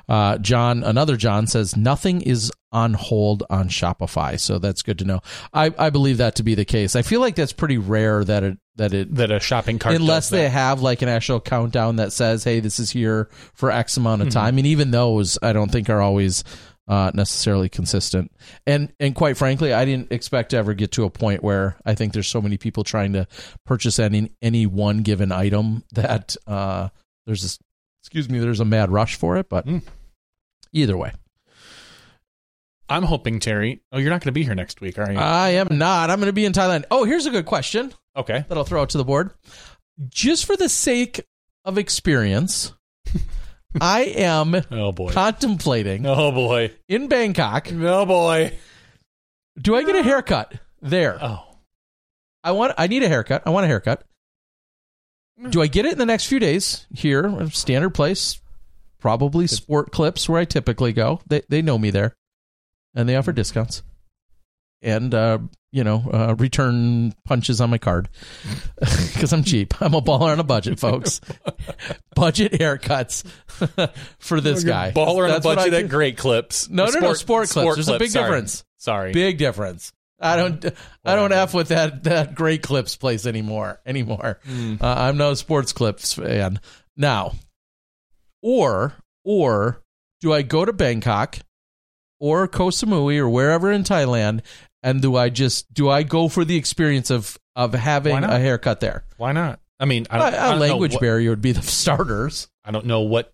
Speaker 1: Uh, John, another John says nothing is on hold on Shopify, so that's good to know. I, I believe that to be the case. I feel like that's pretty rare that it that it
Speaker 2: that a shopping cart
Speaker 1: unless
Speaker 2: does
Speaker 1: they
Speaker 2: that.
Speaker 1: have like an actual countdown that says, "Hey, this is here for X amount of time."
Speaker 2: Mm-hmm.
Speaker 1: And even those, I don't think are always uh, necessarily consistent. And and quite frankly, I didn't expect to ever get to a point where I think there's so many people trying to purchase any any one given item that uh, there's this. Excuse me, there's a mad rush for it, but mm. either way.
Speaker 2: I'm hoping, Terry, oh, you're not going to be here next week, are you?
Speaker 1: I am not. I'm going to be in Thailand. Oh, here's a good question.
Speaker 2: Okay.
Speaker 1: That I'll throw out to the board. Just for the sake of experience, I am
Speaker 2: oh boy.
Speaker 1: contemplating
Speaker 2: oh boy.
Speaker 1: in Bangkok.
Speaker 2: Oh boy.
Speaker 1: Do I get a haircut there?
Speaker 2: Oh.
Speaker 1: I want. I need a haircut. I want a haircut. Do I get it in the next few days here? Standard place, probably Sport Clips where I typically go. They they know me there, and they offer discounts, and uh, you know uh, return punches on my card because I'm cheap. I'm a baller on a budget, folks. Budget haircuts for this guy.
Speaker 2: Baller on a
Speaker 1: That's what
Speaker 2: budget
Speaker 1: I
Speaker 2: at
Speaker 1: do.
Speaker 2: Great Clips.
Speaker 1: No, no, no. Sport Clips.
Speaker 2: Sport
Speaker 1: There's
Speaker 2: Clips,
Speaker 1: a big
Speaker 2: sorry.
Speaker 1: difference.
Speaker 2: Sorry,
Speaker 1: big difference. I don't. I don't f with that that Great Clips place anymore. Anymore. Mm. Uh, I'm no Sports Clips fan now. Or or do I go to Bangkok or Koh Samui or wherever in Thailand, and do I just do I go for the experience of of having a haircut there?
Speaker 2: Why not? I mean, I don't,
Speaker 1: a,
Speaker 2: I don't
Speaker 1: a language
Speaker 2: know what,
Speaker 1: barrier would be the starters.
Speaker 2: I don't know what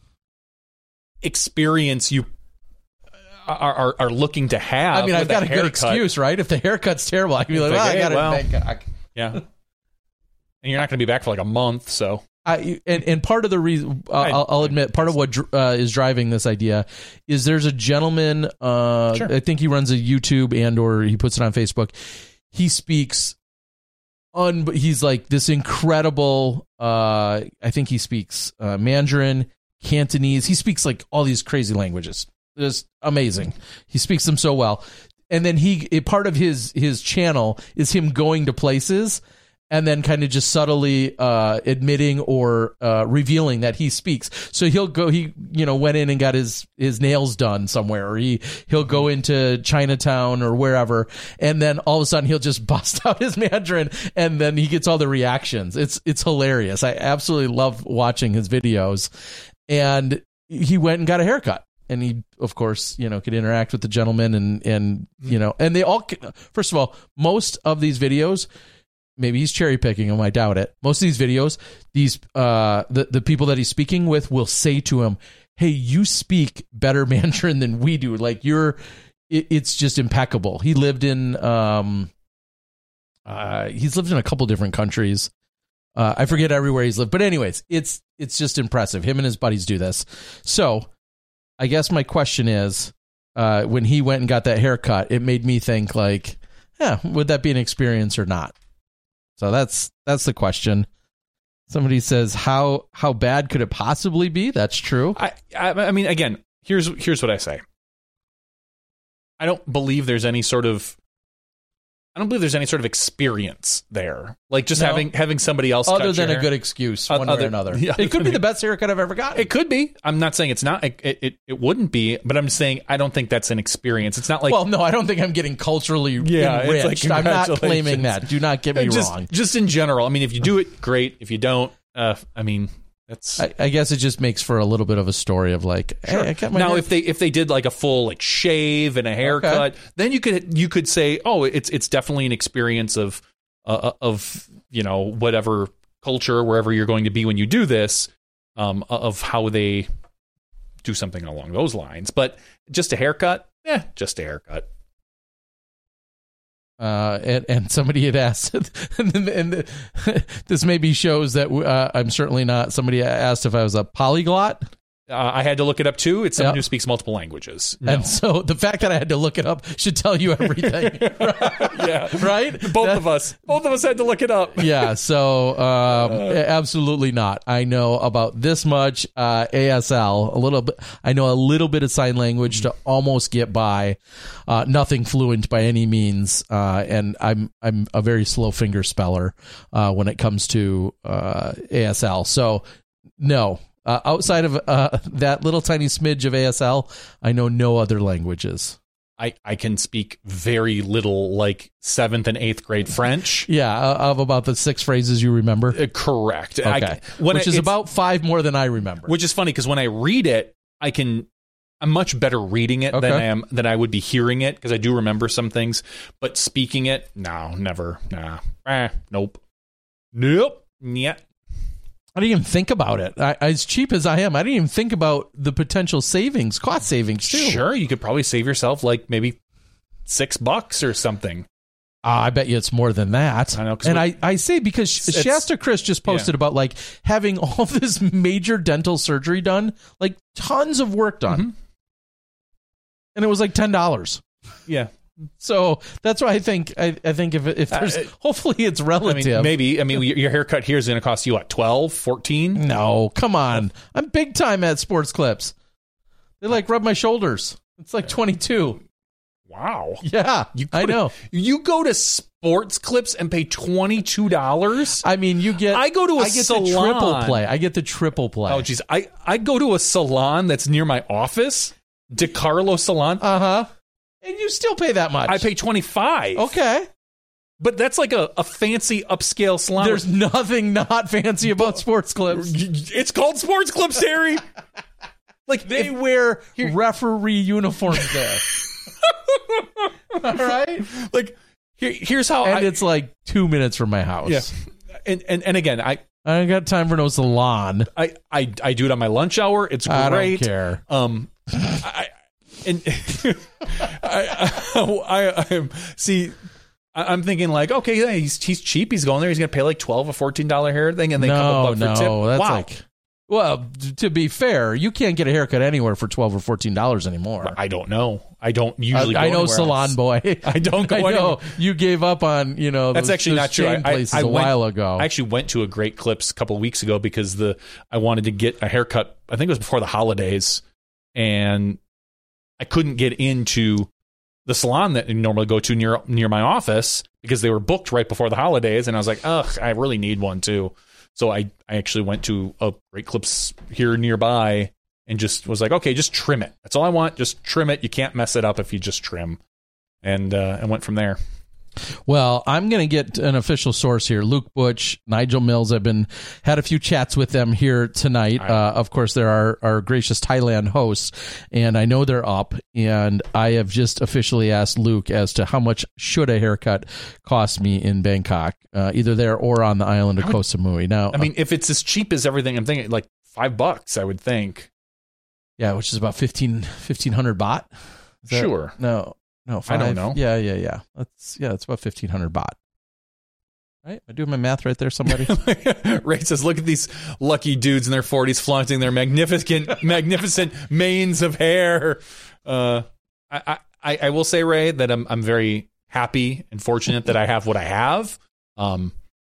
Speaker 2: experience you are are, are looking to have.
Speaker 1: I mean, I've got a
Speaker 2: haircut.
Speaker 1: good excuse, right? If the haircut's terrible, I can be like, well, I got it
Speaker 2: well,
Speaker 1: in Bangkok.
Speaker 2: Yeah, and you're not going to be back for like a month, so.
Speaker 1: I, and, and part of the reason, uh, I'll, I'll admit, part of what uh, is driving this idea is there's a gentleman, uh,
Speaker 2: sure.
Speaker 1: I think he runs a YouTube and or he puts it on Facebook. He speaks, un, he's like this incredible, uh, I think he speaks uh, Mandarin, Cantonese. He speaks like all these crazy languages. It's amazing. He speaks them so well. And then he, a part of his his channel is him going to places and then kind of just subtly uh, admitting or uh, revealing that he speaks. So he'll go, he, you know, went in and got his, his nails done somewhere, or he, he'll go into Chinatown or wherever, and then all of a sudden he'll just bust out his Mandarin, and then he gets all the reactions. It's, it's hilarious. I absolutely love watching his videos. And he went and got a haircut. And he, of course, you know, could interact with the gentleman and, and you know, and they all, first of all, most of these videos, maybe he's cherry picking them. I doubt it. Most of these videos, these uh, the the people that he's speaking with will say to him, "Hey, you speak better Mandarin than we do. Like you're, it, it's just impeccable." He lived in, um, uh, he's lived in a couple different countries. Uh, I forget everywhere he's lived, but anyways, it's it's just impressive. Him and his buddies do this. So, I guess my question is, uh, when he went and got that haircut, it made me think like, yeah, would that be an experience or not? So that's that's the question. Somebody says, how how bad could it possibly be? That's true.
Speaker 2: I, I I mean, again, here's here's what I say. I don't believe there's any sort of I don't believe there's any sort of experience there. Like just
Speaker 1: No.
Speaker 2: having having somebody else
Speaker 1: Other
Speaker 2: cut
Speaker 1: than
Speaker 2: your
Speaker 1: a
Speaker 2: hair.
Speaker 1: good excuse,
Speaker 2: Uh,
Speaker 1: one
Speaker 2: other-
Speaker 1: way or another.
Speaker 2: yeah,
Speaker 1: It could be the best haircut I've ever gotten.
Speaker 2: It could be. I'm not saying it's not. It, it it wouldn't be. But I'm just saying I don't think that's an experience. It's not like
Speaker 1: well, no, I don't think I'm getting culturally
Speaker 2: Yeah, it's
Speaker 1: enriched.
Speaker 2: like,
Speaker 1: I'm not claiming
Speaker 2: congratulations.
Speaker 1: that. Do not get me
Speaker 2: just,
Speaker 1: wrong.
Speaker 2: Just in general. I mean, if you do it, great. If you don't, uh, I mean, that's.
Speaker 1: I, I guess it just makes for a little bit of a story of like, hey, I got my
Speaker 2: now,
Speaker 1: hair-
Speaker 2: if they if they did like a full like shave and a haircut, then you could you could say, oh, it's it's definitely an experience of uh, of you know whatever culture wherever you're going to be when you do this, um, of how they do something along those lines. But just a haircut, eh, just a haircut.
Speaker 1: Uh, and, and somebody had asked, and, and this maybe shows that uh, I'm certainly not. Somebody asked if I was a polyglot.
Speaker 2: Uh, I had to look it up too. It's someone
Speaker 1: Yep.
Speaker 2: who speaks multiple languages. No.
Speaker 1: And so the fact that I had to look it up should tell you everything.
Speaker 2: Yeah,
Speaker 1: Right?
Speaker 2: Both
Speaker 1: That-
Speaker 2: of us, both of us had to look it up.
Speaker 1: Yeah, so um, absolutely not. I know about this much uh, A S L, a little bit. I know a little bit of sign language to almost get by. Uh, nothing fluent by any means, uh, and I'm I'm a very slow finger speller uh, when it comes to uh, A S L. So no, Uh, outside of uh, that little tiny smidge of A S L, I know no other languages.
Speaker 2: I, I can speak very little, like seventh and eighth grade French.
Speaker 1: Yeah, uh, of about the six phrases you remember.
Speaker 2: Uh, correct.
Speaker 1: Okay,
Speaker 2: I, when
Speaker 1: which
Speaker 2: I,
Speaker 1: is about five more than I remember.
Speaker 2: Which is funny because when I read it, I can. I'm much better reading it
Speaker 1: Okay.
Speaker 2: than I am than I would be hearing it because I do remember some things. But speaking it, no, never, nah, eh, nope, nope, yeah.
Speaker 1: I didn't even think about it. I, as cheap as I am, I didn't even think about the potential savings, cost savings too.
Speaker 2: Sure, you could probably save yourself like maybe six bucks or something.
Speaker 1: Uh, I bet you it's more than that.
Speaker 2: I know, 'cause
Speaker 1: and
Speaker 2: we-
Speaker 1: I, I say because
Speaker 2: It's-
Speaker 1: Shasta Chris just posted
Speaker 2: yeah.
Speaker 1: about like having all this major dental surgery done, like tons of work done.
Speaker 2: Mm-hmm.
Speaker 1: And it was like ten dollars.
Speaker 2: Yeah,
Speaker 1: So that's why I think I, I think if if there's
Speaker 2: Uh,
Speaker 1: hopefully it's
Speaker 2: I
Speaker 1: relative.
Speaker 2: mean, maybe. I mean, your your haircut here is going to cost you what, twelve, fourteen?
Speaker 1: No, come on. I'm big time at Sports Clips. They like rub my shoulders. It's like twenty-two.
Speaker 2: Wow.
Speaker 1: Yeah,
Speaker 2: You
Speaker 1: I
Speaker 2: go to-
Speaker 1: know.
Speaker 2: You go to Sports Clips and pay twenty-two dollars?
Speaker 1: I mean, you get.
Speaker 2: I go to a
Speaker 1: I get
Speaker 2: salon.
Speaker 1: the triple play. I get the triple play.
Speaker 2: Oh, geez. I, I go to a salon that's near my office, DeCarlo Salon.
Speaker 1: Uh huh. And you still pay that much.
Speaker 2: I pay twenty-five.
Speaker 1: Okay.
Speaker 2: But that's like a, a fancy upscale salon.
Speaker 1: There's nothing not fancy about Sports Clips.
Speaker 2: It's called Sports Clips, Terry. Like
Speaker 1: They
Speaker 2: if-
Speaker 1: wear referee uniforms there. All right.
Speaker 2: like here, here's how
Speaker 1: And
Speaker 2: I,
Speaker 1: it's like two minutes from my house.
Speaker 2: yeah. And, and and again, I
Speaker 1: I ain't got time for no salon.
Speaker 2: I, I I do it on my lunch hour. It's great.
Speaker 1: I don't care.
Speaker 2: Um, I and I, I, I, I see. I- I'm thinking like, okay, yeah, he's he's cheap. He's going there. He's going to pay like twelve or fourteen dollar hair thing, and they come
Speaker 1: No,
Speaker 2: up for
Speaker 1: no,
Speaker 2: tip.
Speaker 1: that's
Speaker 2: Wow.
Speaker 1: like. Well, t- to be fair, you can't get a haircut anywhere for twelve or fourteen dollars anymore.
Speaker 2: I don't know. I don't usually.
Speaker 1: I, I
Speaker 2: go
Speaker 1: know,
Speaker 2: anywhere
Speaker 1: salon
Speaker 2: else.
Speaker 1: boy.
Speaker 2: I don't go
Speaker 1: I know
Speaker 2: anywhere.
Speaker 1: you gave up on you know.
Speaker 2: That's
Speaker 1: those,
Speaker 2: actually
Speaker 1: those
Speaker 2: not true.
Speaker 1: chain
Speaker 2: I,
Speaker 1: places
Speaker 2: I, I
Speaker 1: a
Speaker 2: went,
Speaker 1: while ago.
Speaker 2: I actually went to a Great Clips a couple of weeks ago because the I wanted to get a haircut. I think it was before the holidays, and I couldn't get into the salon that I normally go to near near my office because they were booked right before the holidays, and I was like, ugh, I really need one too. So I, I actually went to a Great Clips here nearby and just was like, okay, just trim it. That's all I want. Just trim it. You can't mess it up if you just trim. And uh, and went from there.
Speaker 1: Well, I'm going to get an official source here. Luke Butch, Nigel Mills. I've been had a few chats with them here tonight. Uh, of course, they're our, our gracious Thailand hosts, and I know they're up. And I have just officially asked Luke as to how much should a haircut cost me in Bangkok, uh, either there or on the island of Koh Samui. Now,
Speaker 2: I mean, if it's as cheap as everything, I'm thinking like five bucks, I would think.
Speaker 1: yeah, which is about fifteen fifteen hundred baht. Is that-
Speaker 2: Sure.
Speaker 1: No. No,
Speaker 2: I
Speaker 1: five,
Speaker 2: don't know.
Speaker 1: Yeah, yeah, yeah. That's yeah, it's about fifteen hundred baht. Right? Am I doing my math right there, somebody?
Speaker 2: Ray says, look at these lucky dudes in their forties flaunting their magnificent, magnificent manes of hair. Uh, I, I, I will say, Ray, that I'm I'm very happy and fortunate that I have what I have, um,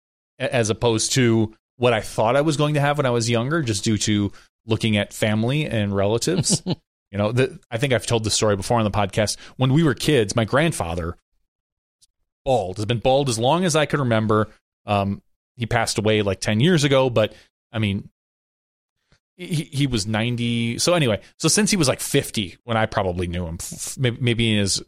Speaker 2: as opposed to what I thought I was going to have when I was younger, just due to looking at family and relatives. You know, the, I think I've told this story before on the podcast. When we were kids, my grandfather, bald, has been bald as long as I can remember. Um, he passed away like ten years ago, but I mean, he, he was ninety. So anyway, so since he was like fifty, when I probably knew him, maybe, maybe in his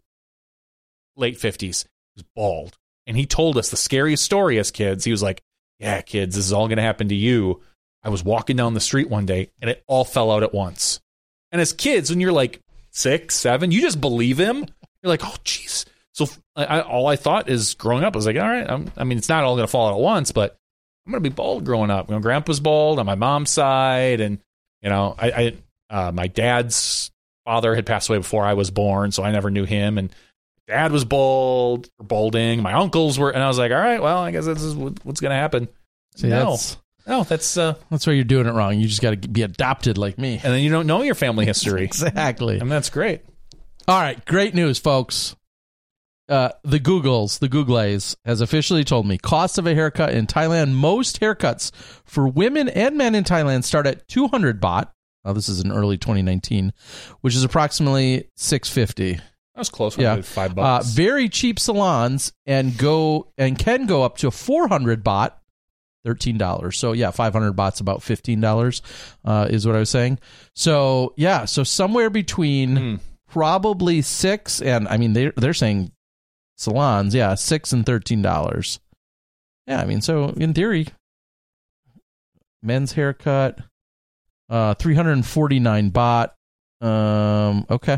Speaker 2: late fifties, he was bald. And he told us the scariest story as kids. He was like, yeah, kids, this is all going to happen to you. I was walking down the street one day and it all fell out at once. And as kids, when you're like six, seven, you just believe him. You're like, oh, jeez. So I, I, all I thought is growing up, I was like, all right, I'm, I mean, it's not all going to fall out at once, but I'm going to be bald growing up. You know, Grandpa's bald on my mom's side. And, you know, I, I uh, my dad's father had passed away before I was born, so I never knew him. And dad was bald, or balding. My uncles were, and I was like, all right, well, I guess this is what, what's going to happen.
Speaker 1: See,
Speaker 2: no.
Speaker 1: that's
Speaker 2: No, that's uh,
Speaker 1: that's why you're doing it wrong. You just got to be adopted like me.
Speaker 2: and then you don't know your family history,
Speaker 1: Exactly.
Speaker 2: and that's great.
Speaker 1: All right, great news, folks. Uh, the Googles, the Googlays, has officially told me cost of a haircut in Thailand. Most haircuts for women and men in Thailand start at two hundred baht. Now, this is in early twenty nineteen, which is approximately six hundred fifty.
Speaker 2: That was close.
Speaker 1: Yeah.
Speaker 2: Yeah, five
Speaker 1: Uh,
Speaker 2: bucks.
Speaker 1: very cheap salons and go and can go up to four hundred baht. thirteen dollars. So yeah, five hundred bahts, about fifteen dollars uh, is what I was saying. So yeah, so somewhere between mm. probably six and I mean they they're saying salons, yeah, six and thirteen dollars. Yeah, I mean, so in theory, men's haircut, uh, three hundred forty-nine baht. Um, okay.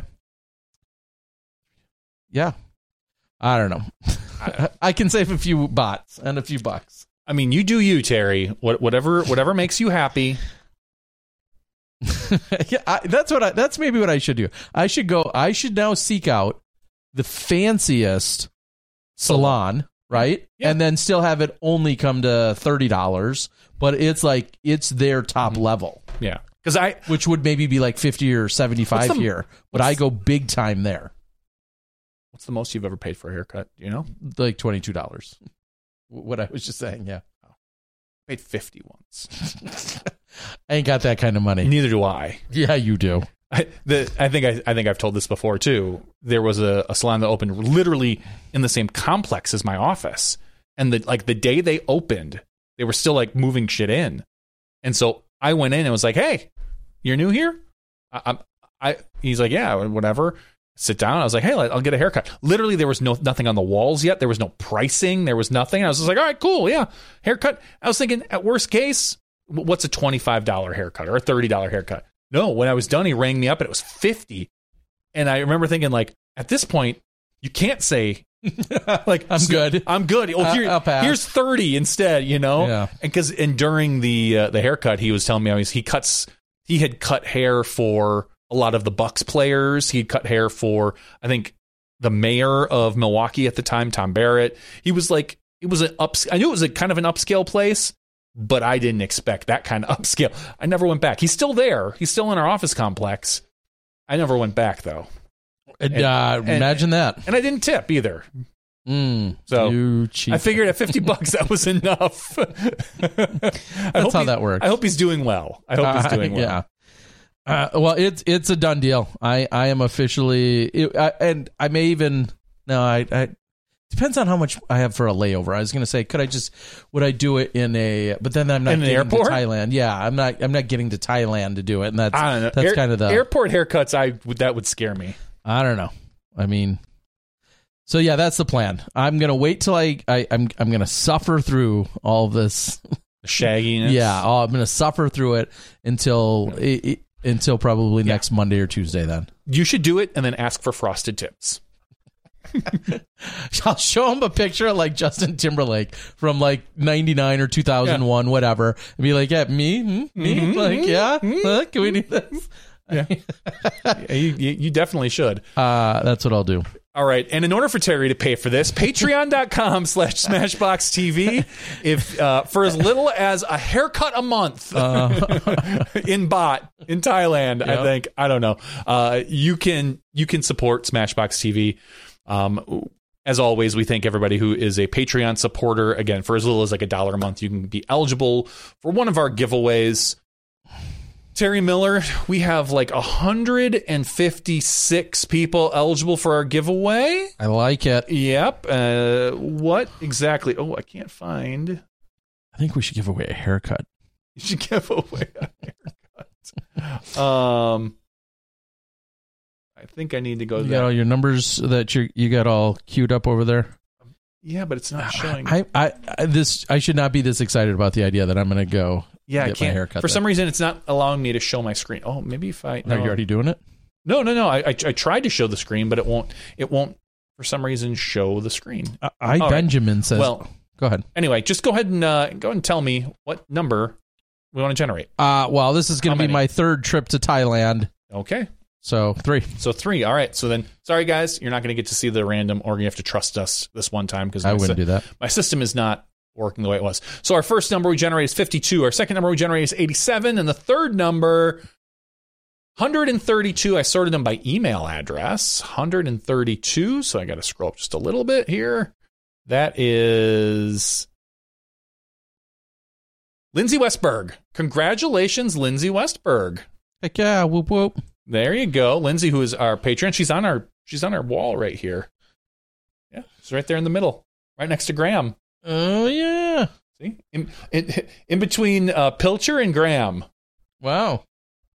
Speaker 1: Yeah. I don't know. I can save a few bahts and a few bucks.
Speaker 2: I mean, you do you, Terry. What, whatever, whatever makes you happy.
Speaker 1: yeah, I, that's what I. That's maybe what I should do. I should go. I should now seek out the fanciest salon, right? Yeah. And then still have it only come to thirty dollars, but it's like it's their top level.
Speaker 2: Yeah, because I,
Speaker 1: which would maybe be like fifty or seventy-five the, here, but I go big time there.
Speaker 2: What's the most you've ever paid for a haircut? Do you know?
Speaker 1: Like twenty-two dollars. What I was just saying, yeah.
Speaker 2: Oh. I paid fifty once.
Speaker 1: I ain't got that kind of money.
Speaker 2: Neither do I.
Speaker 1: Yeah, you do.
Speaker 2: I, the, I think I, I think I've told this before too. There was a, a salon that opened literally in the same complex as my office, and the like the day they opened, they were still like moving shit in, and so I went in and was like, "Hey, you're new here?" I, I'm I. He's like, "Yeah, whatever." Sit down. I was like, hey, I'll get a haircut. Literally, there was no nothing on the walls yet. There was no pricing. There was nothing. I was just like, all right, cool. Yeah. Haircut. I was thinking, at worst case, what's a twenty-five dollars haircut or a thirty dollars haircut? No, when I was done, he rang me up and it was fifty. And I remember thinking, like, at this point, you can't say, like,
Speaker 1: I'm good.
Speaker 2: I'm good. Oh, here, here's thirty instead, you know?
Speaker 1: Yeah.
Speaker 2: And because, and during the, uh, the haircut, he was telling me, he cuts, he had cut hair for a lot of the Bucks players. He'd cut hair for, I think, the mayor of Milwaukee at the time, Tom Barrett. He was like, it was an up. I knew it was a kind of an upscale place, but I didn't expect that kind of upscale. I never went back. He's still there. He's still in our office complex. I never went back though.
Speaker 1: And, uh, and, imagine that.
Speaker 2: And I didn't tip either.
Speaker 1: Mm,
Speaker 2: so I figured at fifty bucks that was enough.
Speaker 1: That's how
Speaker 2: he,
Speaker 1: that works.
Speaker 2: I hope he's doing well. I hope uh, he's doing well.
Speaker 1: Yeah. Uh, well, it's it's a done deal. I, I am officially, it, I, and I may even no. I, I depends on how much I have for a layover. I was going to say, could I just would I do it in a? But then I'm not
Speaker 2: in
Speaker 1: getting
Speaker 2: an airport?
Speaker 1: to Thailand. Yeah, I'm not. I'm not getting to Thailand to do it, and that's
Speaker 2: I don't know.
Speaker 1: that's
Speaker 2: Air,
Speaker 1: kind of the
Speaker 2: airport haircuts. I would that would scare me.
Speaker 1: I don't know. I mean, so yeah, that's the plan. I'm gonna wait till I, I I'm I'm gonna suffer through all this
Speaker 2: shagginess.
Speaker 1: Yeah, oh, I'm gonna suffer through it until. Yeah. It, it, Until probably yeah. next Monday or Tuesday then.
Speaker 2: You should do it and then ask for frosted tips.
Speaker 1: I'll show him a picture of like Justin Timberlake from like ninety-nine or two thousand one, yeah. whatever. And be like, yeah, me? Mm, me? Mm-hmm, like, yeah? Mm-hmm. Look, can we do this?
Speaker 2: Yeah. yeah you, you definitely should.
Speaker 1: Uh, that's what I'll do.
Speaker 2: All right. And in order for Terry to pay for this, patreon.com slash smashbox TV. If uh, for as little as a haircut a month uh. in baht in Thailand, yep. I think, I don't know. Uh, you can you can support Smashbox T V. Um, as always, we thank everybody who is a Patreon supporter. Again, for as little as like a dollar a month, you can be eligible for one of our giveaways. Terry Miller, we have like one hundred fifty-six people eligible for our giveaway.
Speaker 1: I like it.
Speaker 2: Yep. Uh, what exactly? Oh, I can't find.
Speaker 1: I think we should give away a haircut.
Speaker 2: You should give away a haircut. um, I think I need to go.
Speaker 1: You
Speaker 2: to
Speaker 1: got
Speaker 2: that.
Speaker 1: all your numbers that you you got all queued up over there.
Speaker 2: Yeah, but it's not showing.
Speaker 1: I, I, I this I should not be this excited about the idea that I'm going to go.
Speaker 2: Yeah,
Speaker 1: get
Speaker 2: I can't.
Speaker 1: My haircut
Speaker 2: For
Speaker 1: there.
Speaker 2: some reason, it's not allowing me to show my screen. Oh, maybe if I. No.
Speaker 1: Are you already doing it?
Speaker 2: No, no, no. I, I I tried to show the screen, but it won't. It won't for some reason show the screen.
Speaker 1: I, I Benjamin right. says.
Speaker 2: Well,
Speaker 1: go ahead.
Speaker 2: Anyway, just go ahead and uh, go ahead and tell me what number we want to generate.
Speaker 1: Uh well, this is going to be my third trip to Thailand.
Speaker 2: Okay.
Speaker 1: So three.
Speaker 2: So three. All right. So then, sorry guys, you're not going to get to see the random, or you have to trust us this one time because
Speaker 1: I wouldn't si- do that.
Speaker 2: My system is not working the way it was. So our first number we generate is fifty-two. Our second number we generate is eighty-seven, and the third number, one hundred thirty-two. I sorted them by email address. one hundred thirty-two. So I got to scroll up just a little bit here. That is Lindsay Westberg. Congratulations, Lindsay Westberg.
Speaker 1: Heck yeah! Whoop whoop.
Speaker 2: There you go, Lindsay, who is our patron. She's on our she's on our wall right here. Yeah, she's right there in the middle, right next to Graham.
Speaker 1: Oh yeah.
Speaker 2: See, in in, in between uh, Pilcher and Graham.
Speaker 1: Wow.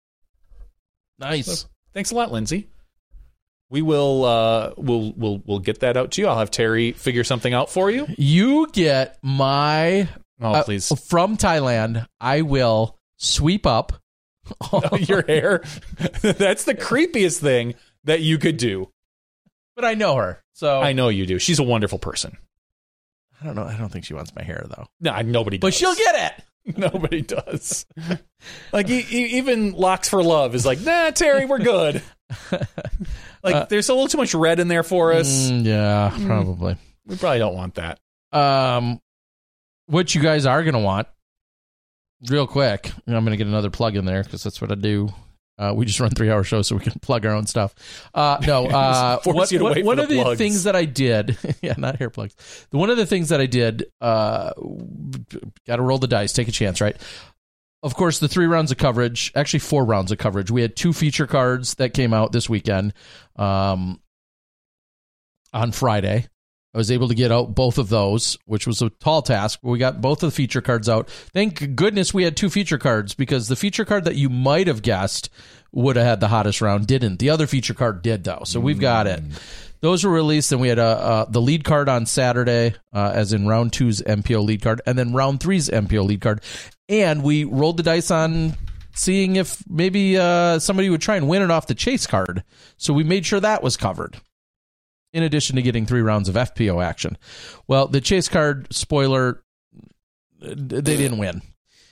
Speaker 1: Nice.
Speaker 2: So, thanks a lot, Lindsay. We will uh, we'll we'll we'll get that out to you. I'll have Terry figure something out for you.
Speaker 1: You get my
Speaker 2: oh
Speaker 1: uh,
Speaker 2: please
Speaker 1: from Thailand. I will sweep up
Speaker 2: your hair. That's the creepiest thing that you could do.
Speaker 1: But I know her, so
Speaker 2: I know you do. She's a wonderful person.
Speaker 1: I don't know. I don't think she wants my hair though.
Speaker 2: No, nobody does.
Speaker 1: But she'll get it.
Speaker 2: Nobody does. Like e- e- even Locks for Love is like, nah, Terry, we're good. Like uh, there's a little too much red in there for us.
Speaker 1: Mm, yeah, probably. Mm,
Speaker 2: we probably don't want that.
Speaker 1: Um, what you guys are gonna want, real quick. I'm gonna get another plug in there because that's what I do. Uh, we just run three hour shows so we can plug our own stuff. Uh, no, uh, what, what, one of the plugs. things that I did, yeah, not hair plugs. One of the things that I did, uh, got to roll the dice, take a chance, right? Of course, the three rounds of coverage, actually four rounds of coverage. We had two feature cards that came out this weekend um, on Friday. I was able to get out both of those, which was a tall task. We got both of the feature cards out. Thank goodness we had two feature cards because the feature card that you might have guessed would have had the hottest round didn't. The other feature card did, though, so we've got it. Those were released, and we had a, uh, the lead card on Saturday, uh, as in round two's M P O lead card, and then round three's M P O lead card. And we rolled the dice on seeing if maybe uh, somebody would try and win it off the chase card. So we made sure that was covered, in addition to getting three rounds of F P O action. Well, the chase card, spoiler, they didn't win.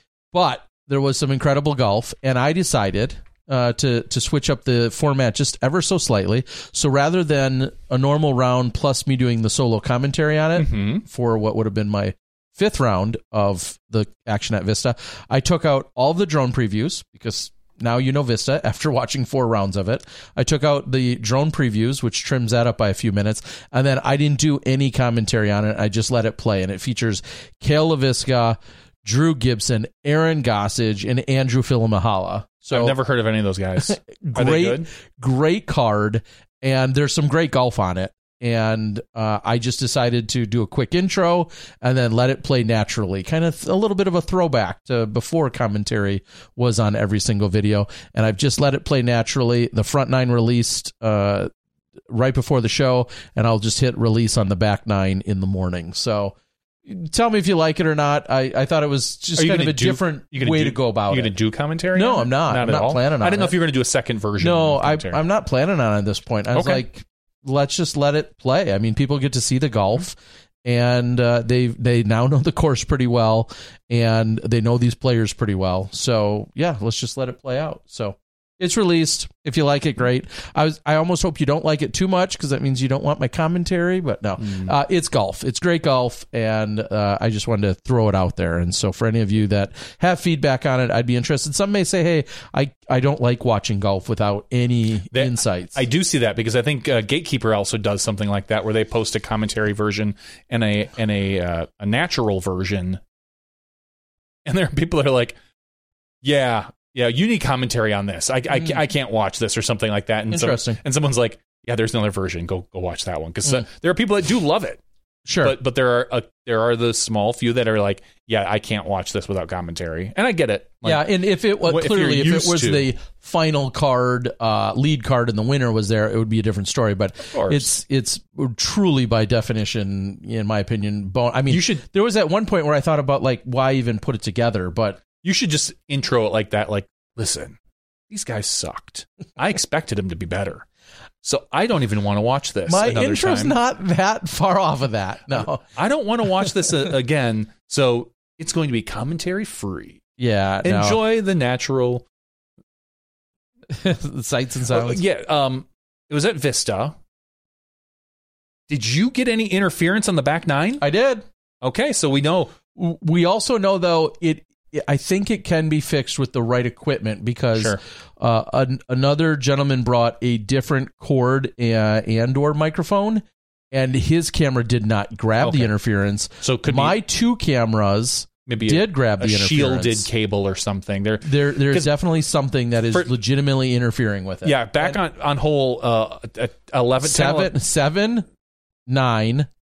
Speaker 1: But there was some incredible golf, and I decided uh, to, to switch up the format just ever so slightly. So rather than a normal round plus me doing the solo commentary on it
Speaker 2: mm-hmm.
Speaker 1: for what would have been my fifth round of the Action at Vista, I took out all the drone previews because now you know Vista after watching four rounds of it. I took out the drone previews, which trims that up by a few minutes, and then I didn't do any commentary on it. I just let it play, and it features Cale LaVisca, Drew Gibson, Aaron Gossage, and Andrew Filamahala. So
Speaker 2: I've never heard of any of those guys. Are
Speaker 1: great,
Speaker 2: they good? Great
Speaker 1: card, and there's some great golf on it. And uh, I just decided to do a quick intro and then let it play naturally. Kind of a little bit of a throwback to before commentary was on every single video. And I've just let it play naturally. The front nine released uh, right before the show, and I'll just hit release on the back nine in the morning. So tell me if you like it or not. I, I thought it was just kind of a do, different way
Speaker 2: do,
Speaker 1: to go about it.
Speaker 2: You going to do commentary?
Speaker 1: No, I'm not.
Speaker 2: Not
Speaker 1: I'm
Speaker 2: at
Speaker 1: not
Speaker 2: all?
Speaker 1: planning on it.
Speaker 2: I didn't know if you were going to do a second version.
Speaker 1: No, I, I'm not planning on it at this point. I was
Speaker 2: okay.
Speaker 1: like, let's just let it play. I mean, people get to see the golf, and uh, they they now know the course pretty well, and they know these players pretty well. So yeah, let's just let it play out. So it's released. If you like it, great. I was I almost hope you don't like it too much because that means you don't want my commentary. But no, mm. uh, it's golf. It's great golf, and uh, I just wanted to throw it out there. And so for any of you that have feedback on it, I'd be interested. Some may say, "Hey, I, I don't like watching golf without any that, insights."
Speaker 2: I do see that because I think uh, Gatekeeper also does something like that, where they post a commentary version and a and a uh, a natural version, and there are people that are like, "Yeah." Yeah, you need commentary on this. I, I, mm. I can't watch this or something like that. And
Speaker 1: Interesting.
Speaker 2: So, and someone's like, yeah, there's another version. Go go watch that one. Because mm. uh, there are people that do love it.
Speaker 1: Sure.
Speaker 2: But but there are uh, there are the small few that are like, yeah, I can't watch this without commentary. And I get it. Like,
Speaker 1: yeah, and if it was
Speaker 2: if
Speaker 1: clearly if it was
Speaker 2: to,
Speaker 1: the final card, uh, lead card, and the winner was there, it would be a different story. But it's it's truly by definition, in my opinion, bone. I mean,
Speaker 2: you should,
Speaker 1: there was at one point where I thought about like why even put it together, but
Speaker 2: you should just intro it like that. Like, listen, these guys sucked. I expected them to be better. So I don't even want to watch this.
Speaker 1: My
Speaker 2: another
Speaker 1: intro's
Speaker 2: time.
Speaker 1: not that far off of that. No,
Speaker 2: I don't want to watch this uh, again. So it's going to be commentary free.
Speaker 1: Yeah.
Speaker 2: Enjoy
Speaker 1: no.
Speaker 2: the natural
Speaker 1: the sights and sounds.
Speaker 2: Uh, yeah. Um, it was at Vista. Did you get any interference on the back nine?
Speaker 1: I did.
Speaker 2: Okay. So we know.
Speaker 1: We also know, though, it I think it can be fixed with the right equipment because
Speaker 2: sure.
Speaker 1: uh, an, another gentleman brought a different cord uh, and or microphone, and his camera did not grab
Speaker 2: okay.
Speaker 1: the interference.
Speaker 2: So could
Speaker 1: my
Speaker 2: be,
Speaker 1: two cameras
Speaker 2: maybe
Speaker 1: did
Speaker 2: a,
Speaker 1: grab the
Speaker 2: a
Speaker 1: interference.
Speaker 2: Shielded cable or something. There,
Speaker 1: there there's definitely something that is
Speaker 2: for,
Speaker 1: legitimately interfering with it.
Speaker 2: Yeah, back and on on hole uh, eleven,
Speaker 1: seven,
Speaker 2: ten,
Speaker 1: seven, nine,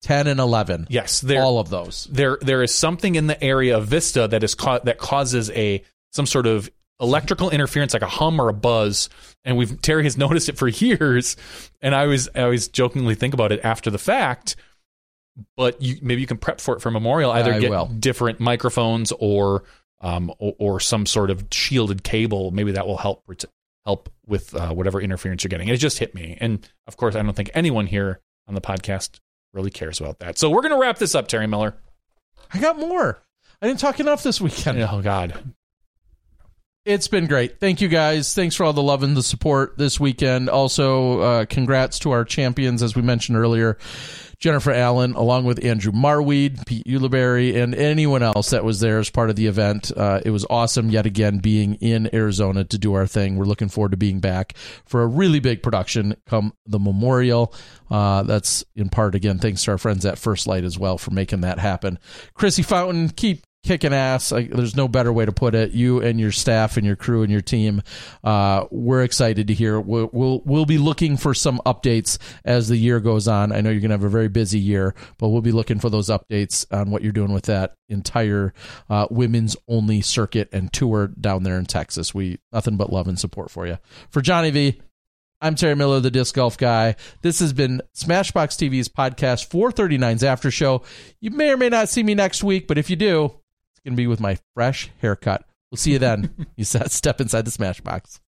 Speaker 1: ten and eleven.
Speaker 2: Yes, there,
Speaker 1: all of those.
Speaker 2: There, there is something in the area of Vista that is ca- that causes a some sort of electrical interference, like a hum or a buzz, and we've Terry has noticed it for years. And I always, I always jokingly think about it after the fact. But you, maybe you can prep for it for Memorial. Either
Speaker 1: I
Speaker 2: get
Speaker 1: will.
Speaker 2: different microphones or, um, or, or some sort of shielded cable. Maybe that will help help with uh, whatever interference you're getting. It just hit me, and of course, I don't think anyone here on the podcast really cares about that. So we're going to wrap this up, Terry Miller.
Speaker 1: I got more. I didn't talk enough this weekend.
Speaker 2: Oh God.
Speaker 1: It's been great. Thank you, guys. Thanks for all the love and the support this weekend. Also, uh, congrats to our champions, as we mentioned earlier, Jennifer Allen, along with Andrew Marweed, Pete Ulibarri, and anyone else that was there as part of the event. Uh, it was awesome, yet again, being in Arizona to do our thing. We're looking forward to being back for a really big production come the Memorial. Uh, that's in part, again, thanks to our friends at First Light as well for making that happen. Chrissy Fountain, keep kicking ass. Like, there's no better way to put it. You and your staff and your crew and your team, uh, we're excited to hear. We'll, we'll we'll be looking for some updates as the year goes on. I know you're going to have a very busy year, but we'll be looking for those updates on what you're doing with that entire uh, women's only circuit and tour down there in Texas. We nothing but love and support for you. For Johnny V, I'm Terry Miller, the Disc Golf Guy. This has been Smashbox T V's podcast four thirty-nine's After Show. You may or may not see me next week, but if you do, going to be with my fresh haircut. We'll see you then. You said step inside the Smashbox.